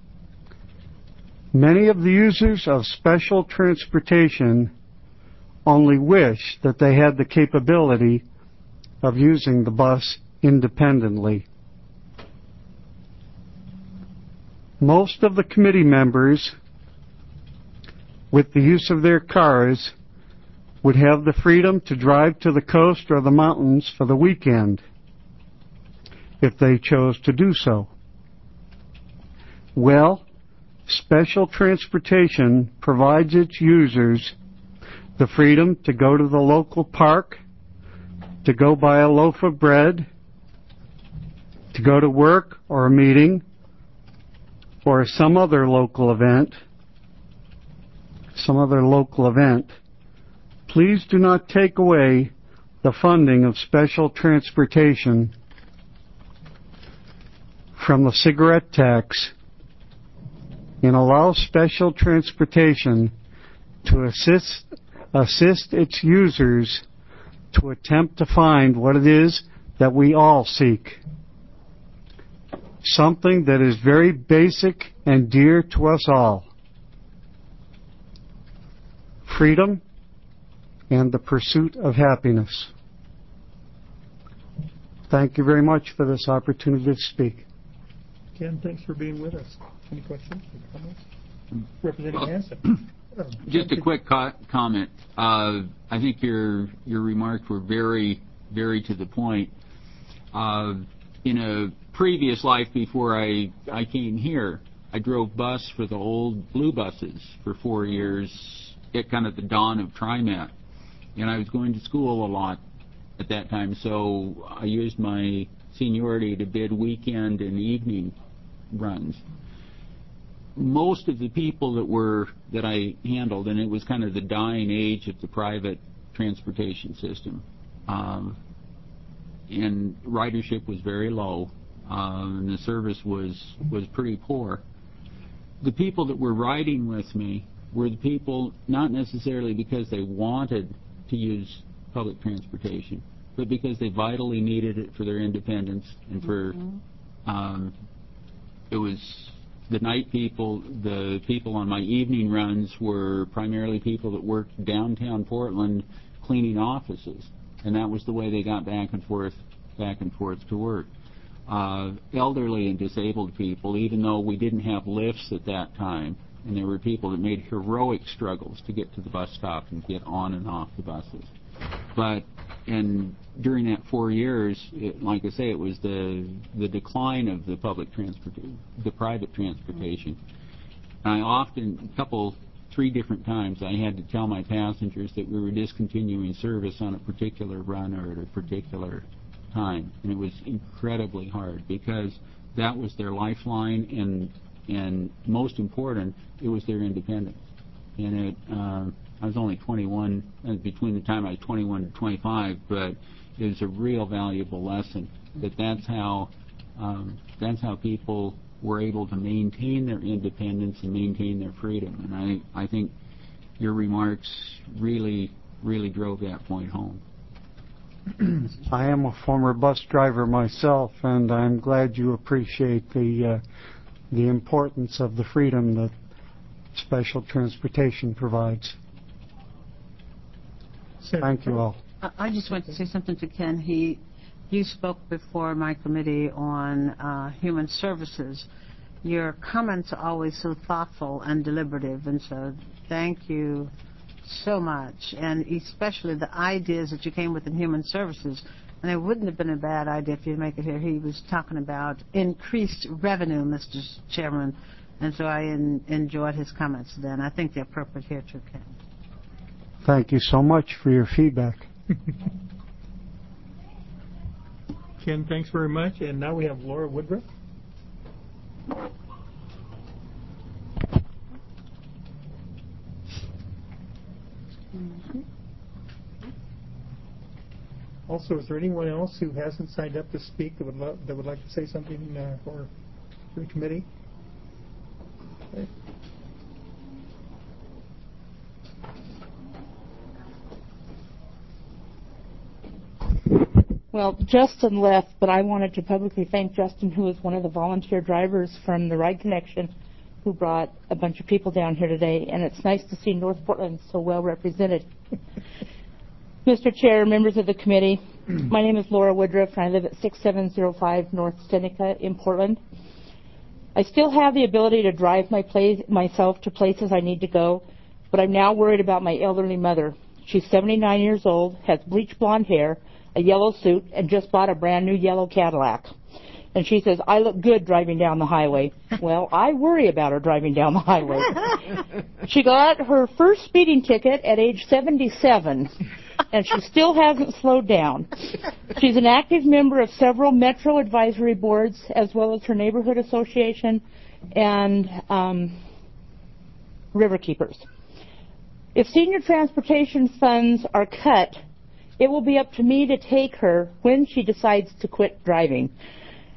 Many of the users of special transportation only wish that they had the capability of using the bus independently. Most of the committee members, with the use of their cars, would have the freedom to drive to the coast or the mountains for the weekend if they chose to do so. Well, special transportation provides its users the freedom to go to the local park, to go buy a loaf of bread, to go to work or a meeting, or some other local event, some other local event. Please do not take away the funding of special transportation from the cigarette tax and allow special transportation to assist, assist its users to attempt to find what it is that we all seek. Something that is very basic and dear to us all. Freedom and the pursuit of happiness. Thank you very much for this opportunity to speak. Ken, thanks for being with us. Any questions or comments? Representative Hanson. Oh, Just a quick co- comment. Uh, I think your your remarks were very, very to the point. Uh, in a previous life before I, I came here, I drove bus for the old blue buses for four years at kind of the dawn of TriMet. And I was going to school a lot at that time, so I used my seniority to bid weekend and evening runs. Most of the people that were that I handled, and it was kind of the dying age of the private transportation system, um, and ridership was very low, um, and the service was was pretty poor. The people that were riding with me were the people not necessarily because they wanted to use public transportation, but because they vitally needed it for their independence and for mm-hmm. um, it was the night people. The people on my evening runs were primarily people that worked downtown Portland cleaning offices, and that was the way they got back and forth back and forth to work. Uh, elderly and disabled people, even though we didn't have lifts at that time, and there were people that made heroic struggles to get to the bus stop and get on and off the buses. But and during that four years, it, like I say, it was the the decline of the public transportation, the private transportation. I often, a couple, three different times, I had to tell my passengers that we were discontinuing service on a particular run or at a particular time, and it was incredibly hard because that was their lifeline, and and most important, it was their independence. And it, uh, I was only twenty-one uh, between the time I was twenty-one to twenty-five, but it was a real valuable lesson that that's how um, that's how people were able to maintain their independence and maintain their freedom. And I I think your remarks really really drove that point home. I am a former bus driver myself, and I'm glad you appreciate the uh, the importance of the freedom that special transportation provides. Thank you all. I just want to say something to Ken. He, you spoke before my committee on uh, human services. Your comments are always so thoughtful and deliberative, and so thank you so much, and especially the ideas that you came with in human services. And it wouldn't have been a bad idea if you make it here. He was talking about increased revenue, Mister Chairman, and so I en- enjoyed his comments then. I think they're appropriate here too, Ken. Thank you so much for your feedback. Ken, thanks very much. And now we have Laura Woodruff. Also, is there anyone else who hasn't signed up to speak that would lo- that would like to say something uh, for the committee? Okay. Well, Justin left, but I wanted to publicly thank Justin, who is one of the volunteer drivers from the Ride Connection, who brought a bunch of people down here today, and it's nice to see North Portland so well represented. Mister Chair, members of the committee, my name is Laura Woodruff, and I live at six seven zero five North Seneca in Portland. I still have the ability to drive my place, myself to places I need to go, but I'm now worried about my elderly mother. She's seventy-nine years old, has bleach blonde hair, a yellow suit, and just bought a brand new yellow Cadillac. And she says, I look good driving down the highway. Well, I worry about her driving down the highway. She got her first speeding ticket at age seventy-seven, and she still hasn't slowed down. She's an active member of several Metro advisory boards, as well as her neighborhood association and um, Riverkeepers. If senior transportation funds are cut, it will be up to me to take her when she decides to quit driving.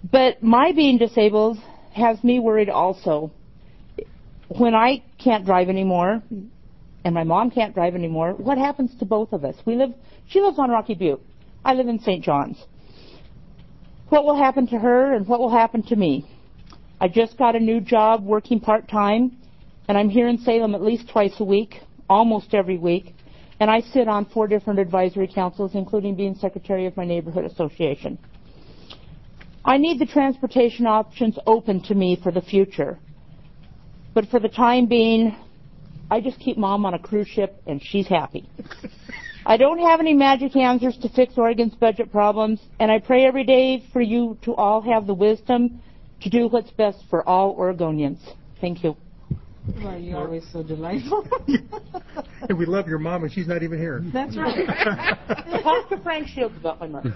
But my being disabled has me worried also. When I can't drive anymore, and my mom can't drive anymore, what happens to both of us? We live. She lives on Rocky Butte. I live in Saint John's. What will happen to her, and what will happen to me? I just got a new job working part-time, and I'm here in Salem at least twice a week, almost every week, and I sit on four different advisory councils, including being secretary of my neighborhood association. I need the transportation options open to me for the future. But for the time being, I just keep Mom on a cruise ship, and she's happy. I don't have any magic answers to fix Oregon's budget problems, and I pray every day for you to all have the wisdom to do what's best for all Oregonians. Thank you. Well, you're always so delightful. And we love your mom, and she's not even here. That's right. Talk to Frank Shields about my mother.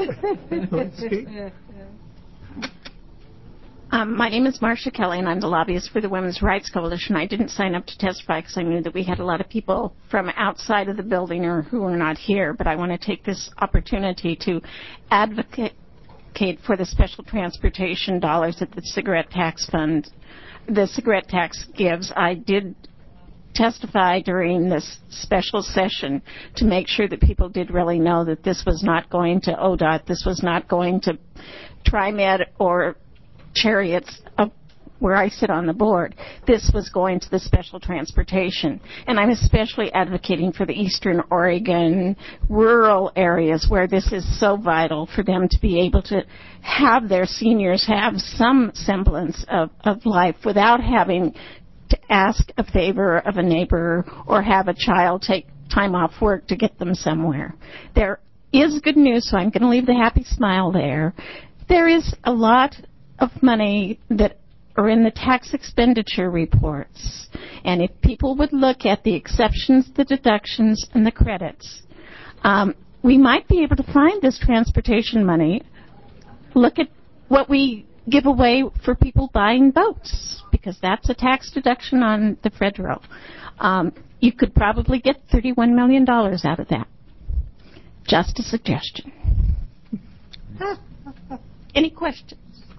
Um, my name is Marcia Kelly, and I'm the lobbyist for the Women's Rights Coalition. I didn't sign up to testify because I knew that we had a lot of people from outside of the building or who are not here, but I want to take this opportunity to advocate for the special transportation dollars that the cigarette tax fund, the cigarette tax gives. I did testify during this special session to make sure that people did really know that this was not going to O D O T, this was not going to TriMet or Chariots, uh, where I sit on the board. This was going to the special transportation. And I'm especially advocating for the Eastern Oregon rural areas where this is so vital for them to be able to have their seniors have some semblance of, of life without having to ask a favor of a neighbor or have a child take time off work to get them somewhere. There is good news, so I'm going to leave the happy smile there. There is a lot of money that are in the tax expenditure reports. And if people would look at the exceptions, the deductions, and the credits, um, we might be able to find this transportation money. Look at what we give away for people buying boats, because that's a tax deduction on the federal. Um, you could probably get thirty-one million dollars out of that. Just a suggestion. Any questions?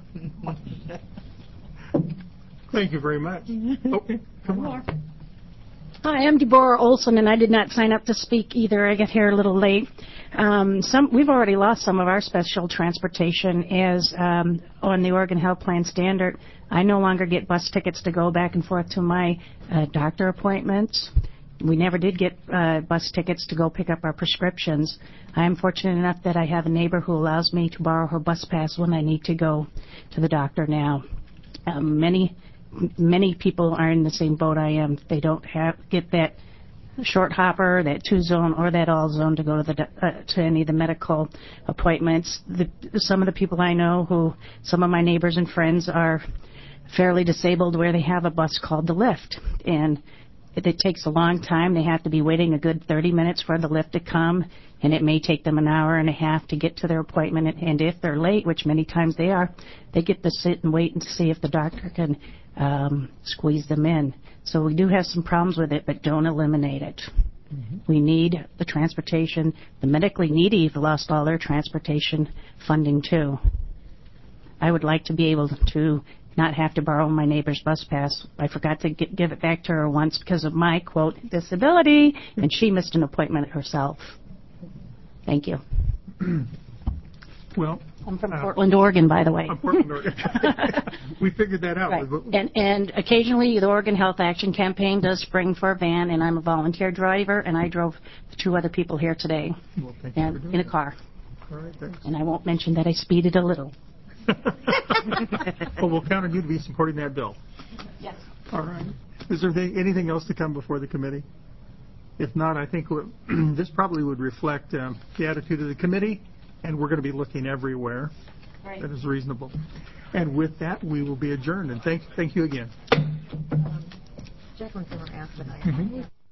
Thank you very much. Okay, come on. Hi, I'm Deborah Olson, and I did not sign up to speak either. I got here a little late. Um, some we've already lost some of our special transportation as um, on the Oregon Health Plan standard. I no longer get bus tickets to go back and forth to my uh, doctor appointments. We never did get uh, bus tickets to go pick up our prescriptions. I am fortunate enough that I have a neighbor who allows me to borrow her bus pass when I need to go to the doctor now. Um, many, many people are in the same boat I am. They don't have get that short hopper, that two zone, or that all zone to go to the uh, to any of the medical appointments. The, some of the people I know, who some of my neighbors and friends, are fairly disabled, where they have a bus called the Lyft, and it takes a long time. They have to be waiting a good thirty minutes for the Lyft to come, and it may take them an hour and a half to get to their appointment. And if they're late, which many times they are, they get to sit and wait and see if the doctor can um, squeeze them in. So we do have some problems with it, but don't eliminate it. Mm-hmm. We need the transportation. The medically needy have lost all their transportation funding, too. I would like to be able to not have to borrow my neighbor's bus pass. I forgot to get, give it back to her once because of my, quote, disability, and she missed an appointment herself. Thank you. Well, I'm from uh, Portland, Oregon, by the way. I'm Portland, Oregon. We figured that out. Right. And, and occasionally the Oregon Health Action Campaign does spring for a van, and I'm a volunteer driver, and I drove the two other people here today well, thank you and, for doing in a that. car. All right, thanks. And I won't mention that I speeded a little. Well, we'll count on you to be supporting that bill. Yes. All right. Is there th- anything else to come before the committee? If not, I think this probably would reflect um, the attitude of the committee, and we're going to be looking everywhere. Right. That is reasonable. And with that, we will be adjourned. And thank, thank you again. Um, Jacqueline's going to ask tonight. Mm-hmm.